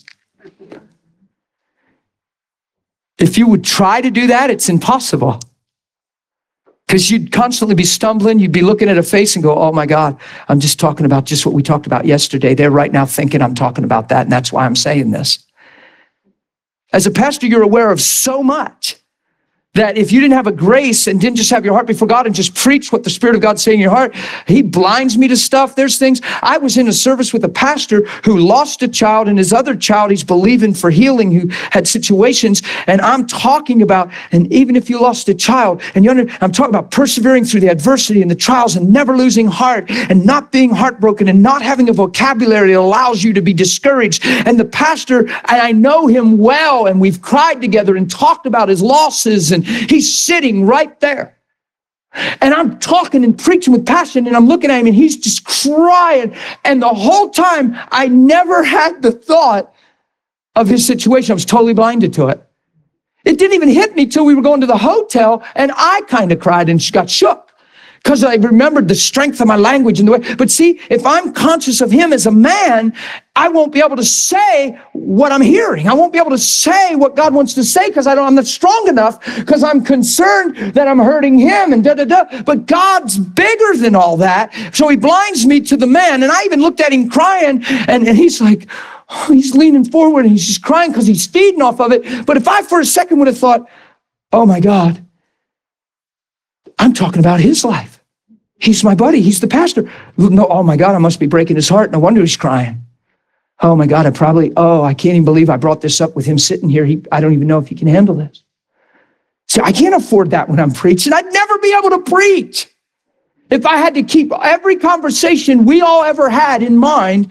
If you would try to do that, it's impossible. Because you'd constantly be stumbling. You'd be looking at a face and go, oh my God, I'm just talking about just what we talked about yesterday. They're right now thinking I'm talking about that, and that's why I'm saying this. As a pastor, you're aware of so much that if you didn't have a grace and didn't just have your heart before God and just preach what the Spirit of God's saying in your heart, He blinds me to stuff. There's things. I was in a service with a pastor who lost a child, and his other child he's believing for healing, who had situations, and I'm talking about, and even if you lost a child, and you under, I'm talking about persevering through the adversity and the trials and never losing heart and not being heartbroken and not having a vocabulary that allows you to be discouraged. And the pastor, and I know him well, and we've cried together and talked about his losses, and he's sitting right there. And I'm talking and preaching with passion, and I'm looking at him, and he's just crying. And the whole time, I never had the thought of his situation. I was totally blinded to it. It didn't even hit me till we were going to the hotel, and I kind of cried and got shook because I remembered the strength of my language and the way. But see, if I'm conscious of him as a man, I won't be able to say what I'm hearing. I won't be able to say what God wants to say because I don't, I'm not strong enough, because I'm concerned that I'm hurting him and da da da. But God's bigger than all that. So He blinds me to the man. And I even looked at him crying, and, and he's like, oh, he's leaning forward and he's just crying because he's feeding off of it. But if I for a second would have thought, oh my God, I'm talking about his life. He's my buddy. He's the pastor. No, oh my God, I must be breaking his heart. No wonder he's crying. Oh my God, I probably, oh, I can't even believe I brought this up with him sitting here. He, I don't even know if he can handle this. See, I can't afford that when I'm preaching. I'd never be able to preach if I had to keep every conversation we all ever had in mind.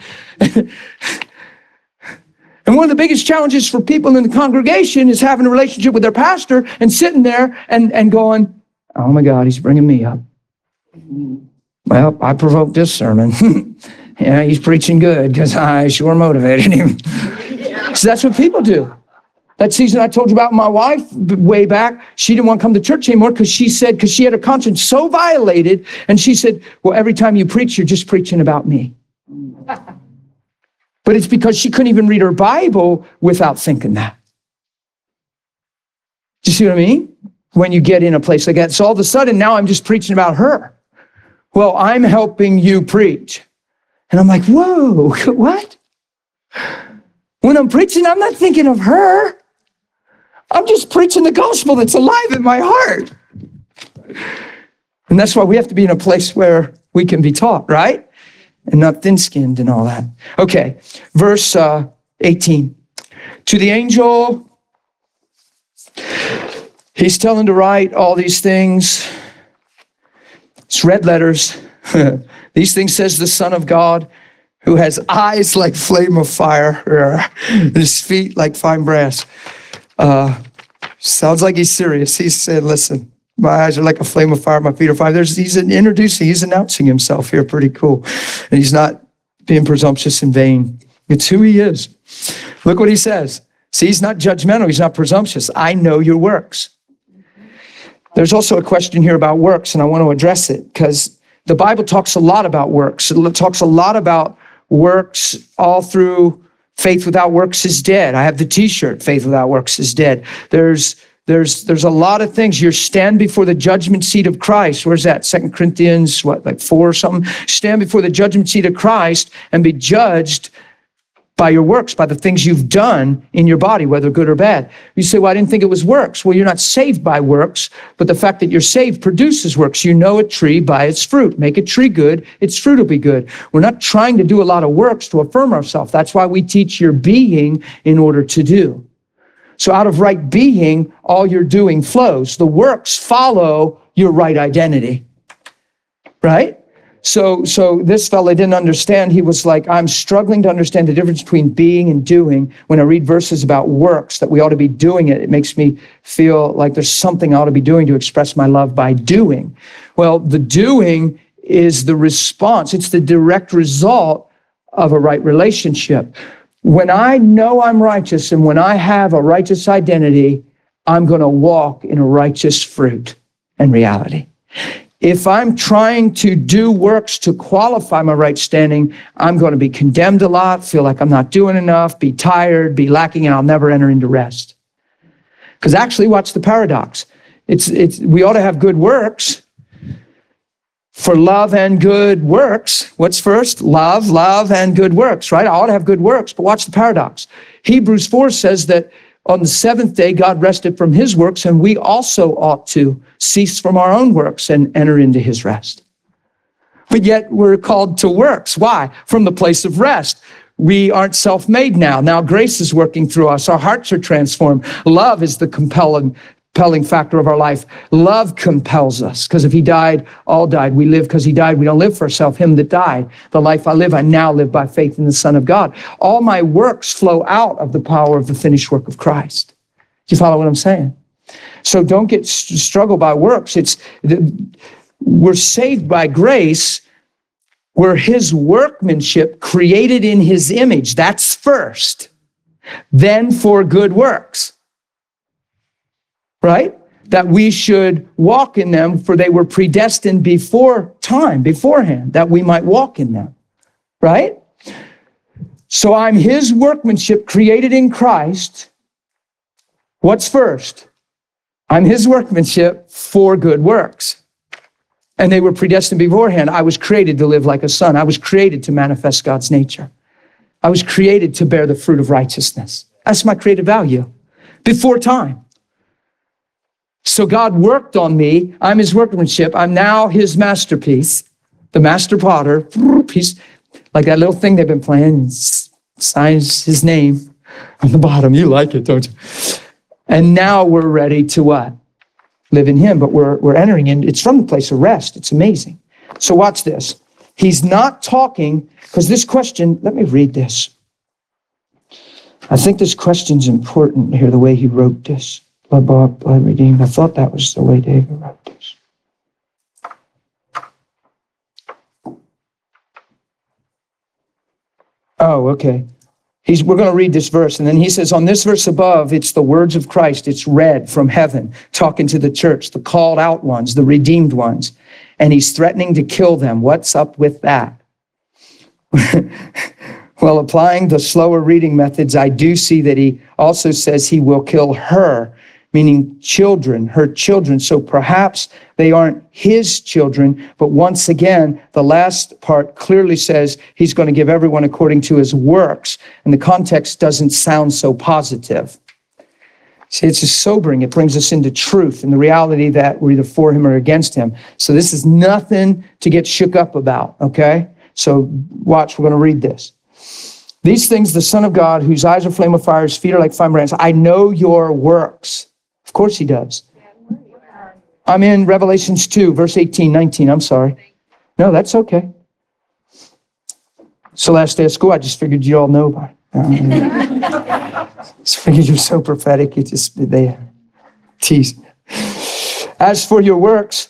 And one of the biggest challenges for people in the congregation is having a relationship with their pastor and sitting there and, and going, oh my God, he's bringing me up. Well, I provoked this sermon. Yeah, he's preaching good because I sure motivated him. So that's what people do. That season I told you about my wife way back, she didn't want to come to church anymore because she said, because she had her conscience so violated. And she said, well, every time you preach, you're just preaching about me. But it's because she couldn't even read her Bible without thinking that. Do you see what I mean? When you get in a place like that. So all of a sudden, now I'm just preaching about her. Well, I'm helping you preach. And I'm like, whoa, what? When I'm preaching, I'm not thinking of her. I'm just preaching the gospel that's alive in my heart. And that's why we have to be in a place where we can be taught, right? And not thin-skinned and all that. Okay, verse uh, eighteen. To the angel, he's telling to write all these things. It's red letters. These things says the Son of God, who has eyes like flame of fire, his feet like fine brass. Uh, sounds like he's serious. He said, listen, my eyes are like a flame of fire, my feet are fire. There's, he's introducing, he's announcing himself here pretty cool. And he's not being presumptuous in vain. It's who he is. Look what he says. See, he's not judgmental, he's not presumptuous. I know your works. There's also a question here about works, and I want to address it because the Bible talks a lot about works. It talks a lot about works all through faith without works is dead. I have the t-shirt, faith without works is dead. There's there's there's a lot of things. You stand before the judgment seat of Christ. Where's that? Second Corinthians, what, like four or something? Stand before the judgment seat of Christ and be judged by your works, by the things you've done in your body, whether good or bad. You say, well, I didn't think it was works. Well, you're not saved by works, but the fact that you're saved produces works. You know a tree by its fruit. Make a tree good, its fruit will be good. We're not trying to do a lot of works to affirm ourselves. That's why we teach your being in order to do. So out of right being, all your doing flows. The works follow your right identity, right? So, so this fella didn't understand. He was like, I'm struggling to understand the difference between being and doing. When I read verses about works, that we ought to be doing it, it makes me feel like there's something I ought to be doing to express my love by doing. Well, the doing is the response. It's the direct result of a right relationship. When I know I'm righteous and when I have a righteous identity, I'm going to walk in a righteous fruit and reality. If I'm trying to do works to qualify my right standing, I'm going to be condemned a lot, feel like I'm not doing enough, be tired, be lacking, and I'll never enter into rest. Because actually, watch the paradox. It's, it's, we ought to have good works for love and good works. What's first? Love, love, and good works, right? I ought to have good works, but watch the paradox. Hebrews four says that on the seventh day, God rested from his works, and we also ought to cease from our own works and enter into his rest. But yet we're called to works. Why? From the place of rest. We aren't self-made now. Now grace is working through us. Our hearts are transformed. Love is the compelling, compelling factor of our life. Love compels us, because if he died, all died. We live because he died. We don't live for ourselves. Him that died. The life I live, I now live by faith in the Son of God. All my works flow out of the power of the finished work of Christ. Do you follow what I'm saying? So don't get struggled by works. It's we're saved by grace. We're his workmanship created in his image. That's first. Then for good works. Right? That we should walk in them, for they were predestined before time, beforehand, that we might walk in them. Right? So I'm his workmanship created in Christ. What's first? I'm his workmanship for good works. And they were predestined beforehand. I was created to live like a son. I was created to manifest God's nature. I was created to bear the fruit of righteousness. That's my creative value. Before time. So God worked on me. I'm his workmanship. I'm now his masterpiece. The master potter. Piece, like that little thing they've been playing. signs his name on the bottom. You like it, don't you? And now we're ready to what? Live in him, but we're, we're entering in. It's from the place of rest. It's amazing. So watch this. He's not talking, because this question, let me read this. I think this question's important here, the way he wrote this. Blood bought, blood redeemed. I thought that was the way David wrote this. Oh, okay. He's, we're going to read this verse. And then he says, on this verse above, it's the words of Christ. It's read from heaven, talking to the church, the called out ones, the redeemed ones. And he's threatening to kill them. What's up with that? Well, applying the slower reading methods, I do see that he also says he will kill her, meaning children, her children. So perhaps they aren't his children, but once again, the last part clearly says he's going to give everyone according to his works, and the context doesn't sound so positive. See, it's just sobering. It brings us into truth and the reality that we're either for him or against him. So this is nothing to get shook up about, okay? So watch, we're going to read this. These things, the Son of God, whose eyes are flame of fire, his feet are like fine brands. I know your works. Of course he does. I'm in Revelations two, verse eighteen, nineteen. I'm sorry. No, that's okay. It's the last day of school. I just figured you all know about it. Just figured you're so prophetic. You just, they tease. As for your works,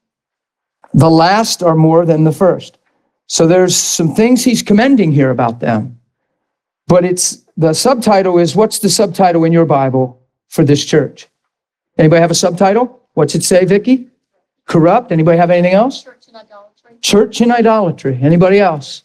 the last are more than the first. So there's some things he's commending here about them. But it's, the subtitle is, what's the subtitle in your Bible for this church? Anybody have a subtitle? What's it say, Vicki? Corrupt. Anybody have anything else? Church and idolatry. Church and idolatry. Anybody else?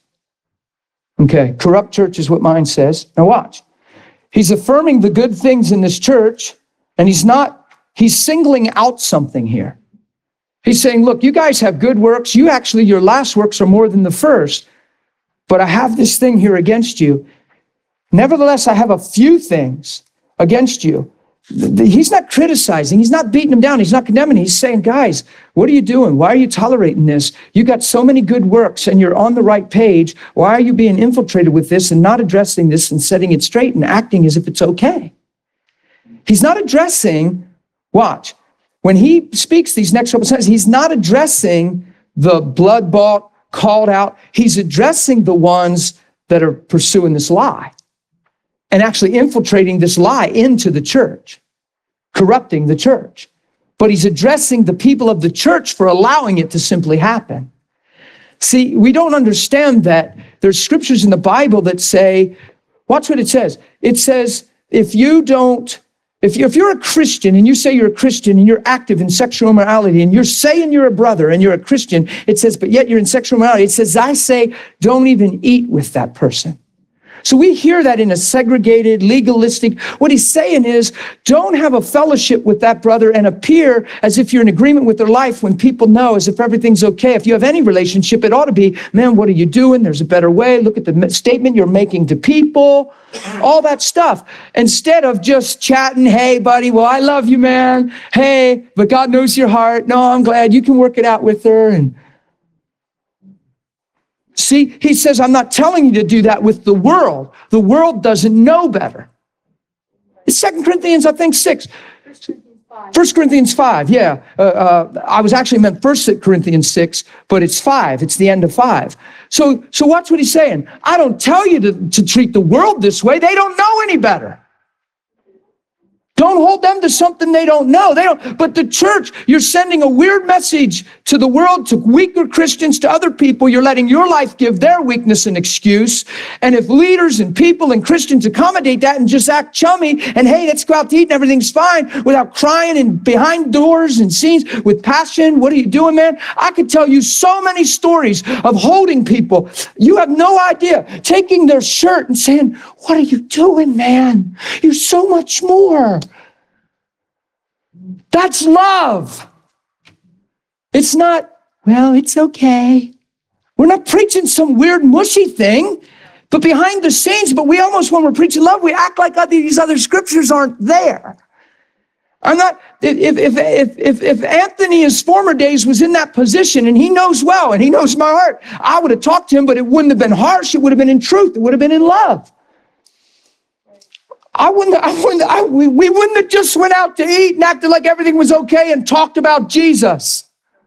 Okay, corrupt church is what mine says. Now watch. He's affirming the good things in this church, and he's not, he's singling out something here. He's saying, look, you guys have good works. You actually, your last works are more than the first, but I have this thing here against you. Nevertheless, I have a few things against you. He's not criticizing. He's not beating them down. He's not condemning. He's saying, guys, what are you doing? Why are you tolerating this? You got so many good works and you're on the right page. Why are you being infiltrated with this and not addressing this and setting it straight and acting as if it's okay? He's not addressing, watch, when he speaks these next couple sentences, he's not addressing the blood-bought, called out. He's addressing the ones that are pursuing this lie and actually infiltrating this lie into the church, corrupting the church. But he's addressing the people of the church for allowing it to simply happen. See, we don't understand that there's scriptures in the Bible that say, watch what it says. It says, if you don't, if, you, if you're a Christian and you say you're a Christian and you're active in sexual immorality and you're saying you're a brother and you're a Christian, it says, but yet you're in sexual immorality. It says, I say, don't even eat with that person. So we hear that in a segregated, legalistic, what he's saying is, don't have a fellowship with that brother and appear as if you're in agreement with their life when people know as if everything's okay. If you have any relationship, it ought to be, man, what are you doing? There's a better way. Look at the statement you're making to people, all that stuff. Instead of just chatting, hey, buddy, well, I love you, man. Hey, but God knows your heart. No, I'm glad you can work it out with her. And see, he says, I'm not telling you to do that with the world. The world doesn't know better. It's Second Corinthians, I think, six. First Corinthians five, yeah. Uh, uh, I was actually meant First Corinthians six, but it's five. It's the end of five. So, so watch what he's saying. I don't tell you to, to treat the world this way. They don't know any better. Don't hold them to something they don't know. They don't. But the church, you're sending a weird message to the world, to weaker Christians, to other people. You're letting your life give their weakness an excuse. And if leaders and people and Christians accommodate that and just act chummy and, hey, let's go out to eat and everything's fine without crying and behind doors and scenes with passion, what are you doing, man? I could tell you so many stories of holding people. You have no idea. Taking their shirt and saying, what are you doing, man? You're so much more. That's love. It's not, well, it's okay. We're not preaching some weird mushy thing, but behind the scenes, but we almost, when we're preaching love, we act like these other scriptures aren't there. I'm not, if, if, if, if, if Anthony in his former days was in that position and he knows well and he knows my heart, I would have talked to him, but it wouldn't have been harsh. It would have been in truth. It would have been in love. I wouldn't, I wouldn't, I, we, we wouldn't have just went out to eat and acted like everything was okay and talked about Jesus.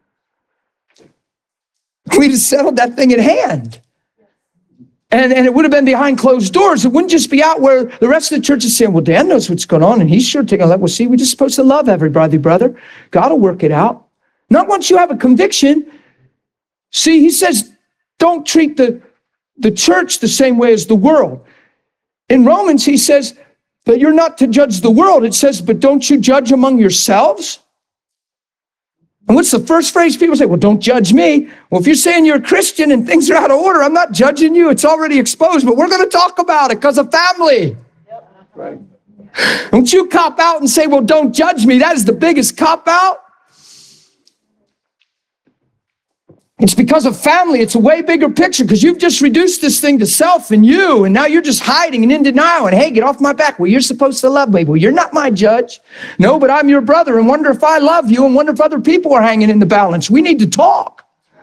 We'd have settled that thing at hand. And, and it would have been behind closed doors. It wouldn't just be out where the rest of the church is saying, well, Dan knows what's going on, and he's sure taking a look. Well, see, we're just supposed to love everybody, brother. God will work it out. Not once you have a conviction. See, he says, don't treat the, the church the same way as the world. In Romans, he says that you're not to judge the world. It says, but don't you judge among yourselves? And what's the first phrase people say? Well, don't judge me. Well, if you're saying you're a Christian and things are out of order, I'm not judging you. It's already exposed, but we're going to talk about it because of family. Right. Don't you cop out and say, well, don't judge me. That is the biggest cop out. It's because of family. It's a way bigger picture because you've just reduced this thing to self and you, and now you're just hiding and in denial. And hey, get off my back. Well, you're supposed to love me. Well, you're not my judge. No, but I'm your brother, and wonder if I love you and wonder if other people are hanging in the balance. We need to talk.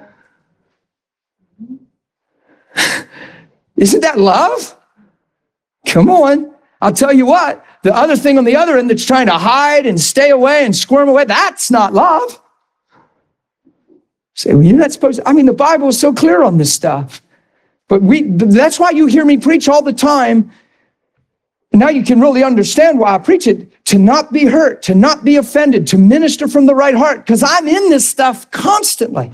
Isn't that love? Come on. I'll tell you what, the other thing on the other end that's trying to hide and stay away and squirm away, that's not love. Say, well, you're not supposed to. I mean, the Bible is so clear on this stuff. But we that's why you hear me preach all the time. Now you can really understand why I preach it. To not be hurt, to not be offended, to minister from the right heart. Because I'm in this stuff constantly.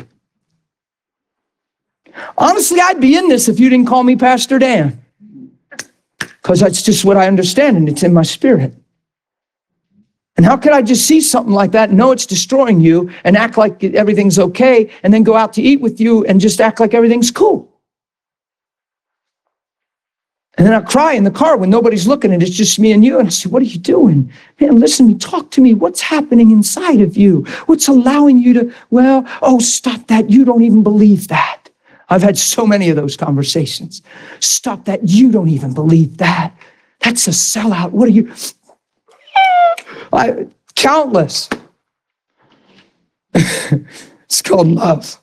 Honestly, I'd be in this if you didn't call me Pastor Dan. Because that's just what I understand, and it's in my spirit. And how could I just see something like that and know it's destroying you and act like everything's okay and then go out to eat with you and just act like everything's cool? And then I cry in the car when nobody's looking and it's just me and you. And I say, what are you doing? Man, listen to me, talk to me. What's happening inside of you? What's allowing you to, well, oh, stop that. You don't even believe that. I've had so many of those conversations. Stop that. You don't even believe that. That's a sellout. What are you? I, countless. It's called love.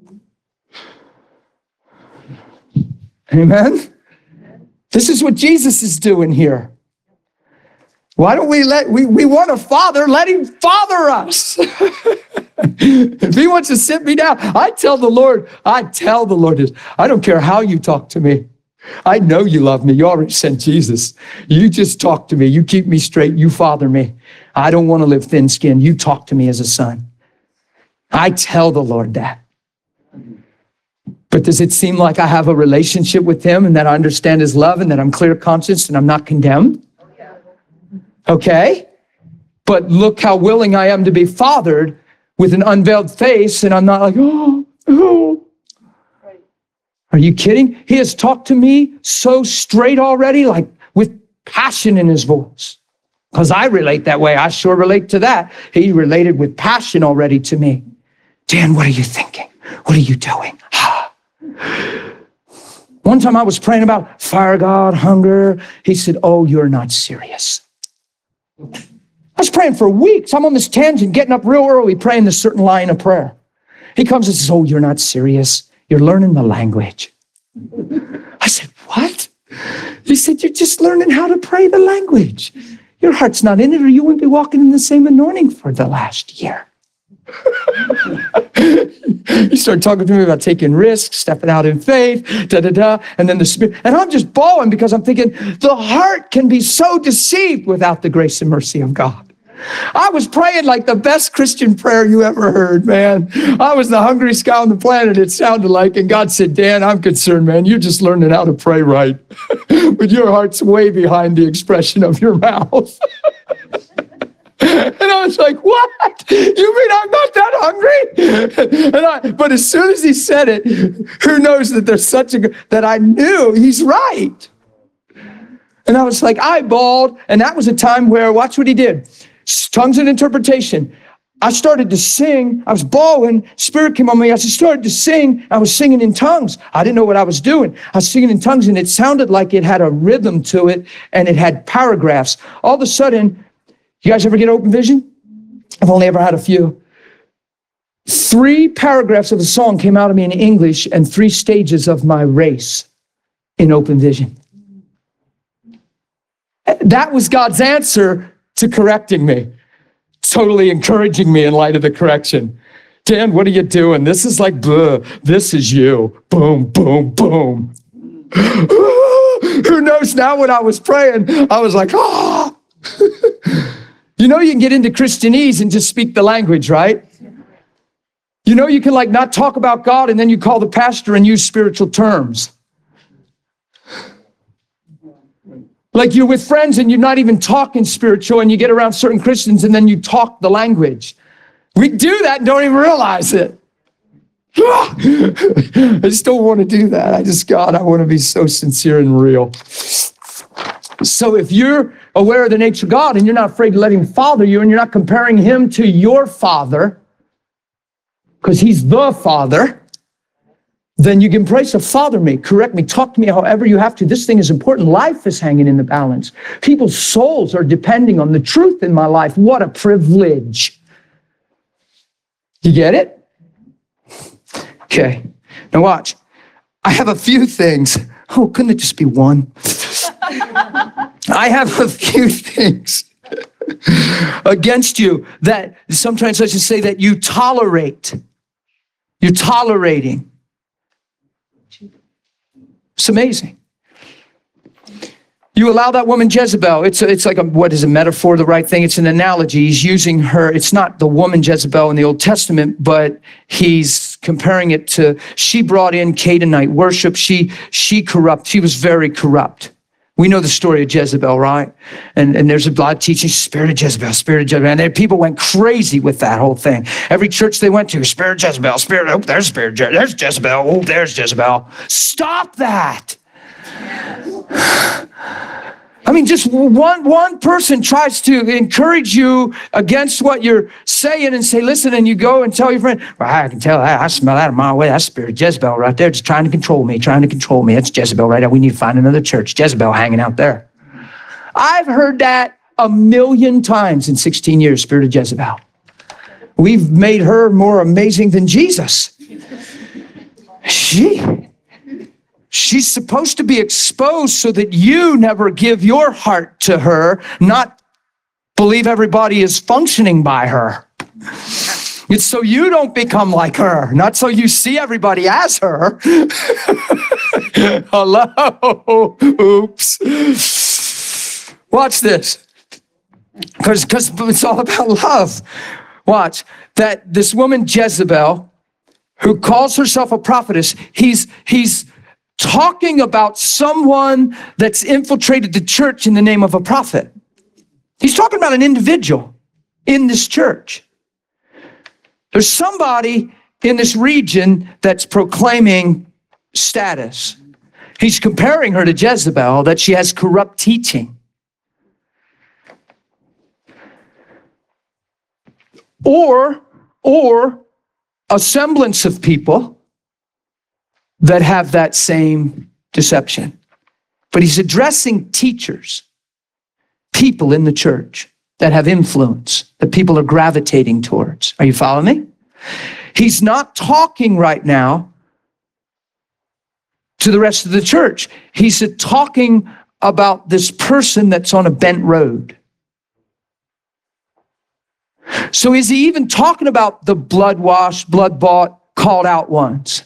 Amen? This is what Jesus is doing here. Why don't we let, we, we want a father, let him father us. If he wants to sit me down, I tell the Lord, I tell the Lord this, I don't care how you talk to me. I know you love me. You already sent Jesus. You just talk to me. You keep me straight. You father me. I don't want to live thin-skinned. You talk to me as a son. I tell the Lord that. But does it seem like I have a relationship with him and that I understand his love and that I'm clear conscious and I'm not condemned? Okay. But look how willing I am to be fathered with an unveiled face, and I'm not like, oh, oh. Are you kidding? He has talked to me so straight already, like with passion in his voice. Because I relate that way. I sure relate to that. He related with passion already to me. Dan, what are you thinking? What are you doing? One time I was praying about fire God, hunger. He said, oh, you're not serious. I was praying for weeks. I'm on this tangent, getting up real early, praying this certain line of prayer. He comes and says, oh, you're not serious. You're learning the language. I said, what? He said, you're just learning how to pray the language. Your heart's not in it, or you wouldn't be walking in the same anointing for the last year. He started talking to me about taking risks, stepping out in faith, da da da, and then the spirit. And I'm just bawling because I'm thinking the heart can be so deceived without the grace and mercy of God. I was praying like the best Christian prayer you ever heard, man. I was the hungriest guy on the planet, it sounded like, and God said, Dan, I'm concerned, man. You're just learning how to pray right. But your heart's way behind the expression of your mouth. And I was like, what? You mean I'm not that hungry? And I, but as soon as he said it, who knows that there's such a, that I knew he's right. And I was like, I bawled. And that was a time where, watch what he did. Tongues and interpretation. I started to sing. I was bawling. Spirit came on me. I started to sing. I was singing in tongues. I didn't know what I was doing. I was singing in tongues, and it sounded like it had a rhythm to it, and it had paragraphs. All of a sudden, you guys ever get open vision? I've only ever had a few. Three paragraphs of a song came out of me in English, and three stages of my race in open vision. That was God's answer to correcting me, totally encouraging me in light of the correction. Dan, what are you doing? This is like, blah, this is you. Boom, boom, boom. Who knows now when I was praying, I was like, oh. You know, you can get into Christianese and just speak the language, right? You know, you can like not talk about God and then you call the pastor and use spiritual terms. Like you're with friends and you're not even talking spiritual and you get around certain Christians and then you talk the language. We do that and don't even realize it. I just don't want to do that. I just, God, I want to be so sincere and real. So if you're aware of the nature of God and you're not afraid to let him father you and you're not comparing him to your father, because he's the father, then you can pray, so father me, correct me, talk to me however you have to. This thing is important. Life is hanging in the balance. People's souls are depending on the truth in my life. What a privilege. You get it? Okay. Now watch. I have a few things. Oh, couldn't it just be one? I have a few things against you that some translations say that you tolerate. You're tolerating. It's amazing. You allow that woman Jezebel. It's a, it's like a, what is a metaphor, the right thing? It's an analogy. He's using her. It's not the woman Jezebel in the Old Testament, but he's comparing it to, she brought in Canaanite worship. She, she corrupt. She was very corrupt. We know the story of Jezebel, right? And, and there's a lot of teaching, spirit of Jezebel, spirit of Jezebel. And there, people went crazy with that whole thing. Every church they went to, spirit of Jezebel, spirit, oh, there's spirit of Jezebel, there's Jezebel, oh, there's Jezebel. Stop that. I mean, just one, one person tries to encourage you against what you're saying and say, listen, and you go and tell your friend, well, I can tell that. I smell that a mile away. That's spirit of Jezebel right there, just trying to control me, trying to control me. That's Jezebel right there. We need to find another church. Jezebel hanging out there. I've heard that a million times in sixteen years, spirit of Jezebel. We've made her more amazing than Jesus. She... She's supposed to be exposed so that you never give your heart to her, not believe everybody is functioning by her. It's so you don't become like her, not so you see everybody as her. Hello. Oops. Watch this. Because because it's all about love. Watch. That this woman Jezebel, who calls herself a prophetess, he's he's talking about someone that's infiltrated the church in the name of a prophet. He's talking about an individual in this church. There's somebody in this region that's proclaiming status. He's comparing her to Jezebel, that she has corrupt teaching. Or, or a semblance of people that have that same deception. But he's addressing teachers, people in the church that have influence, that people are gravitating towards. Are you following me? He's not talking right now to the rest of the church. He's talking about this person that's on a bent road. So is he even talking about the blood-washed, blood-bought, called out ones?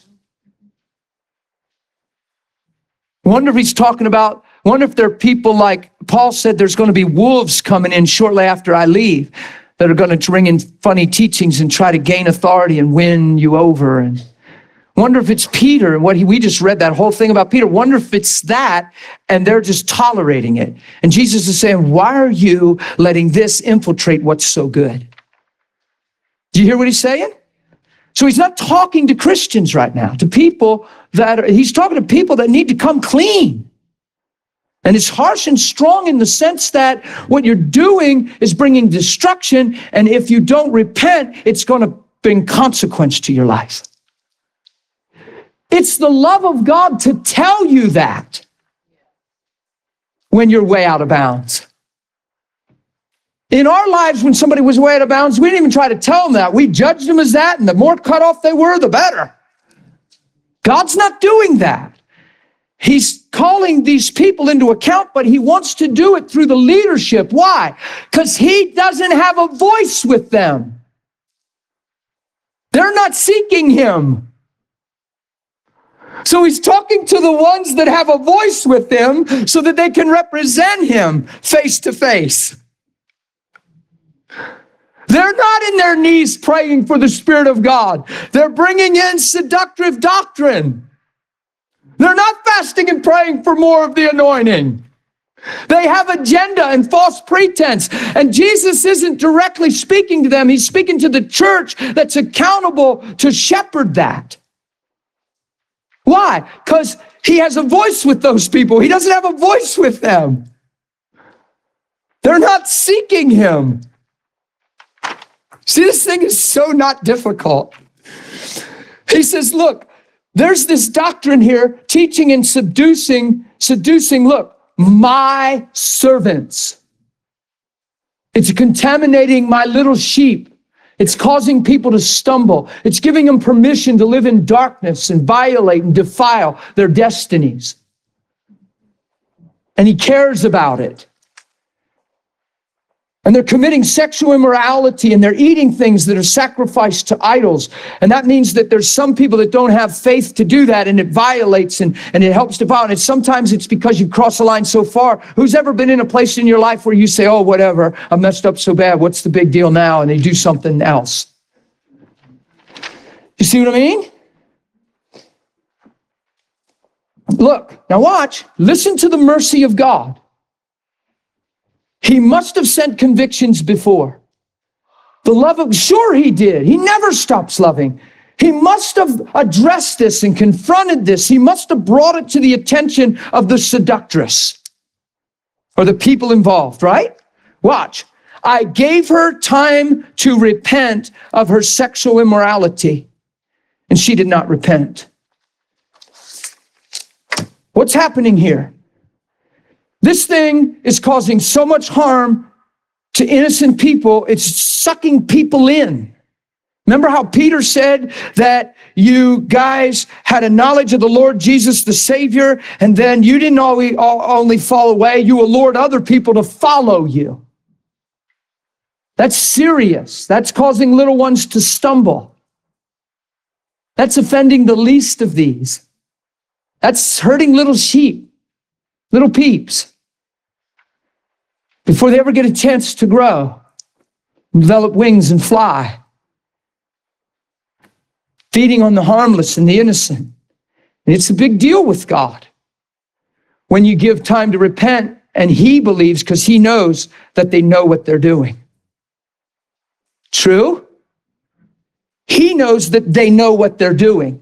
Wonder if he's talking about, wonder if there are people like Paul said, there's going to be wolves coming in shortly after I leave that are going to bring in funny teachings and try to gain authority and win you over. And wonder if it's Peter and what he, we just read that whole thing about Peter. Wonder if it's that and they're just tolerating it. And Jesus is saying, why are you letting this infiltrate what's so good? Do you hear what he's saying? So he's not talking to Christians right now, to people that are, he's talking to people that need to come clean. And it's harsh and strong in the sense that what you're doing is bringing destruction. And if you don't repent, it's going to bring consequence to your life. It's the love of God to tell you that when you're way out of bounds. In our lives, when somebody was way out of bounds, we didn't even try to tell them that. We judged them as that, and the more cut off they were, the better. God's not doing that. he's calling these people into account, but he wants to do it through the leadership. Why? Because he doesn't have a voice with them. They're not seeking him. So he's talking to the ones that have a voice with him so that they can represent him face to face. They're not in their knees praying for the Spirit of God. They're bringing in seductive doctrine. They're not fasting and praying for more of the anointing. They have agenda and false pretense. And Jesus isn't directly speaking to them. He's speaking to the church that's accountable to shepherd that. Why? Because he has a voice with those people. He doesn't have a voice with them. They're not seeking him. See, this thing is so not difficult. He says, look, there's this doctrine here, teaching and seducing, seducing, look, my servants. It's contaminating my little sheep. It's causing people to stumble. It's giving them permission to live in darkness and violate and defile their destinies. And he cares about it. And they're committing sexual immorality and they're eating things that are sacrificed to idols. And that means that there's some people that don't have faith to do that, and it violates and, and it helps to violate. And sometimes it's because you've crossed the line so far. Who's ever been in a place in your life where you say, oh, whatever, I messed up so bad, what's the big deal now? And they do something else. You see what I mean? Look, now watch, listen to the mercy of God. He must have sent convictions before. The love of, sure he did. He never stops loving. He must have addressed this and confronted this. He must have brought it to the attention of the seductress or the people involved, right? Watch. I gave her time to repent of her sexual immorality, and she did not repent. What's happening here? This thing is causing so much harm to innocent people, it's sucking people in. Remember how Peter said that you guys had a knowledge of the Lord Jesus, the Savior, and then you didn't always, only fall away, you allured other people to follow you. That's serious. That's causing little ones to stumble. That's offending the least of these. That's hurting little sheep, little peeps, before they ever get a chance to grow, develop wings and fly. Feeding on the harmless and the innocent. And it's a big deal with God when you give time to repent, and he believes because he knows that they know what they're doing. True? He knows that they know what they're doing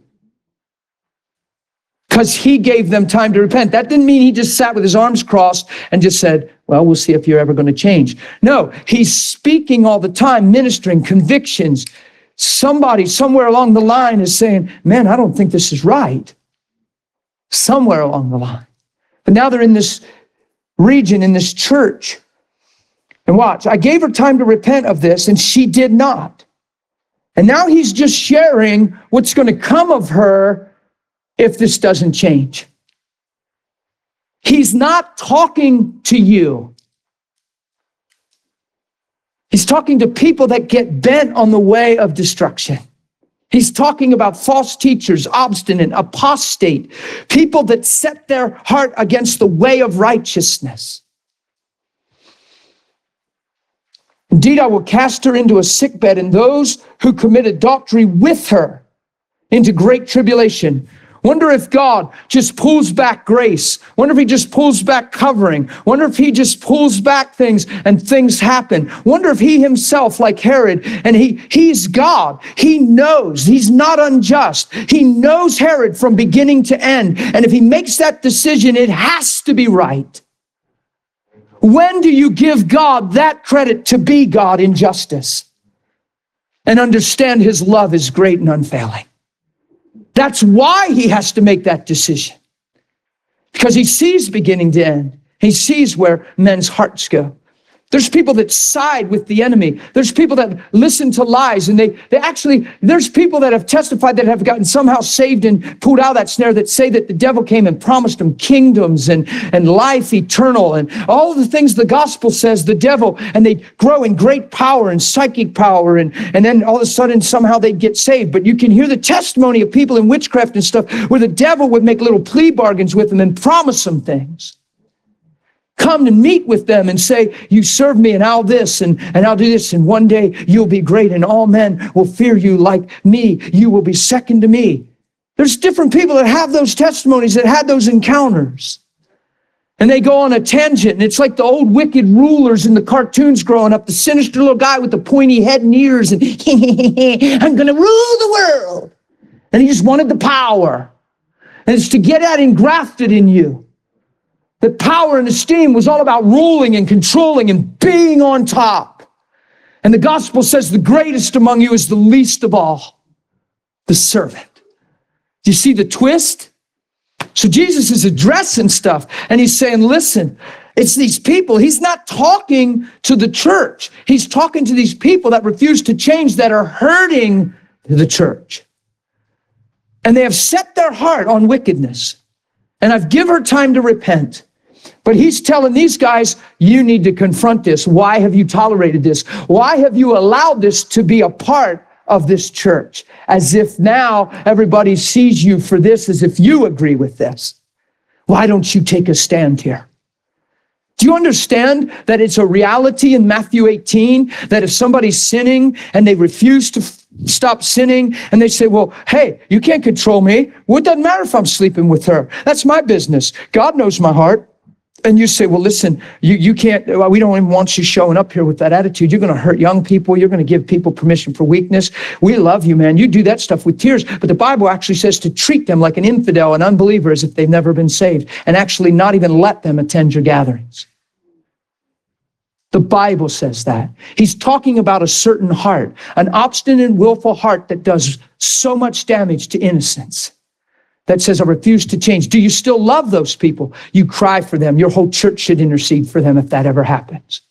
because he gave them time to repent. That didn't mean he just sat with his arms crossed and just said, well, we'll see if you're ever going to change. No, he's speaking all the time, ministering convictions. Somebody somewhere along the line is saying, man, I don't think this is right. Somewhere along the line. But now they're in this region, in this church. And watch, I gave her time to repent of this, and she did not. And now he's just sharing what's going to come of her if this doesn't change. He's not talking to you. He's talking to people that get bent on the way of destruction. He's talking about false teachers, obstinate, apostate, people that set their heart against the way of righteousness. Indeed, I will cast her into a sickbed, and those who commit adultery with her into great tribulation. Wonder if God just pulls back grace. Wonder if he just pulls back covering. Wonder if he just pulls back things and things happen. Wonder if he himself, like Herod, and he he's God. He knows. He's not unjust. He knows Herod from beginning to end. And if he makes that decision, it has to be right. When do you give God that credit to be God in justice and understand his love is great and unfailing? That's why he has to make that decision. Because he sees beginning to end. He sees where men's hearts go. There's people that side with the enemy. There's people that listen to lies, and they, they actually, there's people that have testified that have gotten somehow saved and pulled out of that snare that say that the devil came and promised them kingdoms and, and life eternal and all the things the gospel says the devil, and they grow in great power and psychic power, and, and then all of a sudden somehow they get saved. But you can hear the testimony of people in witchcraft and stuff where the devil would make little plea bargains with them and promise them things. Come and meet with them and say, you serve me and I'll this and, and I'll do this. And one day you'll be great and all men will fear you like me. You will be second to me. There's different people that have those testimonies, that had those encounters. And they go on a tangent, and it's like the old wicked rulers in the cartoons growing up, the sinister little guy with the pointy head and ears, and I'm going to rule the world. And he just wanted the power. And it's to get that engrafted in you. That power and esteem was all about ruling and controlling and being on top. And the gospel says the greatest among you is the least of all, the servant. Do you see the twist? So Jesus is addressing stuff, and he's saying, listen, it's these people. He's not talking to the church. He's talking to these people that refuse to change, that are hurting the church. And they have set their heart on wickedness. And I've given her time to repent. But he's telling these guys, you need to confront this. Why have you tolerated this? Why have you allowed this to be a part of this church? As if now everybody sees you for this, as if you agree with this. Why don't you take a stand here? Do you understand that it's a reality in Matthew eighteen, that if somebody's sinning and they refuse to f- stop sinning, and they say, well, hey, you can't control me. Well, it doesn't matter if I'm sleeping with her. That's my business. God knows my heart. And you say, well, listen, you, you can't, well, we don't even want you showing up here with that attitude. You're going to hurt young people. You're going to give people permission for weakness. We love you, man. You do that stuff with tears. But the Bible actually says to treat them like an infidel, an unbeliever, as if they've never been saved, and actually not even let them attend your gatherings. The Bible says that. He's talking about a certain heart, an obstinate, willful heart that does so much damage to innocence. That says, I refuse to change. Do you still love those people? You cry for them. Your whole church should intercede for them if that ever happens.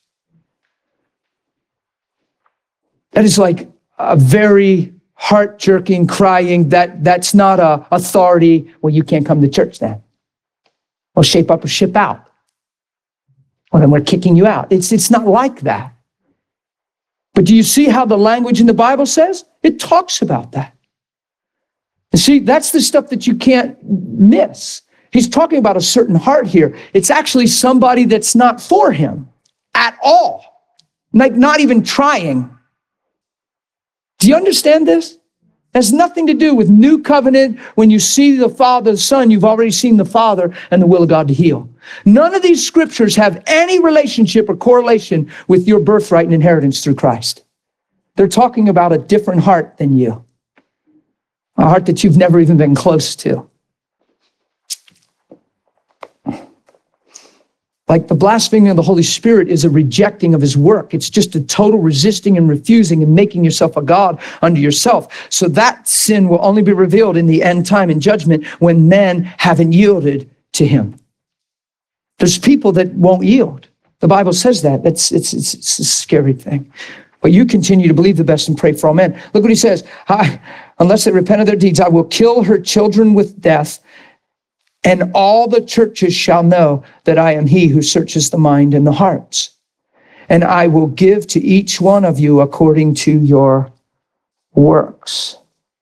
That is like a very heart-jerking, crying, that, that's not a authority. Well, you can't come to church then. Well, shape up or ship out. Well, then we're kicking you out. It's, it's not like that. But do you see how the language in the Bible says? It talks about that. And see, that's the stuff that you can't miss. He's talking about a certain heart here. It's actually somebody that's not for him at all. Like not even trying. Do you understand this? It has nothing to do with new covenant. When you see the Father, the Son, you've already seen the Father and the will of God to heal. None of these scriptures have any relationship or correlation with your birthright and inheritance through Christ. They're talking about a different heart than you. A heart that you've never even been close to. Like the blaspheming of the Holy Spirit is a rejecting of his work. It's just a total resisting and refusing and making yourself a God unto yourself. So that sin will only be revealed in the end time in judgment when men haven't yielded to him. There's people that won't yield. The Bible says that. That's it's, it's, it's a scary thing. But you continue to believe the best and pray for all men. Look what he says. I, unless they repent of their deeds, I will kill her children with death, and all the churches shall know that I am he who searches the mind and the hearts. And I will give to each one of you according to your works.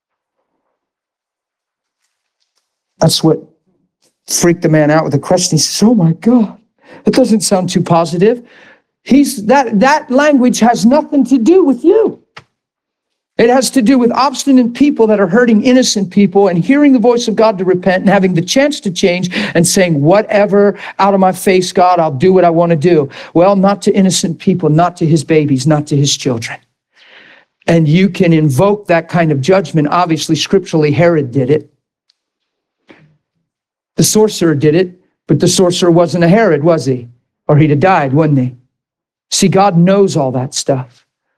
That's what freaked the man out with the question. He says, oh my God, it doesn't sound too positive. He's that that language has nothing to do with you. It has to do with obstinate people that are hurting innocent people and hearing the voice of God to repent and having the chance to change and saying, whatever, out of my face, God, I'll do what I want to do. Well, not to innocent people, not to his babies, not to his children. And you can invoke that kind of judgment. Obviously, scripturally, Herod did it. The sorcerer did it, but the sorcerer wasn't a Herod, was he? Or he'd have died, wouldn't he? See, God knows all that stuff.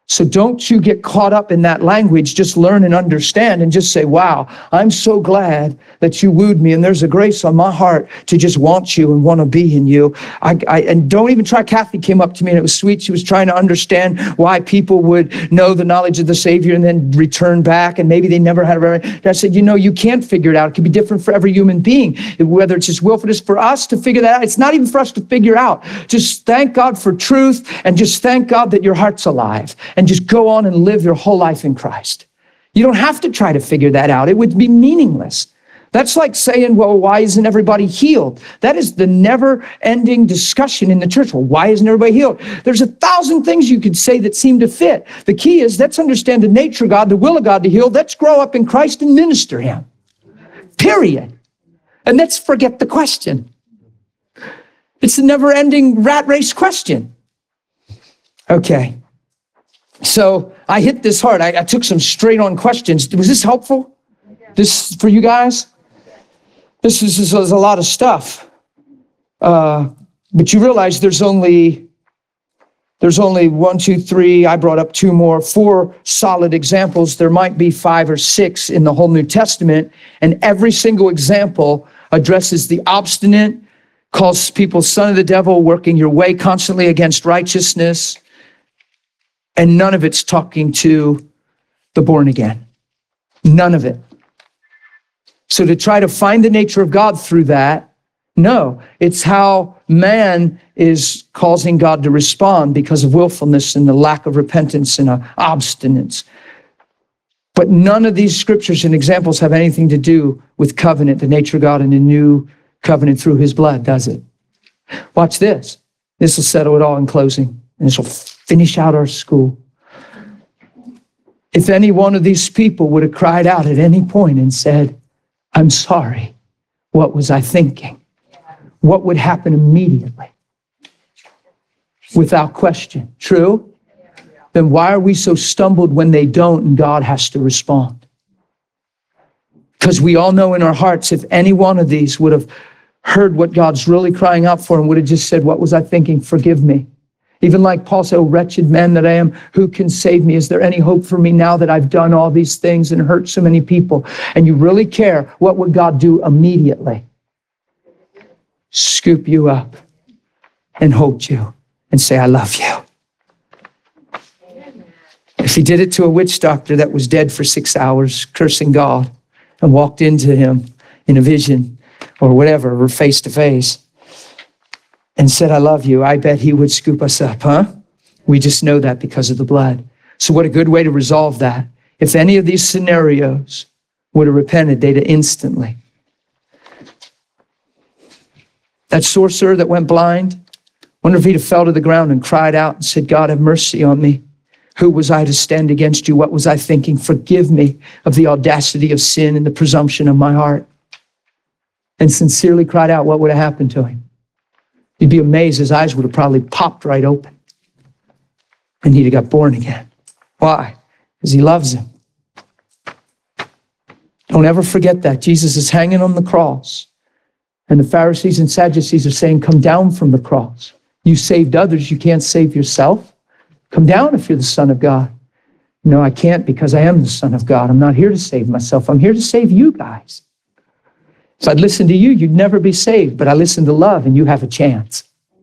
So don't you get caught up in that language. Just learn and understand and just say, wow, I'm so glad that you wooed me. And there's a grace on my heart to just want you and want to be in you. I, I, and don't even try. Kathy came up to me and it was sweet. She was trying to understand why people would know the knowledge of the Savior and then return back. And maybe they never had a, I said, you know, you can't figure it out. It can be different for every human being, whether it's his willfulness for us to figure that out. It's not even for us to figure out. Just thank God for truth and just thank God that your heart's alive. And just go on and live your whole life in Christ. You don't have to try to figure that out. It would be meaningless. That's like saying, well, why isn't everybody healed? That is the never-ending discussion in the church. Well, why isn't everybody healed? There's a thousand things you could say that seem to fit. The key is, let's understand the nature of God, the will of God to heal. Let's grow up in Christ and minister him. Period. And let's forget the question. It's a never-ending rat race question. Okay. So I hit this hard. I, I took some straight on questions. Was this helpful? This for you guys? This is, this is a lot of stuff. Uh, but you realize there's only, there's only one, two, three. I brought up two more, four solid examples. There might be five or six in the whole New Testament. And every single example addresses the obstinate, calls people son of the devil, working your way constantly against righteousness. And none of it's talking to the born again. None of it. So to try to find the nature of God through that, no, it's how man is causing God to respond because of willfulness and the lack of repentance and uh, obstinance. But none of these scriptures and examples have anything to do with covenant, the nature of God and the new covenant through his blood, does it? Watch this. This will settle it all in closing. And this will finish out our school. If any one of these people would have cried out at any point and said, I'm sorry, what was I thinking? What would happen immediately? Without question. True? Then why are we so stumbled when they don't and God has to respond? Because we all know in our hearts, if any one of these would have heard what God's really crying out for and would have just said, what was I thinking? Forgive me. Even like Paul said, oh, wretched man that I am, who can save me? Is there any hope for me now that I've done all these things and hurt so many people? And you really care, what would God do immediately? Scoop you up and hold you and say, I love you. If he did it to a witch doctor that was dead for six hours, cursing God, and walked into him in a vision or whatever, or face to face, and said, I love you, I bet he would scoop us up, huh? We just know that because of the blood. So what a good way to resolve that. If any of these scenarios would have repented, they'd have instantly. That sorcerer that went blind, wonder if he'd have fell to the ground and cried out and said, God, have mercy on me. Who was I to stand against you? What was I thinking? Forgive me of the audacity of sin and the presumption of my heart. And sincerely cried out, what would have happened to him? You'd be amazed, his eyes would have probably popped right open. And he'd have got born again. Why? Because he loves him. Don't ever forget that. Jesus is hanging on the cross. And the Pharisees and Sadducees are saying, come down from the cross. You saved others, you can't save yourself. Come down if you're the Son of God. No, I can't because I am the Son of God. I'm not here to save myself. I'm here to save you guys. If I'd listen to you, you'd never be saved. But I listen to love and you have a chance.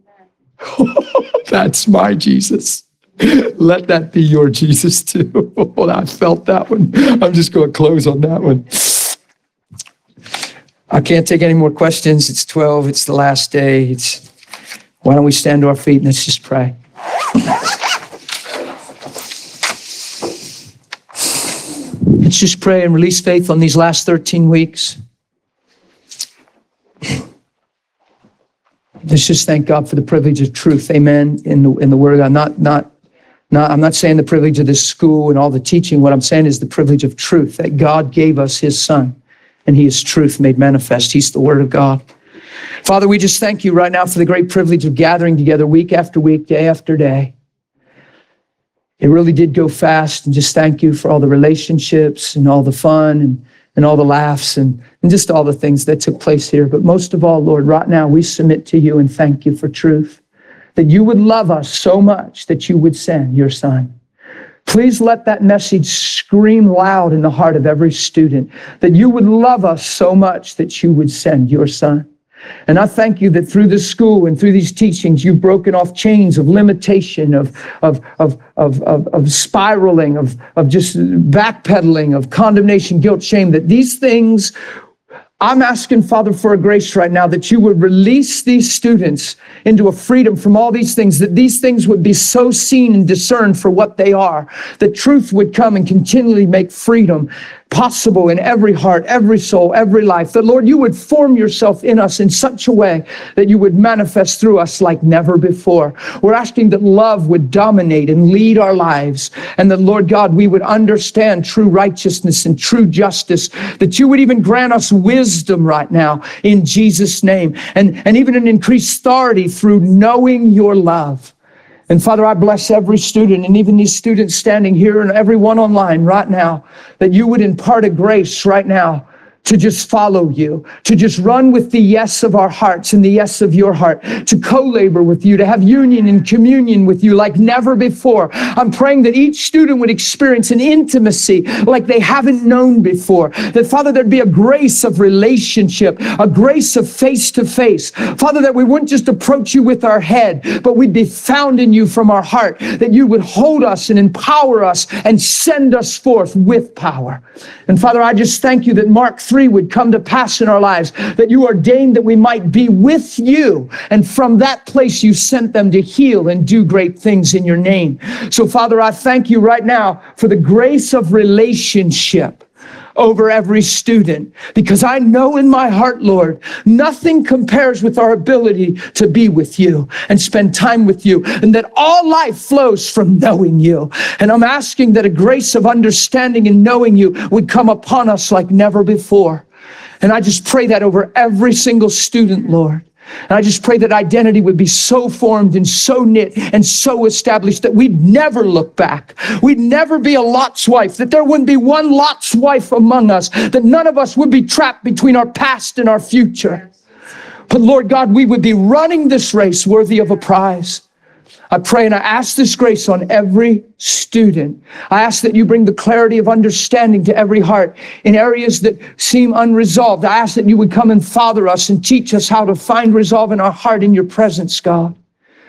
That's my Jesus. Let that be your Jesus too. I felt that one. I'm just going to close on that one. I can't take any more questions. It's twelve. It's the last day. It's why don't we stand to our feet and let's just pray. Let's just pray and release faith on these last thirteen weeks. Let's just thank God for the privilege of truth. Amen. In the in the Word of God. Not, not, not, I'm not saying the privilege of this school and all the teaching. What I'm saying is the privilege of truth, that God gave us his Son, and he is truth made manifest. He's the Word of God. Father, we just thank you right now for the great privilege of gathering together week after week, day after day. It really did go fast, and just thank you for all the relationships and all the fun and, and all the laughs and, and just all the things that took place here. But most of all, Lord, right now we submit to you and thank you for truth, that you would love us so much that you would send your Son. Please let that message scream loud in the heart of every student, that you would love us so much that you would send your son. And I thank you that through this school and through these teachings, you've broken off chains of limitation, of, of, of, of, of, of spiraling, of, of just backpedaling, of condemnation, guilt, shame, that these things, I'm asking, Father, for a grace right now that you would release these students into a freedom from all these things, that these things would be so seen and discerned for what they are, that truth would come and continually make freedom possible in every heart, every soul, every life. That, Lord, you would form yourself in us in such a way that you would manifest through us like never before. We're asking that love would dominate and lead our lives, and that, Lord God, we would understand true righteousness and true justice, that you would even grant us wisdom right now in Jesus' name, and, and even an increased authority through knowing your love. And Father, I bless every student, and even these students standing here and everyone online right now, that you would impart a grace right now to just follow you, to just run with the yes of our hearts and the yes of your heart, to co-labor with you, to have union and communion with you like never before. I'm praying that each student would experience an intimacy like they haven't known before. That, Father, there'd be a grace of relationship, a grace of face-to-face. Father, that we wouldn't just approach you with our head, but we'd be found in you from our heart, that you would hold us and empower us and send us forth with power. And Father, I just thank you that Mark three would come to pass in our lives, that you ordained that we might be with you, and from that place you sent them to heal and do great things in your name. So Father, I thank you right now for the grace of relationship over every student, because I know in my heart, Lord, nothing compares with our ability to be with you and spend time with you, and that all life flows from knowing you. And I'm asking that a grace of understanding and knowing you would come upon us like never before. And I just pray that over every single student, Lord. And I just pray that identity would be so formed and so knit and so established that we'd never look back. We'd never be a Lot's wife, that there wouldn't be one Lot's wife among us, that none of us would be trapped between our past and our future. But Lord God, we would be running this race worthy of a prize. I pray and I ask this grace on every student. I ask that you bring the clarity of understanding to every heart in areas that seem unresolved. I ask that you would come and father us and teach us how to find resolve in our heart in your presence, God.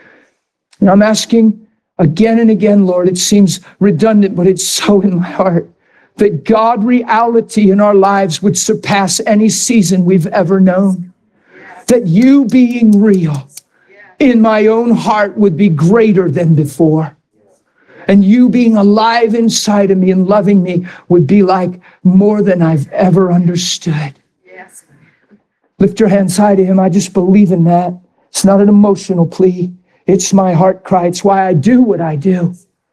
And I'm asking again and again, Lord, it seems redundant, but it's so in my heart, that God reality in our lives would surpass any season we've ever known. That you being real in my own heart would be greater than before. And you being alive inside of me and loving me would be like more than I've ever understood. Yes. Lift your hands high to him. I just believe in that. It's not an emotional plea. It's my heart cry. It's why I do what I do.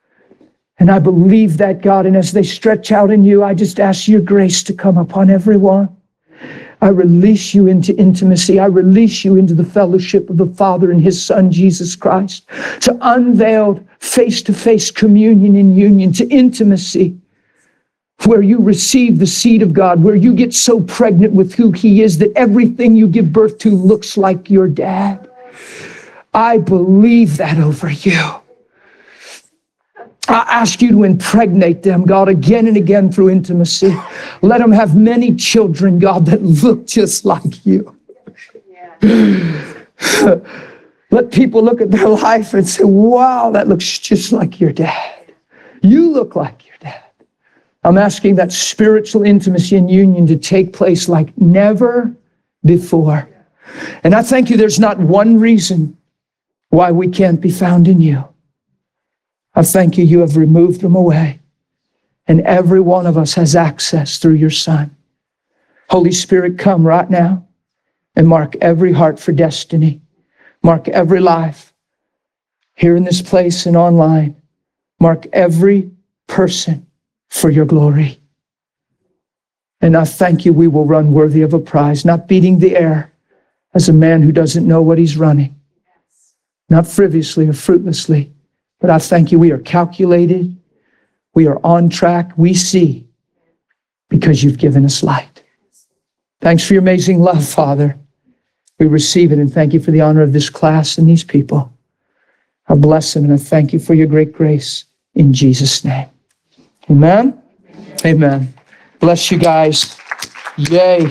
And I believe that, God. And as they stretch out in you, I just ask your grace to come upon everyone. I release you into intimacy. I release you into the fellowship of the Father and his Son, Jesus Christ, to unveiled face-to-face communion and union, to intimacy, where you receive the seed of God, where you get so pregnant with who he is that everything you give birth to looks like your dad. I believe that over you. I ask you to impregnate them, God, again and again through intimacy. Let them have many children, God, that look just like you. Yeah. Let people look at their life and say, wow, that looks just like your dad. You look like your dad. I'm asking that spiritual intimacy and union to take place like never before. And I thank you there's not one reason why we can't be found in you. I thank you, you have removed them away. And every one of us has access through your Son. Holy Spirit, come right now and mark every heart for destiny. Mark every life here in this place and online. Mark every person for your glory. And I thank you, we will run worthy of a prize, not beating the air as a man who doesn't know what he's running, not frivolously or fruitlessly. But I thank you, we are calculated, we are on track, we see, because you've given us light. Thanks for your amazing love, Father. We receive it and thank you for the honor of this class and these people. I bless them and I thank you for your great grace in Jesus' name. Amen? Amen. Bless you guys. Yay.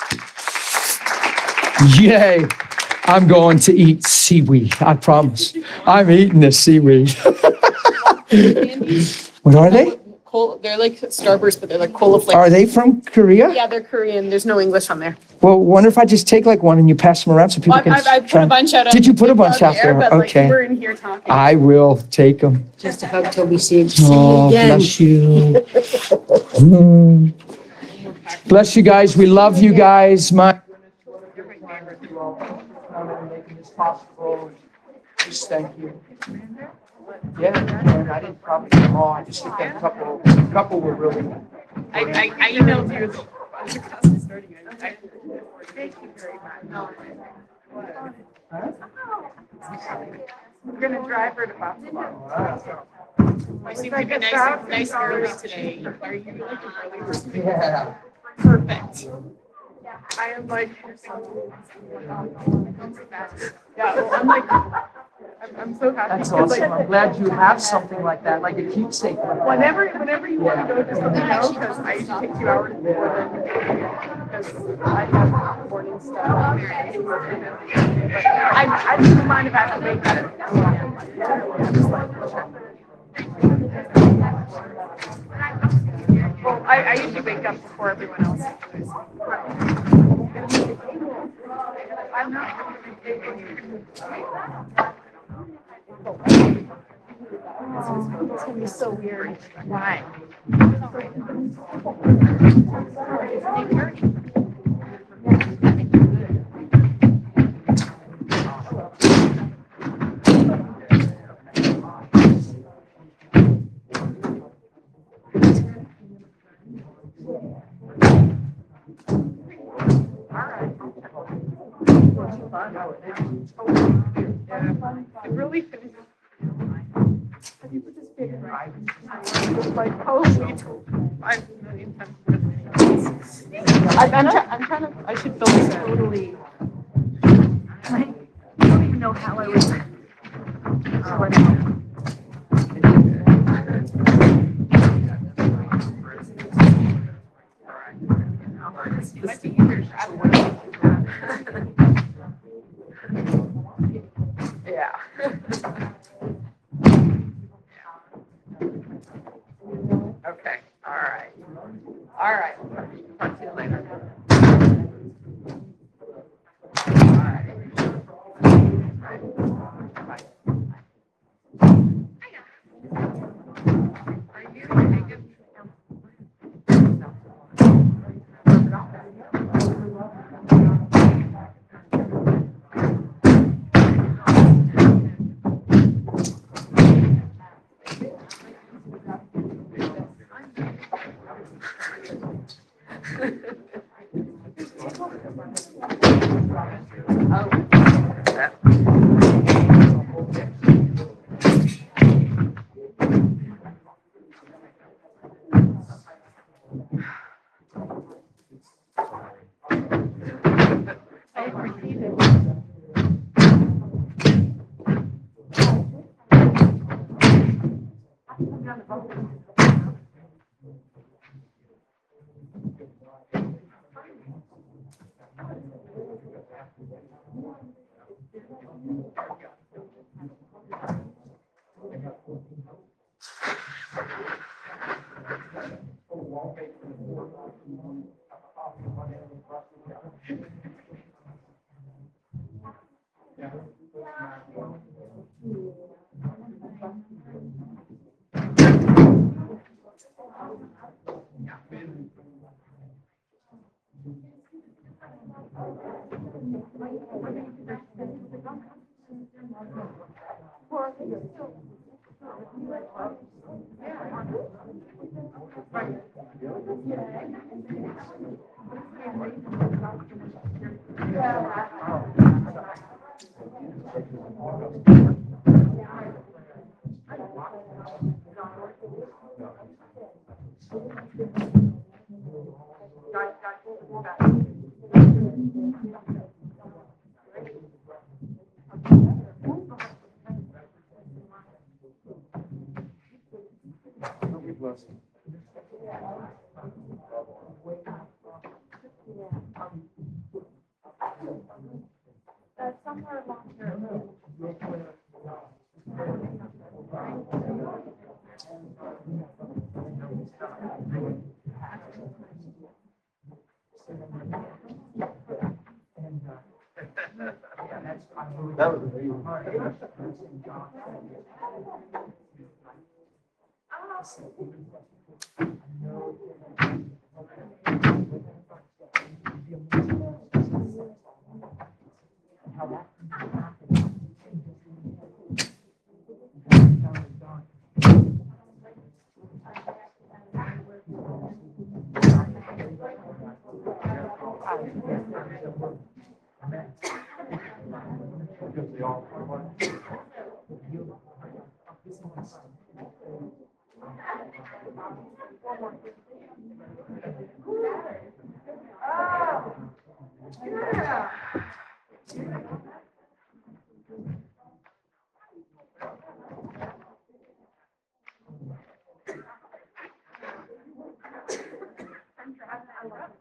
Yay. I'm going to eat seaweed. I promise. I'm eating this seaweed. What are they? Cola, they're like Starburst, but they're like cola Are flavors. they from Korea? Yeah, they're Korean. There's no English on there. Well, wonder if I just take like one and you pass them around so people Well, can I, I put try. a bunch out. on- Did you put a bunch on out the air, there? But like Okay. we're in here talking. I will take them. Just a hug till we see, see you Oh, again. bless you. Mm. Bless you guys. We love you guys. My. You all for coming and making this possible. Just thank you. Yeah, and I didn't probably get them all. I just think that a couple, a couple were really. I, I, I emailed you. I was across starting it. I- Thank you very much. We're gonna drive her to Buffalo. I seem to be nice, nice early today. Are you like an early person? Yeah. Perfect. I am like. Yeah, well, I'm like, I'm, I'm so happy. That's 'cause, awesome. like, I'm glad you have something like that, like a keepsake. like that. Whenever, whenever you want to go, just let me know, because I usually take two hours before then, because I have morning stuff. But I, I don't mind if I have to wake up. Well, I, I usually wake up before everyone else. I'm not. It's gonna be so weird. Why? It really finished. Like, holy, five million times. I'm, I'm, try- I'm trying to, I should film this totally. I don't even know how I was. Yeah. Okay, all right. All right. Talk to you later. All right. Bye. Are you taking? Bless you. somewhere along here. That was amazing. I'm driving, I love